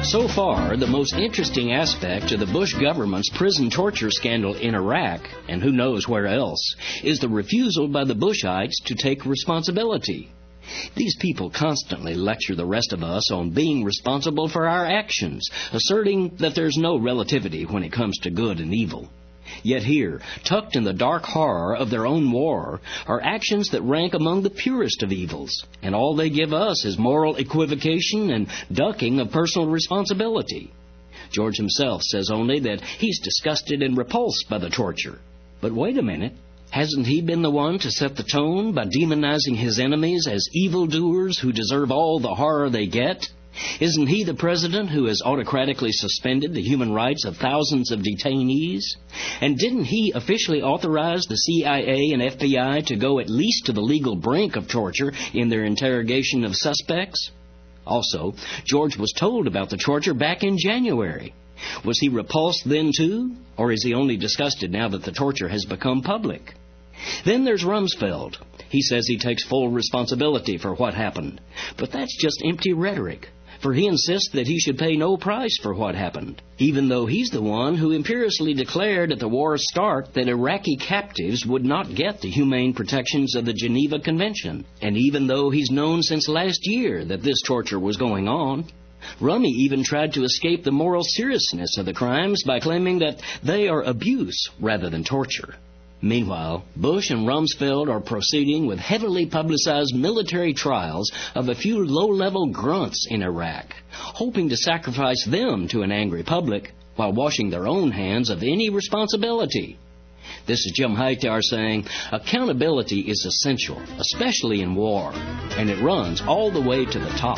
So far, the most interesting aspect of the Bush government's prison torture scandal in Iraq, and who knows where else, is the refusal by the Bushites to take responsibility. These people constantly lecture the rest of us on being responsible for our actions, asserting that there's no relativity when it comes to good and evil. Yet here, tucked in the dark horror of their own war, are actions that rank among the purest of evils, and all they give us is moral equivocation and ducking of personal responsibility. George himself says only that he's disgusted and repulsed by the torture. But wait a minute. Hasn't he been the one to set the tone by demonizing his enemies as evildoers who deserve all the horror they get? Isn't he the president who has autocratically suspended the human rights of thousands of detainees? And didn't he officially authorize the C I A and F B I to go at least to the legal brink of torture in their interrogation of suspects? Also, George was told about the torture back in January. Was he repulsed then too? Or is he only disgusted now that the torture has become public? Then there's Rumsfeld. He says he takes full responsibility for what happened. But that's just empty rhetoric, for he insists that he should pay no price for what happened, even though he's the one who imperiously declared at the war's start that Iraqi captives would not get the humane protections of the Geneva Convention, and even though he's known since last year that this torture was going on. Rummy even tried to escape the moral seriousness of the crimes by claiming that they are abuse rather than torture. Meanwhile, Bush and Rumsfeld are proceeding with heavily publicized military trials of a few low-level grunts in Iraq, hoping to sacrifice them to an angry public while washing their own hands of any responsibility. This is Jim Hightower saying, accountability is essential, especially in war, and it runs all the way to the top.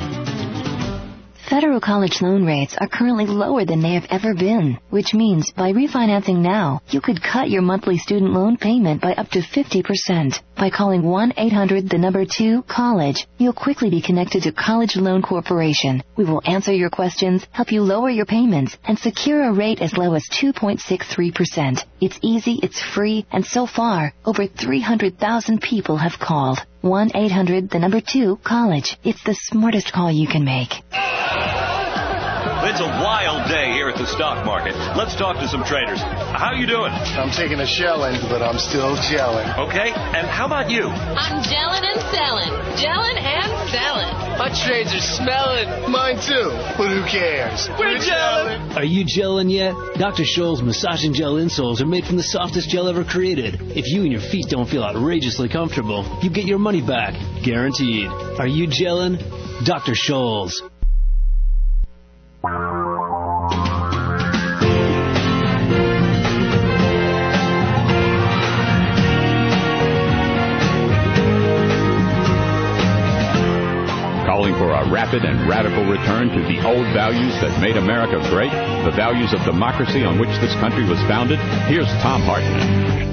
Federal college loan rates are currently lower than they have ever been, which means by refinancing now, you could cut your monthly student loan payment by up to fifty percent. By calling one eight hundred the number two college, you'll quickly be connected to College Loan Corporation. We will answer your questions, help you lower your payments, and secure a rate as low as two point six three percent. It's easy, it's free, and so far, over three hundred thousand people have called. one eight hundred the number two college. It's the smartest call you can make. It's a wild day here at the stock market. Let's talk to some traders. How you doing? I'm taking a shelling, but I'm still gelling. Okay, and how about you? I'm gelling and selling. Gelling and selling. My trades are smelling. Mine too, but who cares? We're, We're gelling. Are you gelling yet? Doctor Scholl's Massage and Gel insoles are made from the softest gel ever created. If you and your feet don't feel outrageously comfortable, you get your money back. Guaranteed. Are you gelling? Doctor Scholl's. Calling for a rapid and radical return to the old values that made America great, the values of democracy on which this country was founded. Here's Thom Hartmann.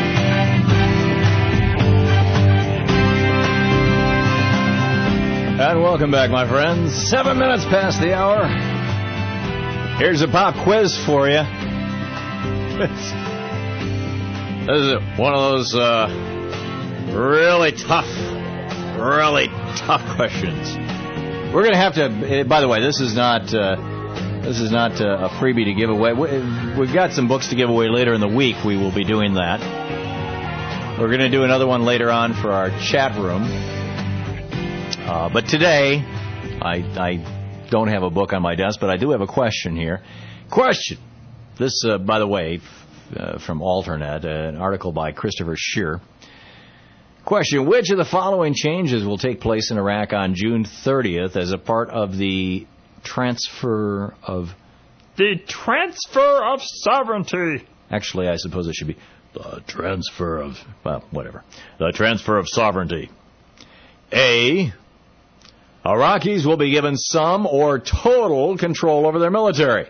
And welcome back, my friends. Seven minutes past the hour. Here's a pop quiz for you. This is one of those uh, really tough, really tough questions. We're going to have to. By the way, this is not uh, this is not uh, a freebie to give away. We've got some books to give away later in the week. We will be doing that. We're going to do another one later on for our chat room. Uh, but today, I, I don't have a book on my desk, but I do have a question here. Question. This, uh, by the way, uh, from Alternet, uh, an article by Christopher Scheer. Question. Which of the following changes will take place in Iraq on June thirtieth as a part of the transfer of... The transfer of sovereignty. Actually, I suppose it should be the transfer of... Well, whatever. The transfer of sovereignty. A... Iraqis will be given some or total control over their military.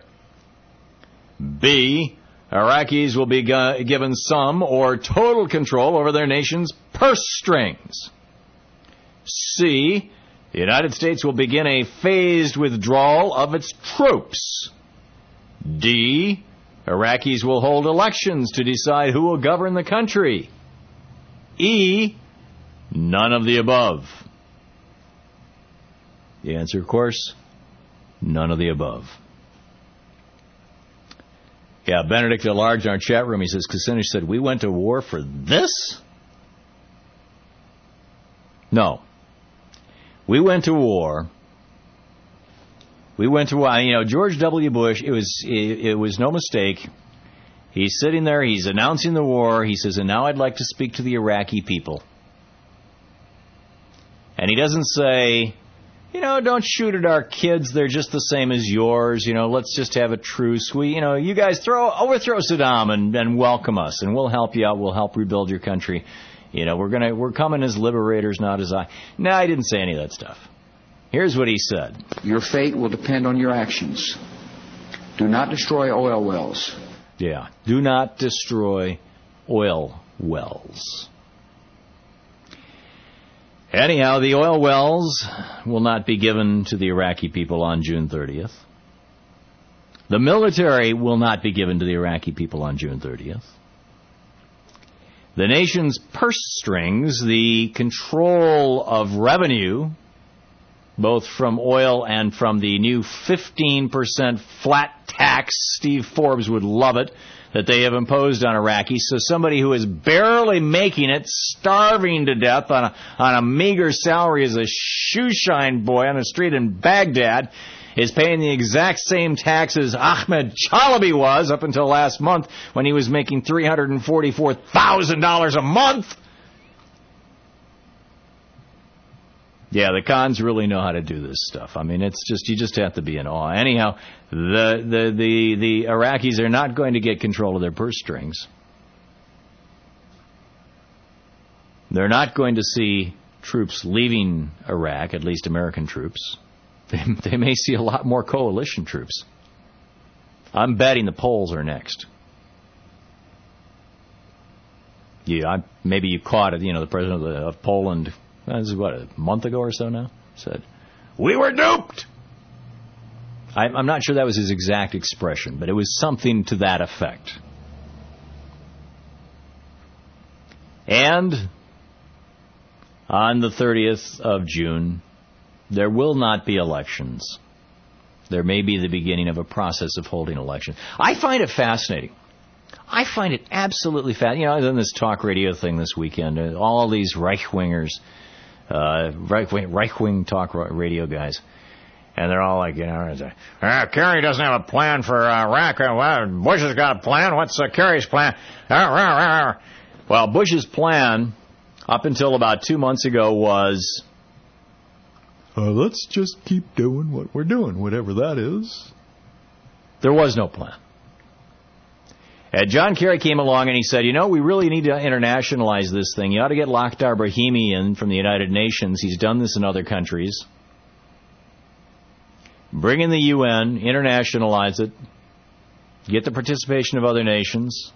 B. Iraqis will be gu- given some or total control over their nation's purse strings. C. The United States will begin a phased withdrawal of its troops. D. Iraqis will hold elections to decide who will govern the country. E. None of the above. The answer, of course, None of the above. Yeah, Benedict at large in our chat room, he says, Kucinich said, we went to war for this? No. We went to war. We went to war. You know, George W. Bush, it was, it, it was no mistake. He's sitting there, he's announcing the war. He says, and now I'd like to speak to the Iraqi people. And he doesn't say, you know, don't shoot at our kids. They're just the same as yours. You know, let's just have a truce. We, you know, you guys throw overthrow Saddam and, and welcome us, and we'll help you out. We'll help rebuild your country. You know, we're gonna we're coming as liberators, not as I. No, I didn't say any of that stuff. Here's what he said: your fate will depend on your actions. Do not destroy oil wells. Yeah, do not destroy oil wells. Anyhow, the oil wells will not be given to the Iraqi people on June thirtieth. The military will not be given to the Iraqi people on June thirtieth. The nation's purse strings, the control of revenue, both from oil and from the new fifteen percent flat tax, Steve Forbes would love it, that they have imposed on Iraqis. So somebody who is barely making it, starving to death on a, on a meager salary as a shoeshine boy on the street in Baghdad, is paying the exact same taxes Ahmed Chalabi was up until last month when he was making three hundred forty-four thousand dollars a month. Yeah, the cons really know how to do this stuff. I mean, it's just, you just have to be in awe. Anyhow, the, the, the, the Iraqis are not going to get control of their purse strings. They're not going to see troops leaving Iraq, at least American troops. They, they may see a lot more coalition troops. I'm betting the Poles are next. Yeah, I, maybe you caught it, you know, the president of, the, of Poland, this is what, a month ago or so now, said, we were duped! I, I'm not sure that was his exact expression, but it was something to that effect. And on the thirtieth of June, there will not be elections. There may be the beginning of a process of holding elections. I find it fascinating. I find it absolutely fascinating. You know, I've done this talk radio thing this weekend. All these Right-wingers, uh, right-wing, right-wing talk radio guys. And they're all like, you know, uh, Kerry doesn't have a plan for uh, Iraq. Well, Bush has got a plan. What's uh, Kerry's plan? Well, Bush's plan up until about two months ago was, uh, let's just keep doing what we're doing, whatever that is. There was no plan. And John Kerry came along and he said, you know, we really need to internationalize this thing. You ought to get Lakhdar Brahimi in from the United Nations. He's done this in other countries. Bring in the U N, internationalize it, get the participation of other nations.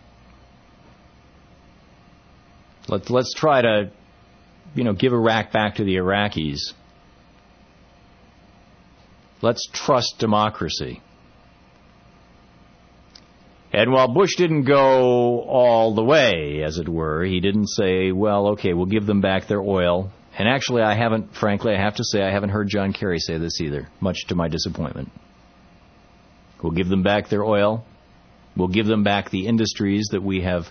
Let, let's try to, you know, give Iraq back to the Iraqis. Let's trust democracy. And while Bush didn't go all the way, as it were, he didn't say, well, okay, we'll give them back their oil. And actually, I haven't, frankly, I have to say, I haven't heard John Kerry say this either, much to my disappointment. We'll give them back their oil. We'll give them back the industries that we have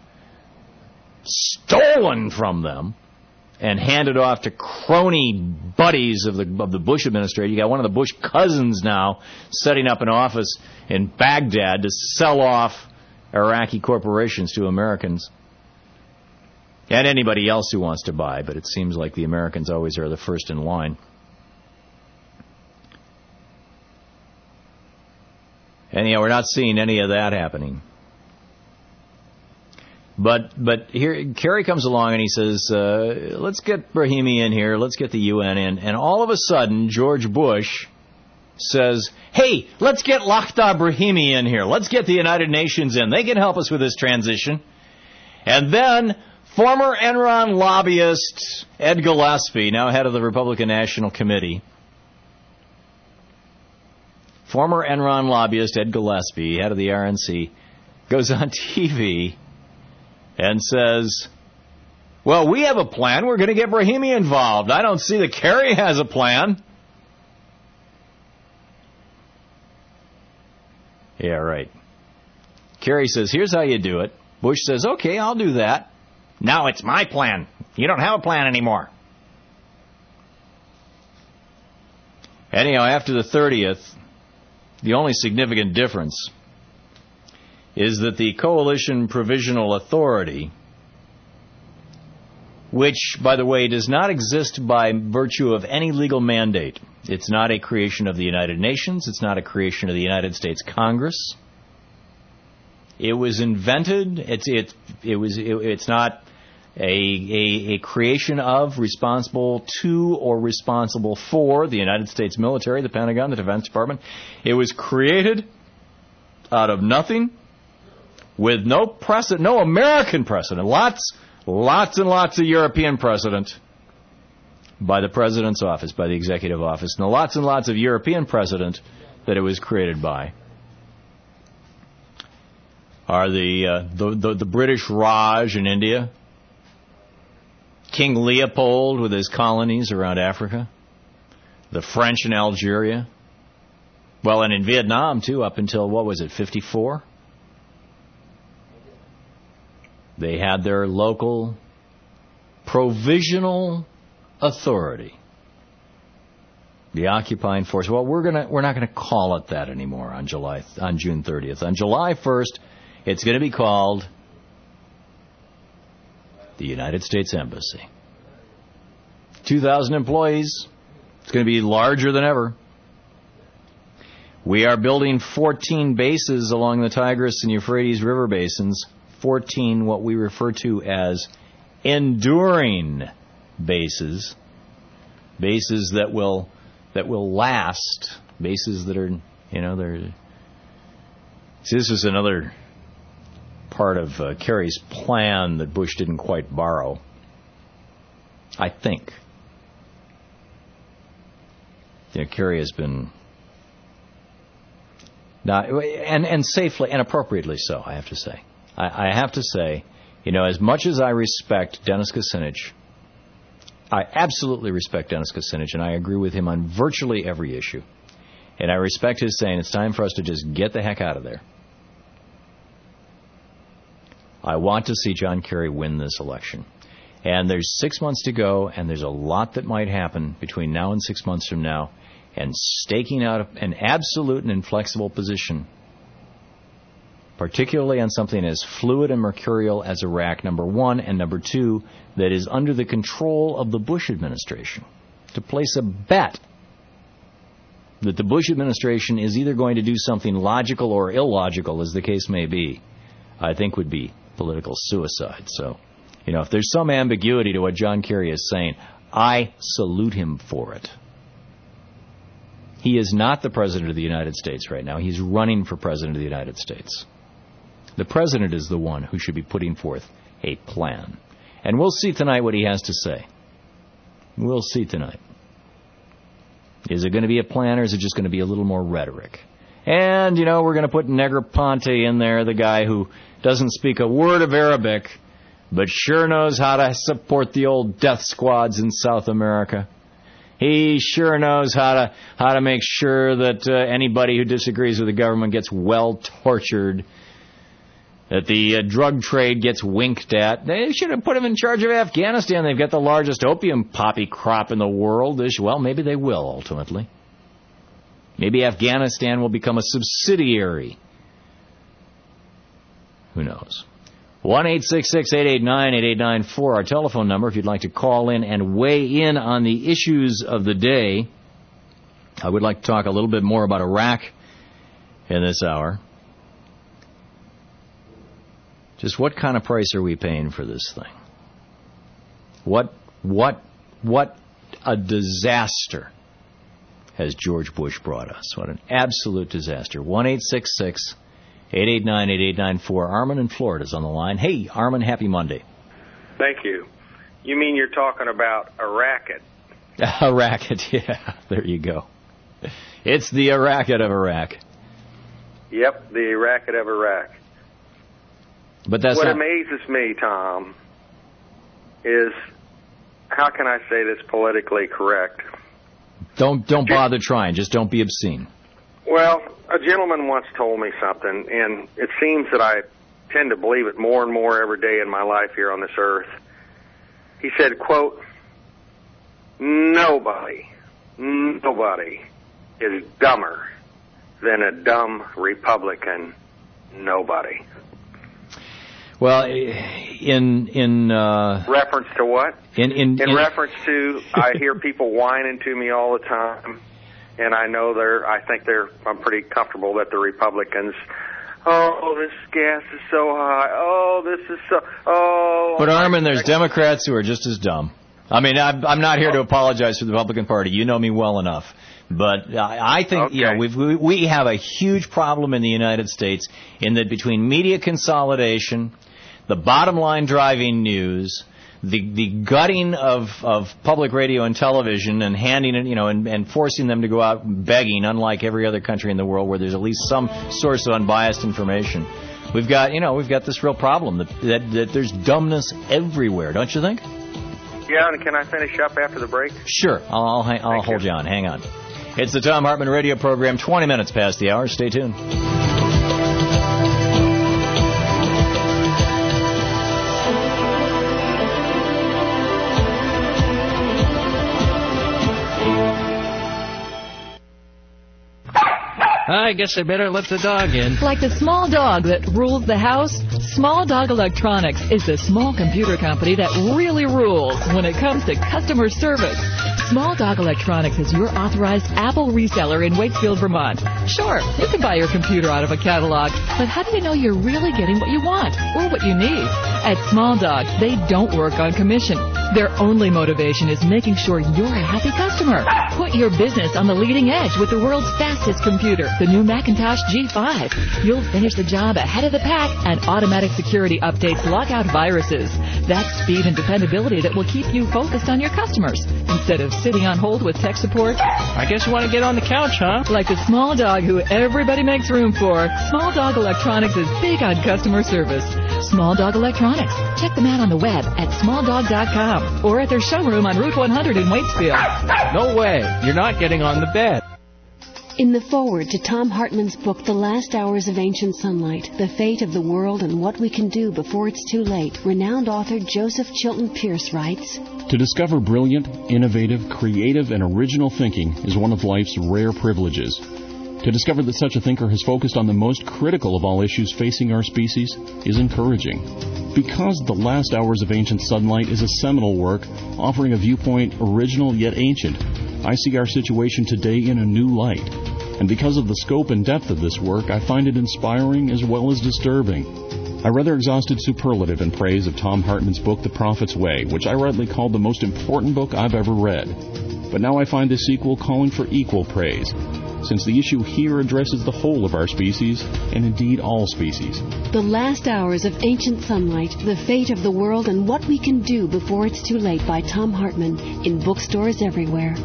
stolen from them and handed off to crony buddies of the of the Bush administration. You got one of the Bush cousins now setting up an office in Baghdad to sell off Iraqi corporations to Americans. And anybody else who wants to buy, but it seems like the Americans always are the first in line. Anyhow, we're not seeing any of that happening. But but here, Kerry comes along and he says, uh, let's get Brahimi in here, let's get the U N in. And all of a sudden, George Bush says, hey, let's get Lakhdar Brahimi in here. Let's get the United Nations in. They can help us with this transition. And then former Enron lobbyist Ed Gillespie, now head of the Republican National Committee, former Enron lobbyist Ed Gillespie, head of the R N C, goes on T V and says, well, we have a plan. We're going to get Brahimi involved. I don't see that Kerry has a plan. Yeah, right. Kerry says, here's how you do it. Bush says, okay, I'll do that. Now it's my plan. You don't have a plan anymore. Anyhow, after the thirtieth, the only significant difference is that the Coalition Provisional Authority, which, by the way, does not exist by virtue of any legal mandate. It's not a creation of the United Nations. It's not a creation of the United States Congress. It was invented. It's it it was it, it's not a, a a creation of, responsible to, or responsible for the United States military, the Pentagon, the Defense Department. It was created out of nothing, with no precedent, no American precedent. Lots, lots and lots of European precedent by the President's office, by the Executive Office, and lots and lots of European precedent that it was created by are the, uh, the, the, the British Raj in India, King Leopold with his colonies around Africa, the French in Algeria, well, and in Vietnam, too, up until, what was it, fifty-four? They had their local provisional authority, the occupying force. Well, we're gonna we're not gonna call it that anymore on July on June thirtieth. On July first, it's going to be called the United States Embassy. two thousand employees. It's going to be larger than ever. We are building fourteen bases along the Tigris and Euphrates River basins. fourteen what we refer to as enduring bases. Bases that will that will last. Bases that are, you know, they're... See, this is another part of uh, Kerry's plan that Bush didn't quite borrow, I think. You know, Kerry has been not, and and safely and appropriately so, I have to say. I, I have to say, you know, as much as I respect Dennis Kucinich, I absolutely respect Dennis Kucinich, and I agree with him on virtually every issue. And I respect his saying it's time for us to just get the heck out of there. I want to see John Kerry win this election. And there's six months to go, and there's a lot that might happen between now and six months from now. And staking out an absolute and inflexible position, particularly on something as fluid and mercurial as Iraq, number one, and number two, that is under the control of the Bush administration, to place a bet that the Bush administration is either going to do something logical or illogical, as the case may be, I think would be political suicide. So, you know, if there's some ambiguity to what John Kerry is saying, I salute him for it. He is not the President of the United States right now. He's running for President of the United States. The President is the one who should be putting forth a plan. And we'll see tonight what he has to say. We'll see tonight. Is it going to be a plan, or is it just going to be a little more rhetoric? And, you know, we're going to put Negroponte in there, the guy who doesn't speak a word of Arabic, but sure knows how to support the old death squads in South America. He sure knows how to how to make sure that uh, anybody who disagrees with the government gets well tortured, that the uh, drug trade gets winked at. They should have put him in charge of Afghanistan. They've got the largest opium poppy crop in the world. Well, maybe they will, ultimately. Maybe Afghanistan will become a subsidiary. Who knows? one eight six six, eight eight nine, eight eight nine four, our telephone number, if you'd like to call in and weigh in on the issues of the day. I would like to talk a little bit more about Iraq in this hour. Just what kind of price are we paying for this thing? What, what, what a disaster has George Bush brought us. What an absolute disaster. one eight six six, eight eight nine, eight eight nine four. Armin in Florida is on the line. Hey, Armin, happy Monday. Thank you. You mean you're talking about a racket? A racket, yeah. There you go. It's the racket of Iraq. Yep, the racket of Iraq. But that's what not... amazes me, Tom, is, how can I say this politically correct? Don't don't bother trying. Just don't be obscene. Well, a gentleman once told me something, and it seems that I tend to believe it more and more every day in my life here on this earth. He said, quote, nobody, nobody is dumber than a dumb Republican. Nobody. Well, in in uh, reference to what? In in, in in reference to, I hear people whining to me all the time, and I know they're. I think they're. I'm pretty comfortable that the Republicans. Oh, this gas is so high. Oh, this is so. Oh. But Armin, there's Democrats who are just as dumb. I mean, I'm, I'm not here to apologize for the Republican Party. You know me well enough. But I, I think, okay. you know, we've, we we have a huge problem in the United States in that between media consolidation, the bottom line driving news, the the gutting of, of public radio and television and handing it, you know, and, and forcing them to go out begging, unlike every other country in the world where there's at least some source of unbiased information. We've got, you know, we've got this real problem that that, that there's dumbness everywhere, don't you think? Yeah, and can I finish up after the break? Sure. I'll, I'll, I'll hold you. you on. Hang on. It's the Thom Hartmann radio program, twenty minutes past the hour. Stay tuned. I guess I better let the dog in. Like the small dog that rules the house, Small Dog Electronics is the small computer company that really rules when it comes to customer service. Small Dog Electronics is your authorized Apple reseller in Wakefield, Vermont. Sure, you can buy your computer out of a catalog, but how do you know you're really getting what you want or what you need? At Small Dog, they don't work on commission. Their only motivation is making sure you're a happy customer. Put your business on the leading edge with the world's fastest computer, the new Macintosh G five. You'll finish the job ahead of the pack, and automatic security updates lock out viruses. That's speed and dependability that will keep you focused on your customers instead of sitting on hold with tech support. I guess you want to get on the couch, huh? Like the small dog who everybody makes room for, Small Dog Electronics is big on customer service. Small Dog Electronics. Check them out on the web at small dog dot com or at their showroom on Route one hundred in Waitsfield. No way. You're not getting on the bed. In the foreword to Thom Hartmann's book, The Last Hours of Ancient Sunlight, The Fate of the World and What We Can Do Before It's Too Late, renowned author Joseph Chilton Pierce writes, To discover brilliant, innovative, creative, and original thinking is one of life's rare privileges. To discover that such a thinker has focused on the most critical of all issues facing our species is encouraging. Because The Last Hours of Ancient Sunlight is a seminal work offering a viewpoint original yet ancient, I see our situation today in a new light. And because of the scope and depth of this work, I find it inspiring as well as disturbing. I rather exhausted superlative in praise of Thom Hartmann's book, The Prophet's Way, which I rightly called the most important book I've ever read. But now I find the sequel calling for equal praise, since the issue here addresses the whole of our species, and indeed all species. The Last Hours of Ancient Sunlight, The Fate of the World and What We Can Do Before It's Too Late by Thom Hartmann, in bookstores everywhere.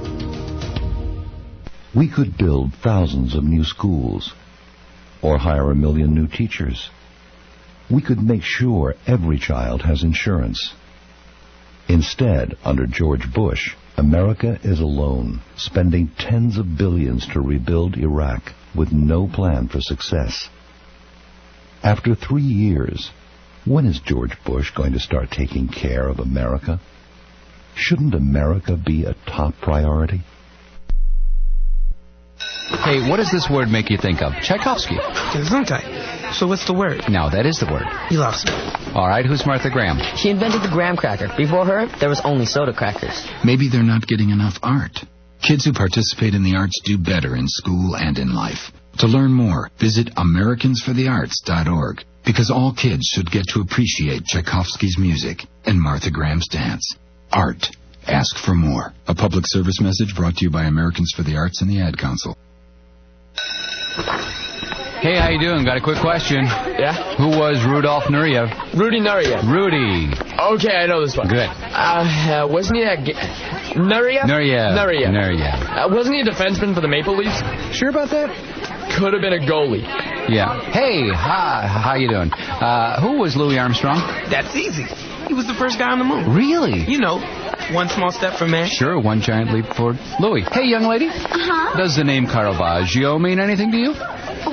We could build thousands of new schools, or hire a million new teachers. We could make sure every child has insurance. Instead, under George Bush, America is alone, spending tens of billions to rebuild Iraq with no plan for success. After three years, when is George Bush going to start taking care of America? Shouldn't America be a top priority? Hey, what does this word make you think of? Tchaikovsky. Gesundheit. So what's the word? No, that is the word. You lost me. All right, who's Martha Graham? She invented the graham cracker. Before her, there was only soda crackers. Maybe they're not getting enough art. Kids who participate in the arts do better in school and in life. To learn more, visit Americans for the Arts dot org, because all kids should get to appreciate Tchaikovsky's music and Martha Graham's dance. Art. Ask for more. A public service message brought to you by Americans for the Arts and the Ad Council. Hey, how you doing? Got a quick question. Yeah? Who was Rudolf Nureyev? Rudy Nureyev. Rudy. Okay, I know this one. Good. Uh, uh wasn't he a... G- Nureyev? Nureyev. Nureyev. Nureyev. Uh, wasn't he a defenseman for the Maple Leafs? Sure about that? Could have been a goalie. Yeah. Hey, hi, how you doing? Uh, who was Louis Armstrong? That's easy. He was the first guy on the moon. Really? You know, one small step for man. Sure, one giant leap forward. Louis. Hey, young lady. Uh-huh. Does the name Caravaggio mean anything to you?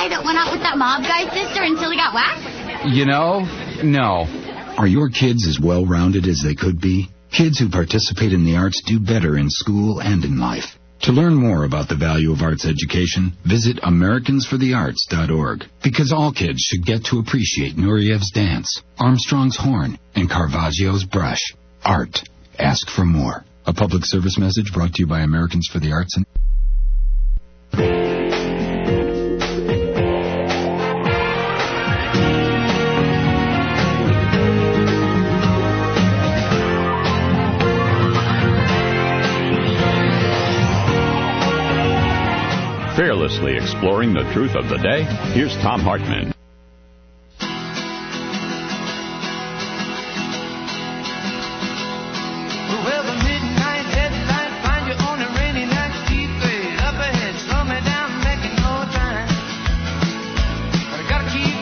guy that went out with that mob guy's sister until he got whacked? You know, no. Are your kids as well-rounded as they could be? Kids who participate in the arts do better in school and in life. To learn more about the value of arts education, visit Americans for the Arts dot org. Because all kids should get to appreciate Nuriev's dance, Armstrong's horn, and Caravaggio's brush. Art. Ask for more. A public service message brought to you by Americans for the Arts and... Fearlessly exploring the truth of the day, here's Tom Hartman. Well, the midnight headlight find you on a rainy night, steep grade up ahead, slow me down, making no time. But I gotta keep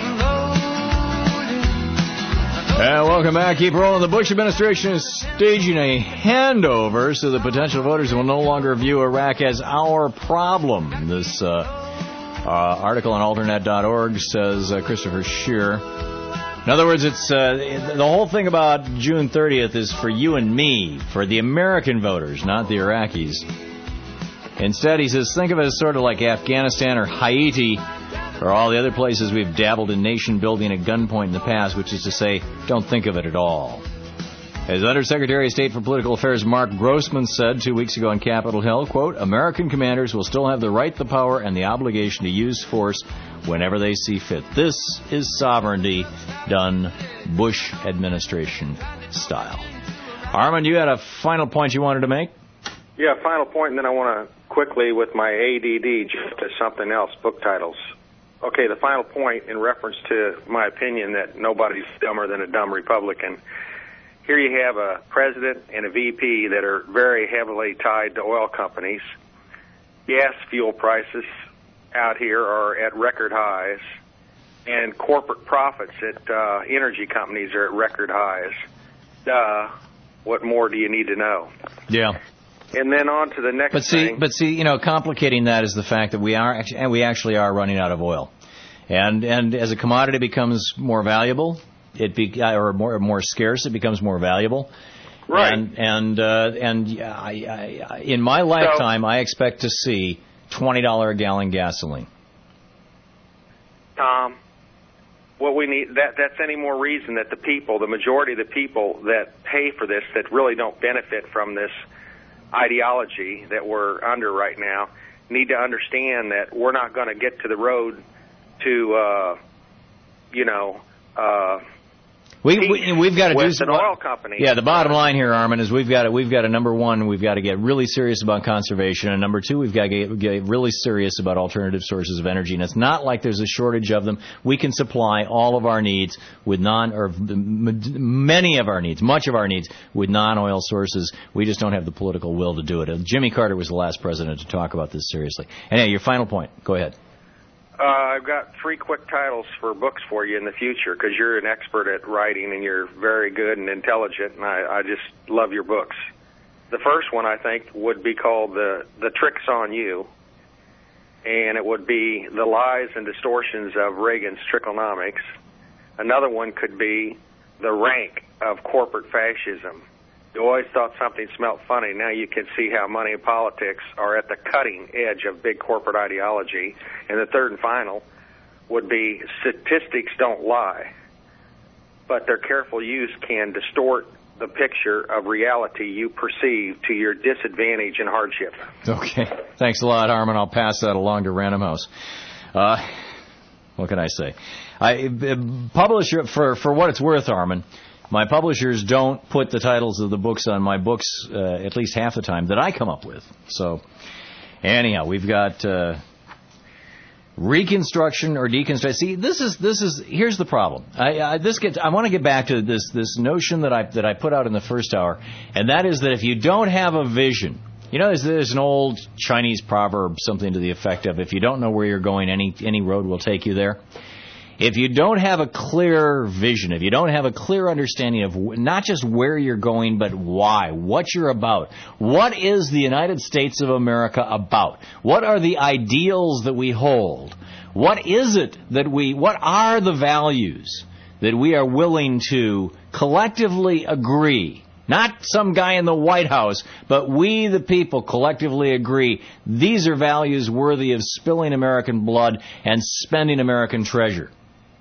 rolling. And welcome back. Keep rolling. The Bush administration is staging a handover so the potential voters will no longer view Iraq as our problem. This uh, uh, article on Alternet dot org says uh, Christopher Scheer. In other words, it's uh, the whole thing about June thirtieth is for you and me, for the American voters, not the Iraqis. Instead, he says, think of it as sort of like Afghanistan or Haiti or all the other places we've dabbled in nation building at gunpoint in the past, which is to say, don't think of it at all. As Undersecretary of State for Political Affairs Mark Grossman said two weeks ago on Capitol Hill, quote, American commanders will still have the right, the power, and the obligation to use force whenever they see fit. This is sovereignty done Bush administration style. Armand, you had a final point you wanted to make? Yeah, final point, and then I want to quickly, with my A D D, jump to something else, book titles. Okay, the final point in reference to my opinion that nobody's dumber than a dumb Republican. Here you have a president and a V P that are very heavily tied to oil companies. Gas fuel prices out here are at record highs, and corporate profits at uh, energy companies are at record highs. Duh. What more do you need to know? Yeah. And then on to the next but see, thing. But see, you know, complicating that is the fact that we are actually, and we actually are running out of oil. And and as a commodity becomes more valuable, it be or more more scarce, it becomes more valuable. Right. And and uh, and I, I, in my lifetime, so, I expect to see twenty dollars a gallon gasoline. Tom, what we need that that's any more reason that the people, the majority of the people that pay for this, that really don't benefit from this ideology that we're under right now, need to understand that we're not going to get to the road to, uh, you know, uh, we, we we've got to do some an oil company. Yeah, the bottom line here, Armin, is we've got to we've got to number one, we've got to get really serious about conservation, and number two, we've got to get, get really serious about alternative sources of energy. And it's not like there's a shortage of them. We can supply all of our needs with non or many of our needs, much of our needs with non-oil sources. We just don't have the political will to do it. And Jimmy Carter was the last president to talk about this seriously. And yeah, your final point. Go ahead. Uh, I've got three quick titles for books for you in the future because you're an expert at writing and you're very good and intelligent, and I, I just love your books. The first one, I think, would be called The, the Trick's on You, and it would be The Lies and Distortions of Reagan's Trickonomics. Another one could be The Rank of Corporate Fascism. You always thought something smelled funny. Now you can see how money and politics are at the cutting edge of big corporate ideology. And the third and final would be Statistics Don't Lie, but their careful use can distort the picture of reality you perceive to your disadvantage and hardship. Okay. Thanks a lot, Armin. I'll pass that along to Random House. Uh, what can I say? I uh, publish for for what it's worth, Armin. My publishers don't put the titles of the books on my books uh, at least half the time that I come up with. So, anyhow, we've got uh, reconstruction or deconstruction. See, this is this is here's the problem. I, I this gets. I want to get back to this this notion that I that I put out in the first hour, and that is that if you don't have a vision, you know, there's, there's an old Chinese proverb, something to the effect of, if you don't know where you're going, any any road will take you there. If you don't have a clear vision, if you don't have a clear understanding of not just where you're going, but why, what you're about, what is the United States of America about? What are the ideals that we hold? What is it that we, what are the values that we are willing to collectively agree? Not some guy in the White House, but we the people collectively agree these are values worthy of spilling American blood and spending American treasure.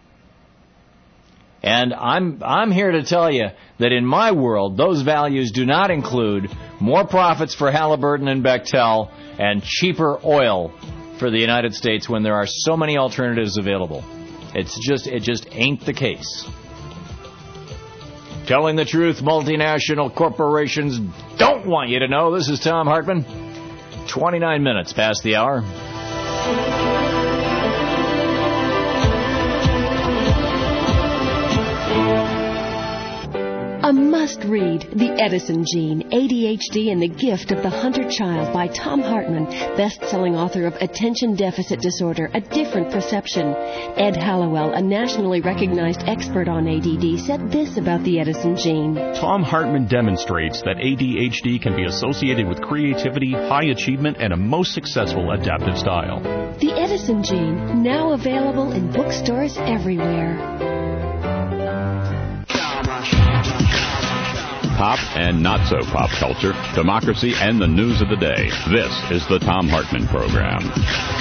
And I'm I'm here to tell you that in my world, those values do not include more profits for Halliburton and Bechtel and cheaper oil for the United States when there are so many alternatives available. It's just it just ain't the case. Telling the truth, multinational corporations don't want you to know. This is Thom Hartmann. twenty-nine minutes past the hour. A must-read, The Edison Gene, A D H D and the Gift of the Hunter Child by Thom Hartmann, best-selling author of Attention Deficit Disorder, A Different Perception. Ed Hallowell, a nationally recognized expert on A D D, said this about the Edison Gene. Thom Hartmann demonstrates that A D H D can be associated with creativity, high achievement, and a most successful adaptive style. The Edison Gene, now available in bookstores everywhere. Pop and not-so-pop culture, democracy, and the news of the day. This is the Thom Hartmann Program.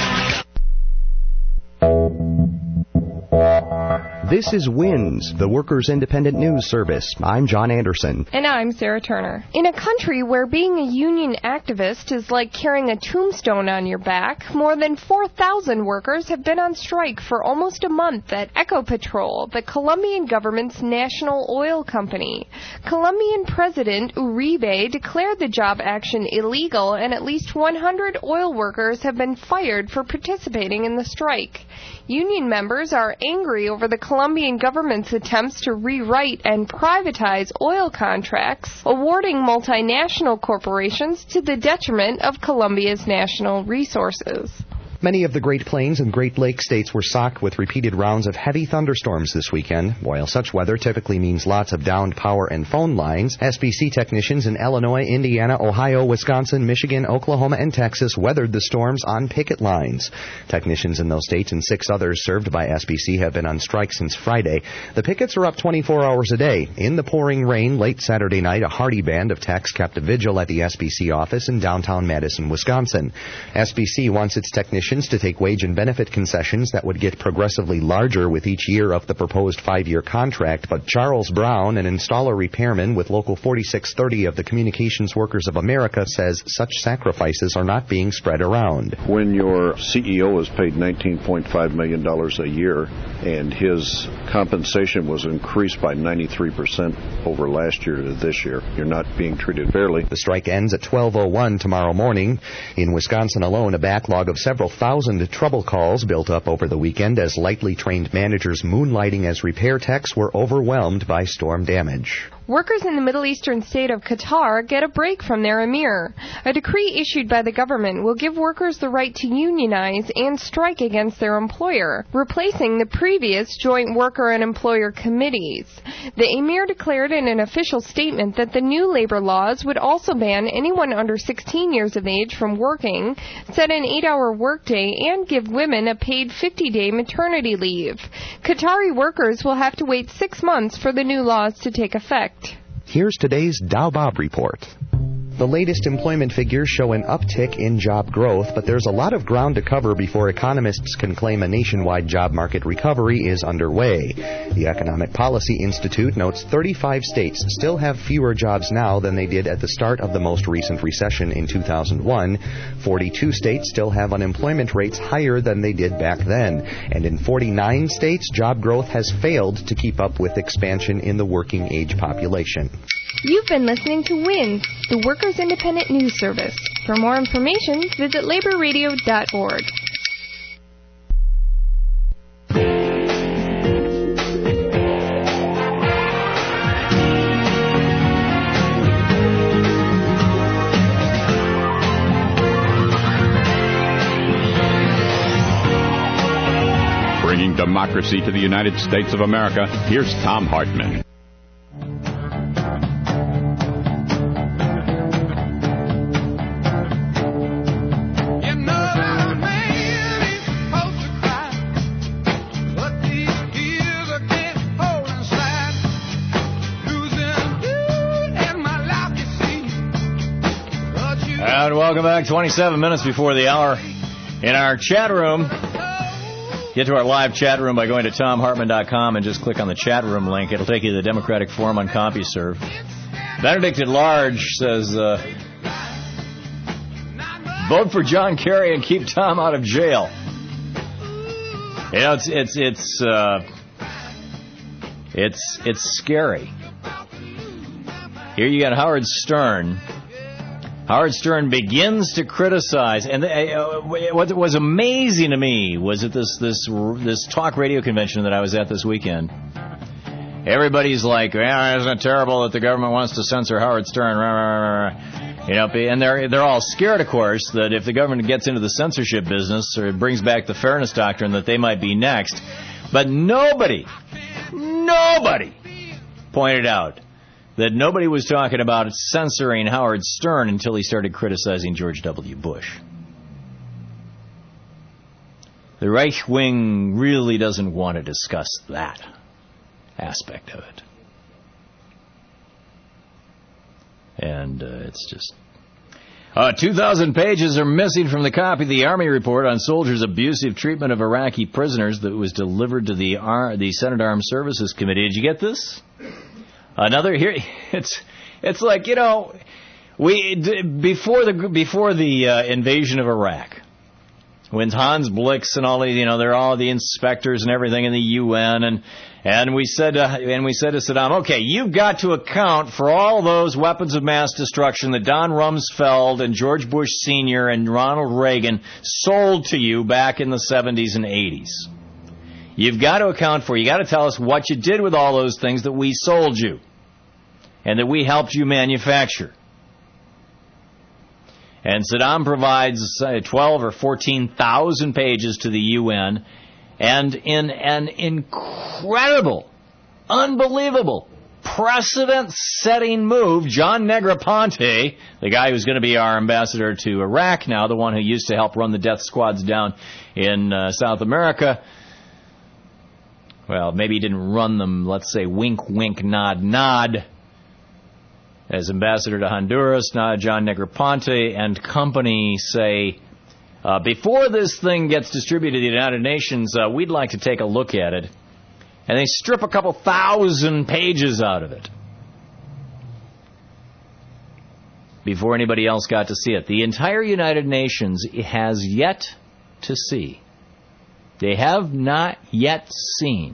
This is WINS, the Workers' Independent News Service. I'm John Anderson. And I'm Sarah Turner. In a country where being a union activist is like carrying a tombstone on your back, more than four thousand workers have been on strike for almost a month at Ecopetrol, the Colombian government's national oil company. Colombian President Uribe declared the job action illegal, and at least one hundred oil workers have been fired for participating in the strike. Union members are angry over the Colombian government's attempts to rewrite and privatize oil contracts, awarding multinational corporations to the detriment of Colombia's national resources. Many of the Great Plains and Great Lakes states were socked with repeated rounds of heavy thunderstorms this weekend. While such weather typically means lots of downed power and phone lines, S B C technicians in Illinois, Indiana, Ohio, Wisconsin, Michigan, Oklahoma, and Texas weathered the storms on picket lines. Technicians in those states and six others served by S B C have been on strike since Friday. The pickets are up twenty-four hours a day. In the pouring rain late Saturday night, a hearty band of techs kept a vigil at the S B C office in downtown Madison, Wisconsin. S B C wants its technicians to take wage and benefit concessions that would get progressively larger with each year of the proposed five-year contract, but Charles Brown, an installer repairman with Local forty-six thirty of the Communications Workers of America, says such sacrifices are not being spread around. When your C E O is paid nineteen point five million dollars a year and his compensation was increased by ninety-three percent over last year to this year, you're not being treated fairly. The strike ends at twelve oh one tomorrow morning. In Wisconsin alone, a backlog of several thousand trouble calls built up over the weekend as lightly trained managers moonlighting as repair techs were overwhelmed by storm damage. Workers in the Middle Eastern state of Qatar get a break from their emir. A decree issued by the government will give workers the right to unionize and strike against their employer, replacing the previous joint worker and employer committees. The emir declared in an official statement that the new labor laws would also ban anyone under sixteen years of age from working, set an eight-hour workday, and give women a paid fifty-day maternity leave. Qatari workers will have to wait six months for the new laws to take effect. Here's today's Dow Bob report. The latest employment figures show an uptick in job growth, but there's a lot of ground to cover before economists can claim a nationwide job market recovery is underway. The Economic Policy Institute notes thirty-five states still have fewer jobs now than they did at the start of the most recent recession in two thousand one. forty-two states still have unemployment rates higher than they did back then. And in forty-nine states, job growth has failed to keep up with expansion in the working age population. You've been listening to WINS, the Workers' Independent News Service. For more information, visit labor radio dot org. Bringing democracy to the United States of America, here's Thom Hartmann. You know that a man is supposed to cry welcome back. twenty-seven minutes before the hour. In our chat room, get to our live chat room by going to tom hartman dot com and just click on the chat room link. It'll take you to the Democratic Forum on CompuServe. Benedict at Large says, uh, vote for John Kerry and keep Tom out of jail. You know, it's it's it's uh, it's it's scary. Here you got Howard Stern. Howard Stern begins to criticize, and uh, what was amazing to me was at this this this talk radio convention that I was at this weekend. Everybody's like, "Yeah, isn't it terrible that the government wants to censor Howard Stern?" You know, and they're they're all scared, of course, that if the government gets into the censorship business or it brings back the fairness doctrine, that they might be next. But nobody, nobody pointed out that nobody was talking about censoring Howard Stern until he started criticizing George W. Bush. The right wing really doesn't want to discuss that aspect of it. And uh, it's just... Uh, two thousand pages are missing from the copy of the Army report on soldiers' abusive treatment of Iraqi prisoners that was delivered to the, Ar- the Senate Armed Services Committee. Did you get this? Another here, it's it's like, you know, we before the before the uh, invasion of Iraq, when Hans Blix and all the, you know, they're all the inspectors and everything in the U N, and and we said uh, and we said to Saddam, okay, you've got to account for all those weapons of mass destruction that Don Rumsfeld and George Bush Senior and Ronald Reagan sold to you back in the seventies and eighties. You've got to account for, you got to tell us what you did with all those things that we sold you and that we helped you manufacture. And Saddam provides uh, twelve or fourteen thousand pages to the U N, and in an incredible, unbelievable, precedent-setting move, John Negroponte, the guy who's going to be our ambassador to Iraq now, the one who used to help run the death squads down in uh, South America, well, maybe he didn't run them, let's say, wink, wink, nod, nod. As ambassador to Honduras, now John Negroponte and company say, uh, before this thing gets distributed to the United Nations, uh, we'd like to take a look at it. And they strip a couple thousand pages out of it before anybody else got to see it. The entire United Nations has yet to see. They have not yet seen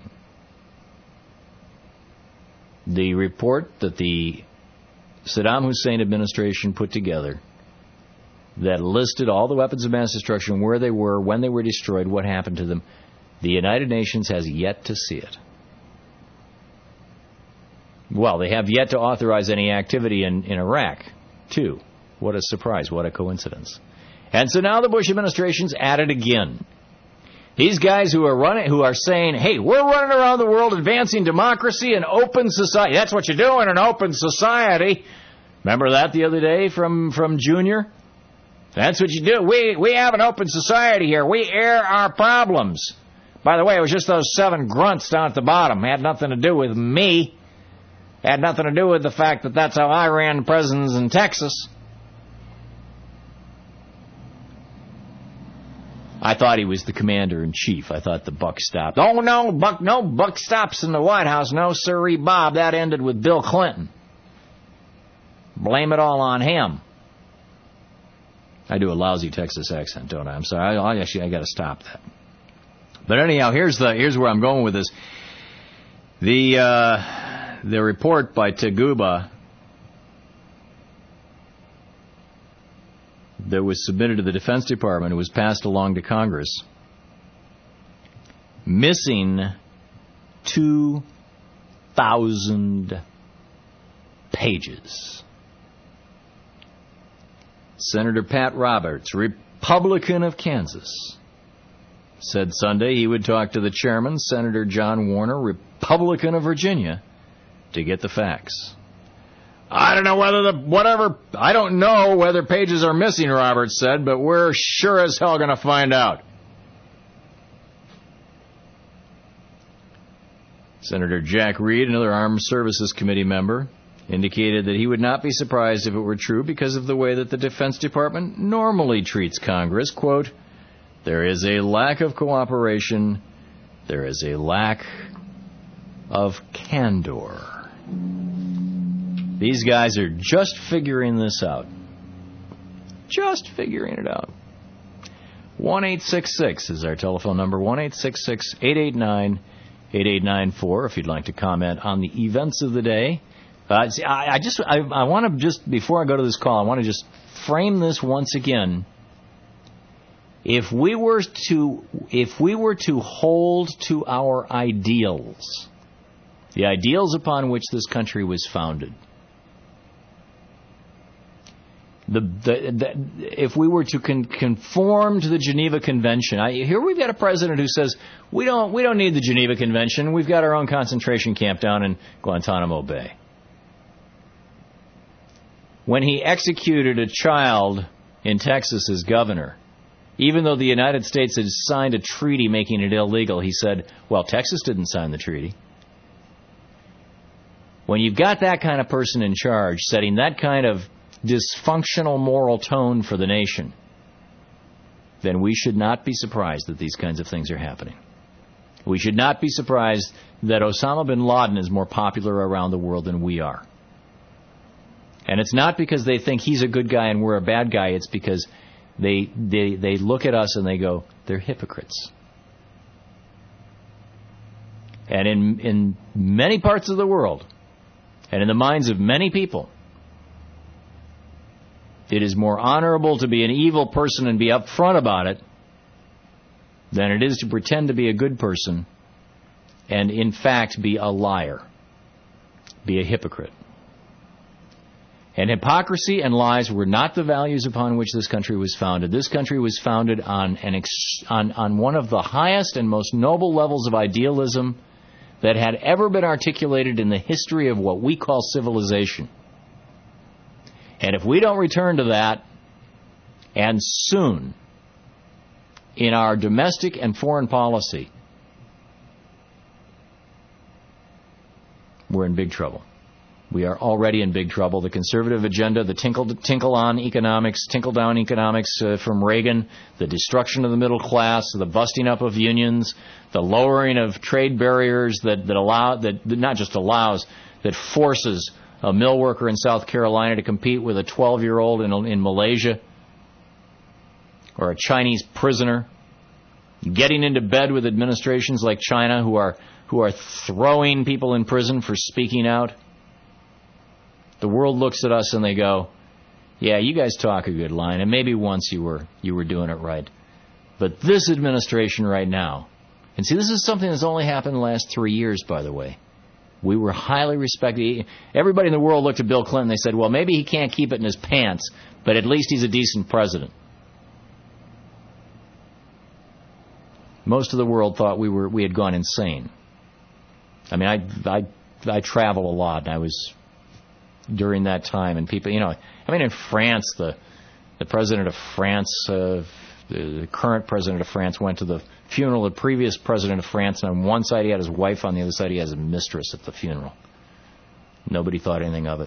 the report that the Saddam Hussein administration put together that listed all the weapons of mass destruction, where they were, when they were destroyed, what happened to them. The United Nations has yet to see it. Well, they have yet to authorize any activity in, in Iraq, too. What a surprise, what a coincidence. And so now the Bush administration's at it again. These guys who are running, who are saying, hey, we're running around the world advancing democracy and open society. That's what you do in an open society. Remember that the other day from, from Junior? That's what you do. We, we have an open society here. We air our problems. By the way, it was just those seven grunts down at the bottom. It had nothing to do with me. It had nothing to do with the fact that that's how I ran prisons in Texas. I thought he was the commander-in-chief. I thought the buck stopped. Oh, no, buck, no buck stops in the White House. No, sirree, Bob. That ended with Bill Clinton. Blame it all on him. I do a lousy Texas accent, don't I? I'm sorry. I, I actually, I got to stop that. But anyhow, here's the here's where I'm going with this. The uh, the report by Taguba that was submitted to the Defense Department, it was passed along to Congress, missing two thousand pages. Senator Pat Roberts, Republican of Kansas, said Sunday he would talk to the chairman, Senator John Warner, Republican of Virginia, to get the facts. I don't know whether the, whatever, I don't know whether pages are missing, Roberts said, but we're sure as hell going to find out. Senator Jack Reed, another Armed Services Committee member, indicated that he would not be surprised if it were true because of the way that the Defense Department normally treats Congress. Quote, there is a lack of cooperation. There is a lack of candor. These guys are just figuring this out. Just figuring it out. one eight six six is our telephone number. one eight six six, eight eight nine, eight eight nine four if you'd like to comment on the events of the day. Uh, see, I, I just, I, I want to just, before I go to this call, I want to just frame this once again. If we were to, if we were to hold to our ideals, the ideals upon which this country was founded, the, the, the if we were to con- conform to the Geneva Convention, I, here we've got a president who says we don't, we don't need the Geneva Convention. We've got our own concentration camp down in Guantanamo Bay. When he executed a child in Texas as governor, even though the United States had signed a treaty making it illegal, he said, well, Texas didn't sign the treaty. When you've got that kind of person in charge, setting that kind of dysfunctional moral tone for the nation, then we should not be surprised that these kinds of things are happening. We should not be surprised that Osama bin Laden is more popular around the world than we are. And it's not because they think he's a good guy and we're a bad guy. It's because they they they look at us and they go, they're hypocrites. And in in many parts of the world, and in the minds of many people, it is more honorable to be an evil person and be upfront about it than it is to pretend to be a good person and, in fact, be a liar, be a hypocrite. And hypocrisy and lies were not the values upon which this country was founded. This country was founded on an ex- on, on one of the highest and most noble levels of idealism that had ever been articulated in the history of what we call civilization. And if we don't return to that, and soon, in our domestic and foreign policy, we're in big trouble. We are already in big trouble. The conservative agenda, the tinkle, tinkle-on economics, tinkle-down economics uh, from Reagan, the destruction of the middle class, the busting up of unions, the lowering of trade barriers that, that allow, that, that not just allows, that forces a mill worker in South Carolina to compete with a twelve-year-old in, in Malaysia, or a Chinese prisoner, getting into bed with administrations like China who are who are throwing people in prison for speaking out. The world looks at us and they go, yeah, you guys talk a good line, and maybe once you were you were doing it right. But this administration right now, and see, this is something that's only happened in the last three years, by the way. We were highly respected. Everybody in the world looked at Bill Clinton. They said, well, maybe he can't keep it in his pants, but at least he's a decent president. Most of the world thought we were we had gone insane. I mean, I I I travel a lot, and I was during that time, and people, you know, I mean, in France, the the president of France, uh, the, the current president of France, went to the funeral of the previous president of France, and on one side he had his wife, on the other side he has a mistress at the funeral. Nobody thought anything of it.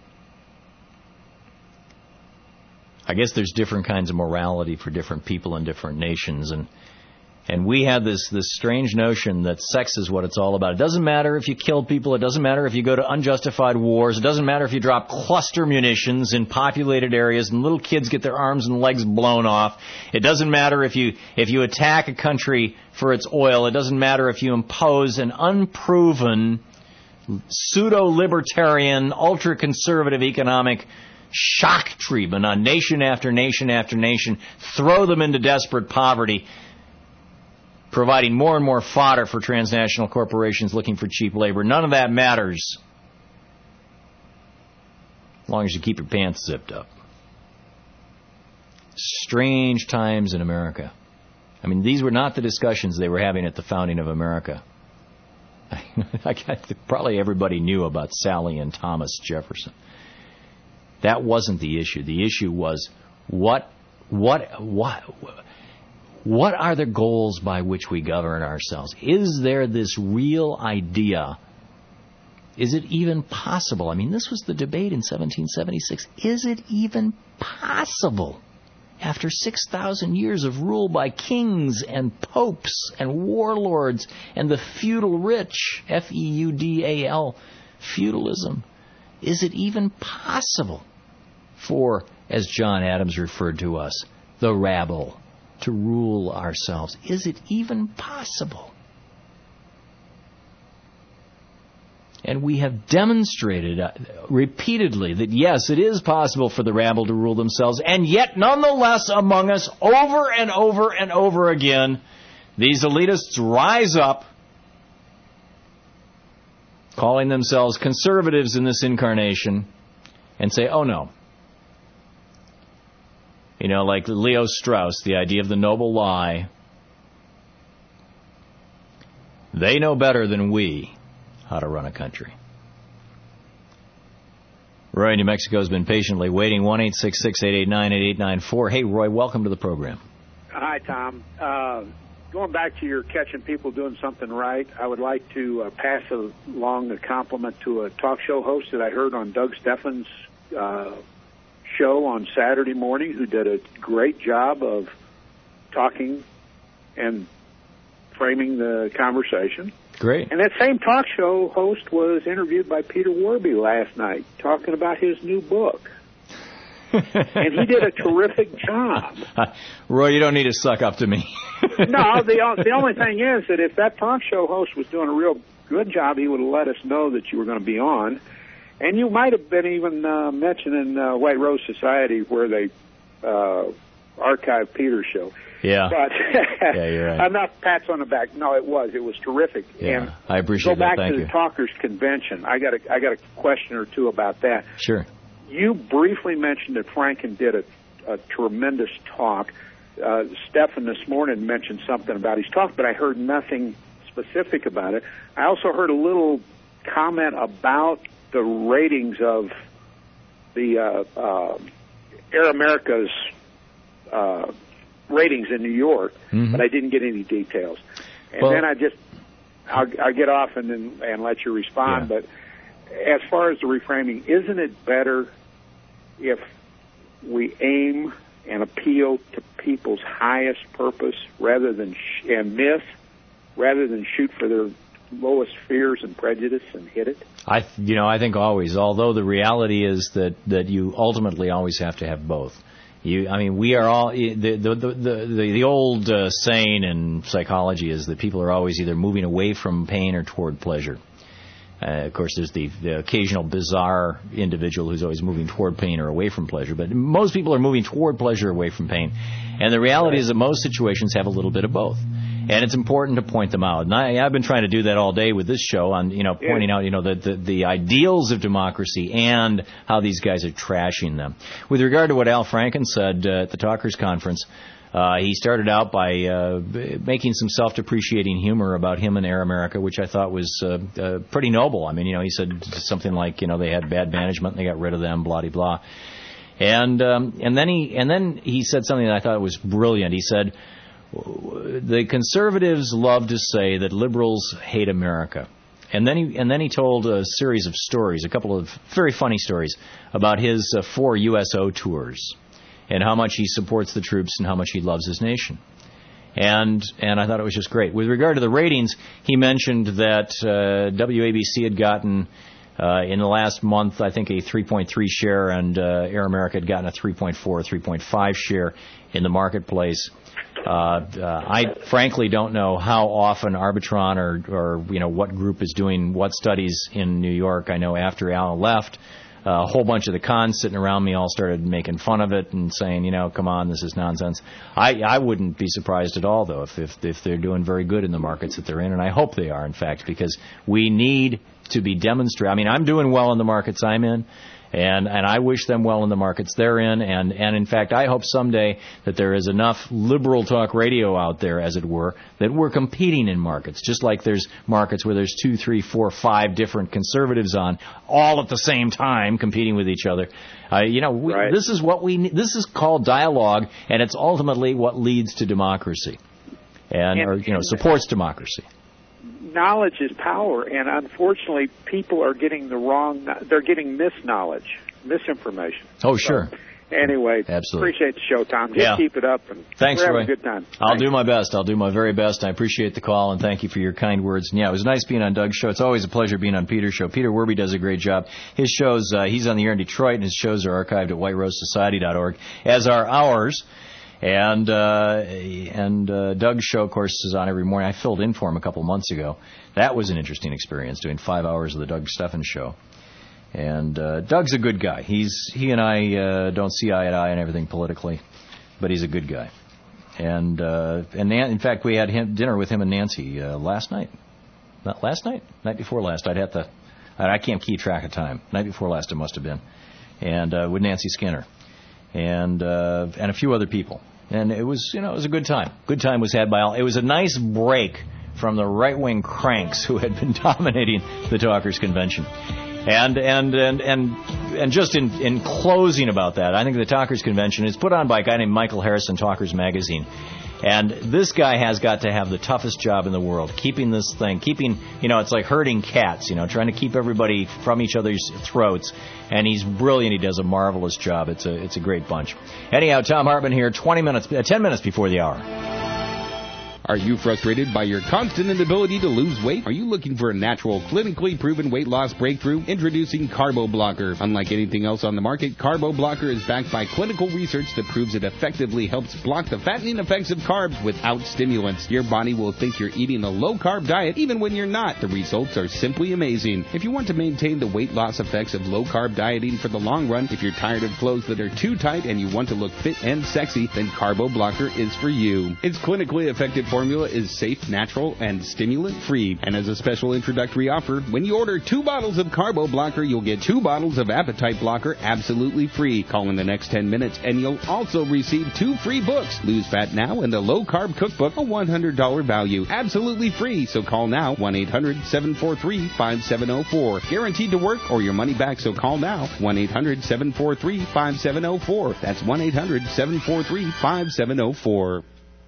I guess there's different kinds of morality for different people in different nations, and and we had this this strange notion that sex is what it's all about. It doesn't matter if you kill people. It doesn't matter if you go to unjustified wars. It doesn't matter if you drop cluster munitions in populated areas and little kids get their arms and legs blown off. It doesn't matter if you if you attack a country for its oil. It doesn't matter if you impose an unproven, pseudo-libertarian, ultra-conservative economic shock treatment on nation after nation after nation, throw them into desperate poverty, providing more and more fodder for transnational corporations looking for cheap labor. None of that matters as long as you keep your pants zipped up. Strange times in America. I mean, these were not the discussions they were having at the founding of America. I probably everybody knew about Sally and Thomas Jefferson. That wasn't the issue. The issue was what, what, what, what are the goals by which we govern ourselves? Is there this real idea Is it even possible? I mean, this was the debate in seventeen seventy-six. Is it even possible, after six thousand years of rule by kings and popes and warlords and the feudal rich, F E U D A L, feudalism, is it even possible for, as John Adams referred to us, the rabble, to rule ourselves? Is it even possible? And we have demonstrated uh, repeatedly that, yes, it is possible for the rabble to rule themselves, and yet, nonetheless, among us, over and over and over again, these elitists rise up, calling themselves conservatives in this incarnation, and say, oh, no. You know, like Leo Strauss, the idea of the noble lie. They know better than we how to run a country. Roy in New Mexico has been patiently waiting. one eight six six, eight eight nine, eight eight nine four. Hey, Roy, welcome to the program. Hi, Tom. Uh, going back to your catching people doing something right, I would like to uh, pass along a compliment to a talk show host that I heard on Doug Steffens' uh, show on Saturday morning, who did a great job of talking and framing the conversation. Great. And that same talk show host was interviewed by Peter Warby last night, talking about his new book. And he did a terrific job. Uh, Roy, you don't need to suck up to me. No, the the only thing is that if that talk show host was doing a real good job, he would have let us know that you were going to be on. And you might have been even uh, mentioning uh, White Rose Society, where they uh, archived Peter's show. Yeah. But yeah, you're right. I'm not pats on the back. No, it was. It was terrific. Yeah, and I appreciate go back that. Thank to you. the Talkers Convention. I got a I got a question or two about that. Sure. You briefly mentioned that Franken did a, a tremendous talk. Uh, Stephan this morning mentioned something about his talk, but I heard nothing specific about it. I also heard a little comment about the ratings of the uh, uh, Air America's uh, ratings in New York, mm-hmm. but I didn't get any details. And well, then I just, I'll, I'll get off and then and let you respond. Yeah. But as far as the reframing, isn't it better if we aim and appeal to people's highest purpose rather than sh- and myth, rather than shoot for their lowest fears and prejudice and hit it? I, you know, I think always. Although the reality is that that you ultimately always have to have both. You, I mean, we are all the the the the, the old uh, saying in psychology is that people are always either moving away from pain or toward pleasure. Uh, of course, there's the, the occasional bizarre individual who's always moving toward pain or away from pleasure, but most people are moving toward pleasure or away from pain. And the reality is that most situations have a little bit of both. And it's important to point them out. And I, I've been trying to do that all day with this show on, you know, pointing out, you know, the, the, the ideals of democracy and how these guys are trashing them. With regard to what Al Franken said uh, at the Talkers Conference, uh, he started out by uh, making some self-depreciating humor about him and Air America, which I thought was uh, uh, pretty noble. I mean, you know, he said something like, you know, they had bad management and they got rid of them, blah, blah, blah. And, um, and then he, and then he said something that I thought was brilliant. He said, the conservatives love to say that liberals hate America. And then he and then he told a series of stories, a couple of very funny stories, about his uh, four U S O tours and how much he supports the troops and how much he loves his nation. And and I thought it was just great. With regard to the ratings, he mentioned that uh, W A B C had gotten, uh, in the last month, I think, a three point three share, and uh, Air America had gotten a three point four, three point five share in the marketplace. Uh, uh, I frankly don't know how often Arbitron or, or you know what group is doing what studies in New York. I know after Al left, uh, a whole bunch of the cons sitting around me all started making fun of it and saying, you know, come on, this is nonsense. I, I wouldn't be surprised at all, though, if, if if they're doing very good in the markets that they're in, and I hope they are, in fact, because we need to be demonstrating. I mean, I'm doing well in the markets I'm in. And and I wish them well in the markets they're in. And, and in fact, I hope someday that there is enough liberal talk radio out there, as it were, that we're competing in markets. Just like there's markets where there's two, three, four, five different conservatives on, all at the same time, competing with each other. Uh, you know, we, right. this is what we need. This is called dialogue, and it's ultimately what leads to democracy, and, and or you know supports democracy. knowledge is power, and unfortunately, people are getting the wrong. They're getting misknowledge, misinformation. Oh, sure. So, anyway, absolutely. Appreciate the show, Tom. Just Yeah. keep it up, and Thanks, we're having Roy. a good time. I'll Thanks. do my best. I'll do my very best. I appreciate the call, and thank you for your kind words. And yeah, it was nice being on Doug's show. It's always a pleasure being on Peter's show. Peter Werby does a great job. His shows, uh, he's on the air in Detroit, and his shows are archived at white rose society dot org, as are ours. And uh, and uh, Doug's show, of course, is on every morning. I filled in for him a couple months ago. That was an interesting experience, doing five hours of the Doug Steffens show. And uh, Doug's a good guy. He's he and I uh, don't see eye to eye on everything politically, but he's a good guy. And uh, and Nan- in fact, we had him, dinner with him and Nancy uh, last night. Not last night, night before last. I'd have to. I can't keep track of time. Night before last, it must have been. And uh, with Nancy Skinner, and uh, and a few other people. And it was, you know, it was a good time. Good time was had by all. It was a nice break from the right-wing cranks who had been dominating the Talkers Convention. And and and and and just in, in closing about that, I think the Talkers Convention is put on by a guy named Michael Harrison, Talkers Magazine. And this guy has got to have the toughest job in the world, keeping this thing, keeping, you know, it's like herding cats, you know, trying to keep everybody from each other's throats. And he's brilliant. He does a marvelous job. It's a it's a great bunch. Anyhow, Tom Hartman here, twenty minutes, uh, ten minutes before the hour. Are you frustrated by your constant inability to lose weight? Are you looking for a natural, clinically proven weight loss breakthrough? Introducing Carbo Blocker. Unlike anything else on the market, Carbo Blocker is backed by clinical research that proves it effectively helps block the fattening effects of carbs without stimulants. Your body will think you're eating a low-carb diet even when you're not. The results are simply amazing. If you want to maintain the weight loss effects of low-carb dieting for the long run, if you're tired of clothes that are too tight and you want to look fit and sexy, then Carbo Blocker is for you. Its clinically effective formula is safe, natural, and stimulant-free. And as a special introductory offer, when you order two bottles of Carbo Blocker, you'll get two bottles of Appetite Blocker absolutely free. Call in the next ten minutes, and you'll also receive two free books. Lose Fat Now and the Low Carb Cookbook, a one hundred dollars value. Absolutely free, so call now, one eight hundred seven four three five seven zero four. Guaranteed to work or your money back, so call now, one eight hundred seven four three five seven zero four. That's one eight hundred seven four three five seven zero four.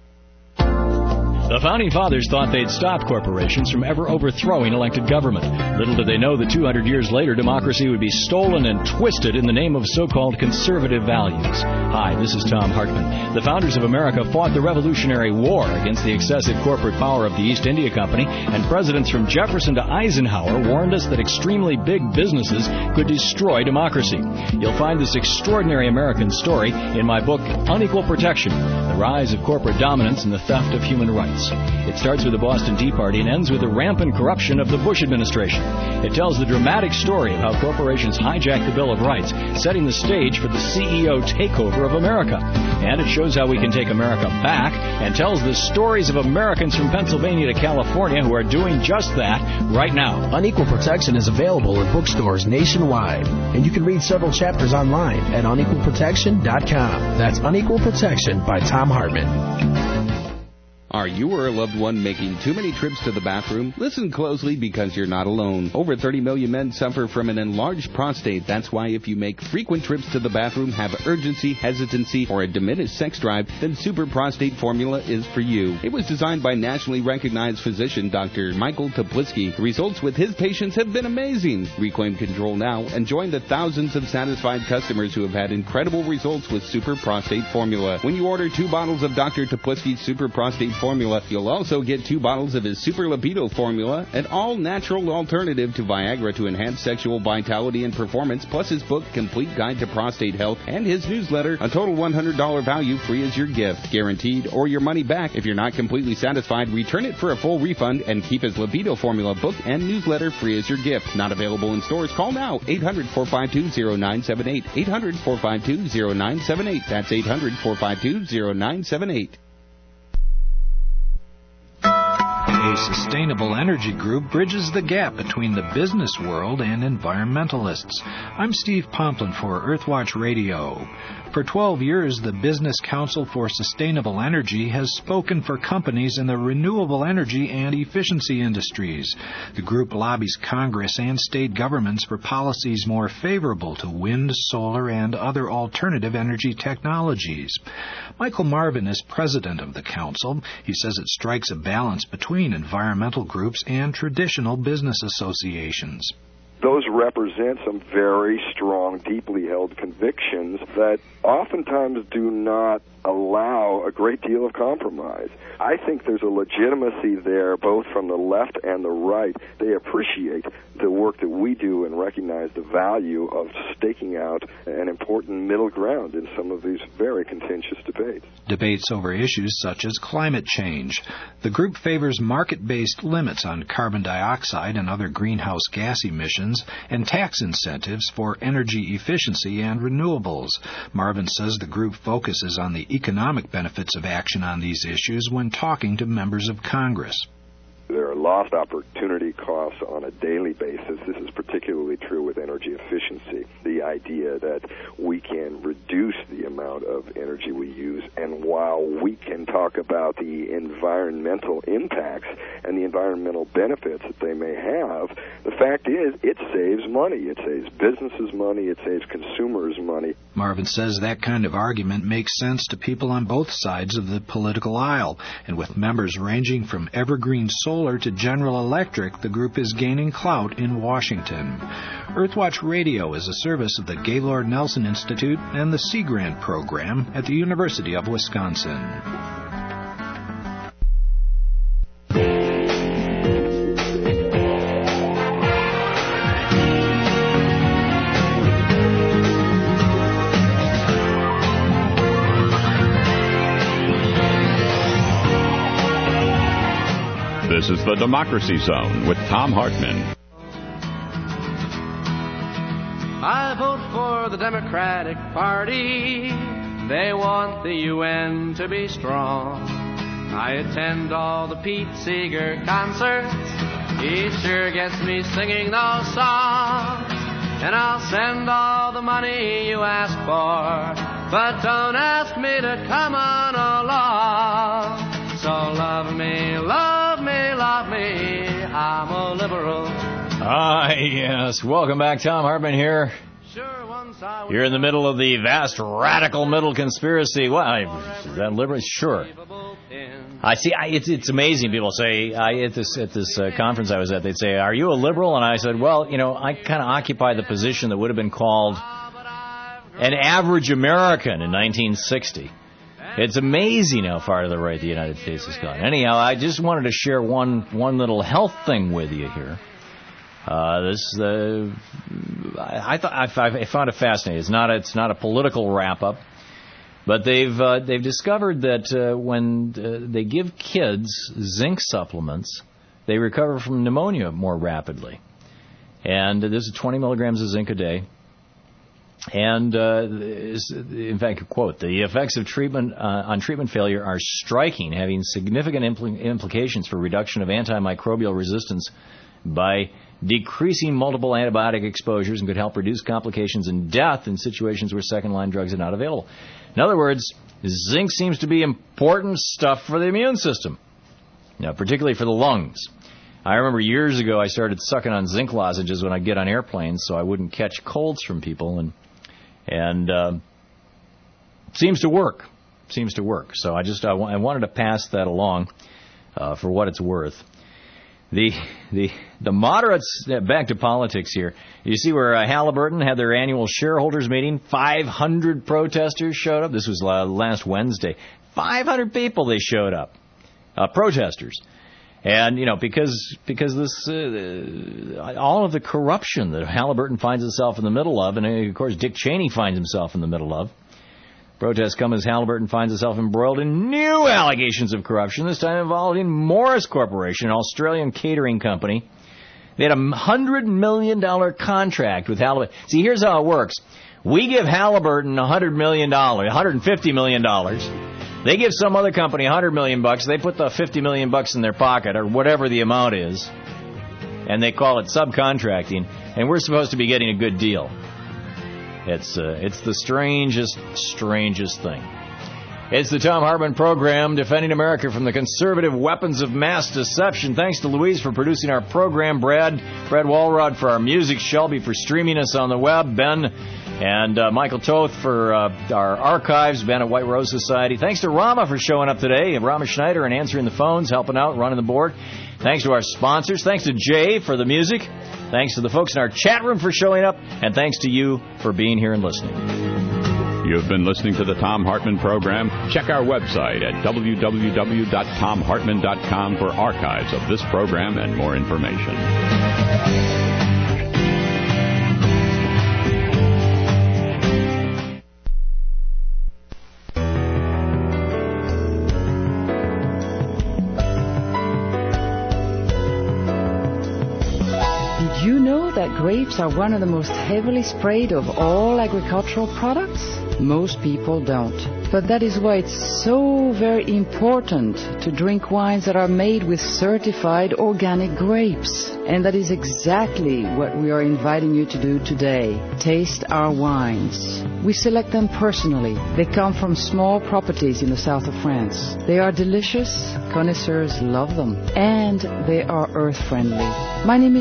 The Founding Fathers thought they'd stop corporations from ever overthrowing elected government. Little did they know that two hundred years later, democracy would be stolen and twisted in the name of so-called conservative values. Hi, this is Tom Hartman. The founders of America fought the Revolutionary War against the excessive corporate power of the East India Company, and presidents from Jefferson to Eisenhower warned us that extremely big businesses could destroy democracy. You'll find this extraordinary American story in my book, Unequal Protection, The Rise of Corporate Dominance and the Theft of Human Rights. It starts with the Boston Tea Party and ends with the rampant corruption of the Bush administration. It tells the dramatic story of how corporations hijacked the Bill of Rights, setting the stage for the C E O takeover of America. And it shows how we can take America back and tells the stories of Americans from Pennsylvania to California who are doing just that right now. Unequal Protection is available in bookstores nationwide, and you can read several chapters online at unequal protection dot com. That's Unequal Protection by Tom Hartman. Are you or a loved one making too many trips to the bathroom? Listen closely because you're not alone. Over thirty million men suffer from an enlarged prostate. That's why if you make frequent trips to the bathroom, have urgency, hesitancy, or a diminished sex drive, then Super Prostate Formula is for you. It was designed by nationally recognized physician Doctor Michael Toplitzky. The results with his patients have been amazing. Reclaim control now and join the thousands of satisfied customers who have had incredible results with Super Prostate Formula. When you order two bottles of Doctor Toplitzky's Super Prostate Formula, Formula. You'll also get two bottles of his Super Libido Formula, an all-natural alternative to Viagra to enhance sexual vitality and performance, plus his book, Complete Guide to Prostate Health, and his newsletter, a total one hundred dollars value free as your gift. Guaranteed or your money back. If you're not completely satisfied, return it for a full refund and keep his Libido Formula book and newsletter free as your gift. Not available in stores? Call now, eight hundred four five two zero nine seven eight, eight hundred four five two zero nine seven eight. That's eight hundred four five two zero nine seven eight. A sustainable energy group bridges the gap between the business world and environmentalists. I'm Steve Pomplin for Earthwatch Radio. For twelve years, the Business Council for Sustainable Energy has spoken for companies in the renewable energy and efficiency industries. The group lobbies Congress and state governments for policies more favorable to wind, solar, and other alternative energy technologies. Michael Marvin is president of the council. He says it strikes a balance between environmental groups and traditional business associations. Those represent some very strong, deeply held convictions that oftentimes do not allow a great deal of compromise. I think there's a legitimacy there, both from the left and the right. They appreciate the work that we do and recognize the value of staking out an important middle ground in some of these very contentious debates. Debates over issues such as climate change. The group favors market-based limits on carbon dioxide and other greenhouse gas emissions and tax incentives for energy efficiency and renewables. Marvin says the group focuses on the economic benefits of action on these issues when talking to members of Congress. There are lost opportunity costs on a daily basis. This is particularly true with energy efficiency. The idea that we can reduce the amount of energy we use, and while we can talk about the environmental impacts and the environmental benefits that they may have, the fact is it saves money. It saves businesses money. It saves consumers money. Marvin says that kind of argument makes sense to people on both sides of the political aisle, and with members ranging from Evergreen Solar to General Electric, the group is gaining clout in Washington. Earthwatch Radio is a service of the Gaylord Nelson Institute and the Sea Grant program at the University of Wisconsin. This is the Democracy Zone with Thom Hartmann. I vote for the Democratic Party. They want the U N to be strong. I attend all the Pete Seeger concerts. He sure gets me singing those songs. And I'll send all the money you ask for, but don't ask me to come on along. So love me, love me, love me, I'm a liberal. Ah, yes. Welcome back. Thom Hartmann here. You're in the middle of the vast radical middle conspiracy. Well, is that liberal? Sure. I see. I, it's it's amazing. People say I, at this at this uh, conference I was at, they'd say, "Are you a liberal?" And I said, "Well, you know, I kind of occupy the position that would have been called an average American in nineteen sixty." It's amazing how far to the right the United States has gone. Anyhow, I just wanted to share one one little health thing with you here. Uh, this uh, I, I thought I, I found it fascinating. It's not a, it's not a political wrap up, but they've uh, they've discovered that uh, when uh, they give kids zinc supplements, they recover from pneumonia more rapidly. And uh, this is twenty milligrams of zinc a day. And, uh, in fact, quote, the effects of treatment uh, on treatment failure are striking, having significant impl- implications for reduction of antimicrobial resistance by decreasing multiple antibiotic exposures, and could help reduce complications and death in situations where second-line drugs are not available. In other words, zinc seems to be important stuff for the immune system, now, particularly for the lungs. I remember years ago I started sucking on zinc lozenges when I get on airplanes so I wouldn't catch colds from people, and and uh, seems to work. Seems to work. So I just I, w- I wanted to pass that along uh, for what it's worth. The the the moderates, back to politics here. You see where uh, Halliburton had their annual shareholders meeting. five hundred protesters showed up. This was uh, last Wednesday. five hundred people they showed up, uh, protesters. And, you know, because because this, uh, all of the corruption that Halliburton finds itself in the middle of, and, of course, Dick Cheney finds himself in the middle of. Protests come as Halliburton finds itself embroiled in new allegations of corruption, this time involving Morris Corporation, an Australian catering company. They had a one hundred million dollars contract with Halliburton. See, here's how it works. We give Halliburton one hundred million dollars, one hundred fifty million dollars. They give some other company one hundred million bucks. They put the fifty million bucks in their pocket, or whatever the amount is, and they call it subcontracting. And we're supposed to be getting a good deal. It's uh, it's the strangest, strangest thing. It's the Thom Hartmann program, defending America from the conservative weapons of mass deception. Thanks to Louise for producing our program, Brad, Brad Walrod for our music, Shelby for streaming us on the web, Ben And uh, Michael Toth for uh, our archives, Bennett White Rose Society. Thanks to Rama for showing up today, and Rama Schneider and answering the phones, helping out, running the board. Thanks to our sponsors. Thanks to Jay for the music. Thanks to the folks in our chat room for showing up. And thanks to you for being here and listening. You've been listening to the Thom Hartmann Program. Check our website at w w w dot thom hartmann dot com for archives of this program and more information. Did you know that grapes are one of the most heavily sprayed of all agricultural products? Most people don't. But that is why it's so very important to drink wines that are made with certified organic grapes. And that is exactly what we are inviting you to do today. Taste our wines. We select them personally. They come from small properties in the south of France. They are delicious. Connoisseurs love them. And they are earth-friendly. My name is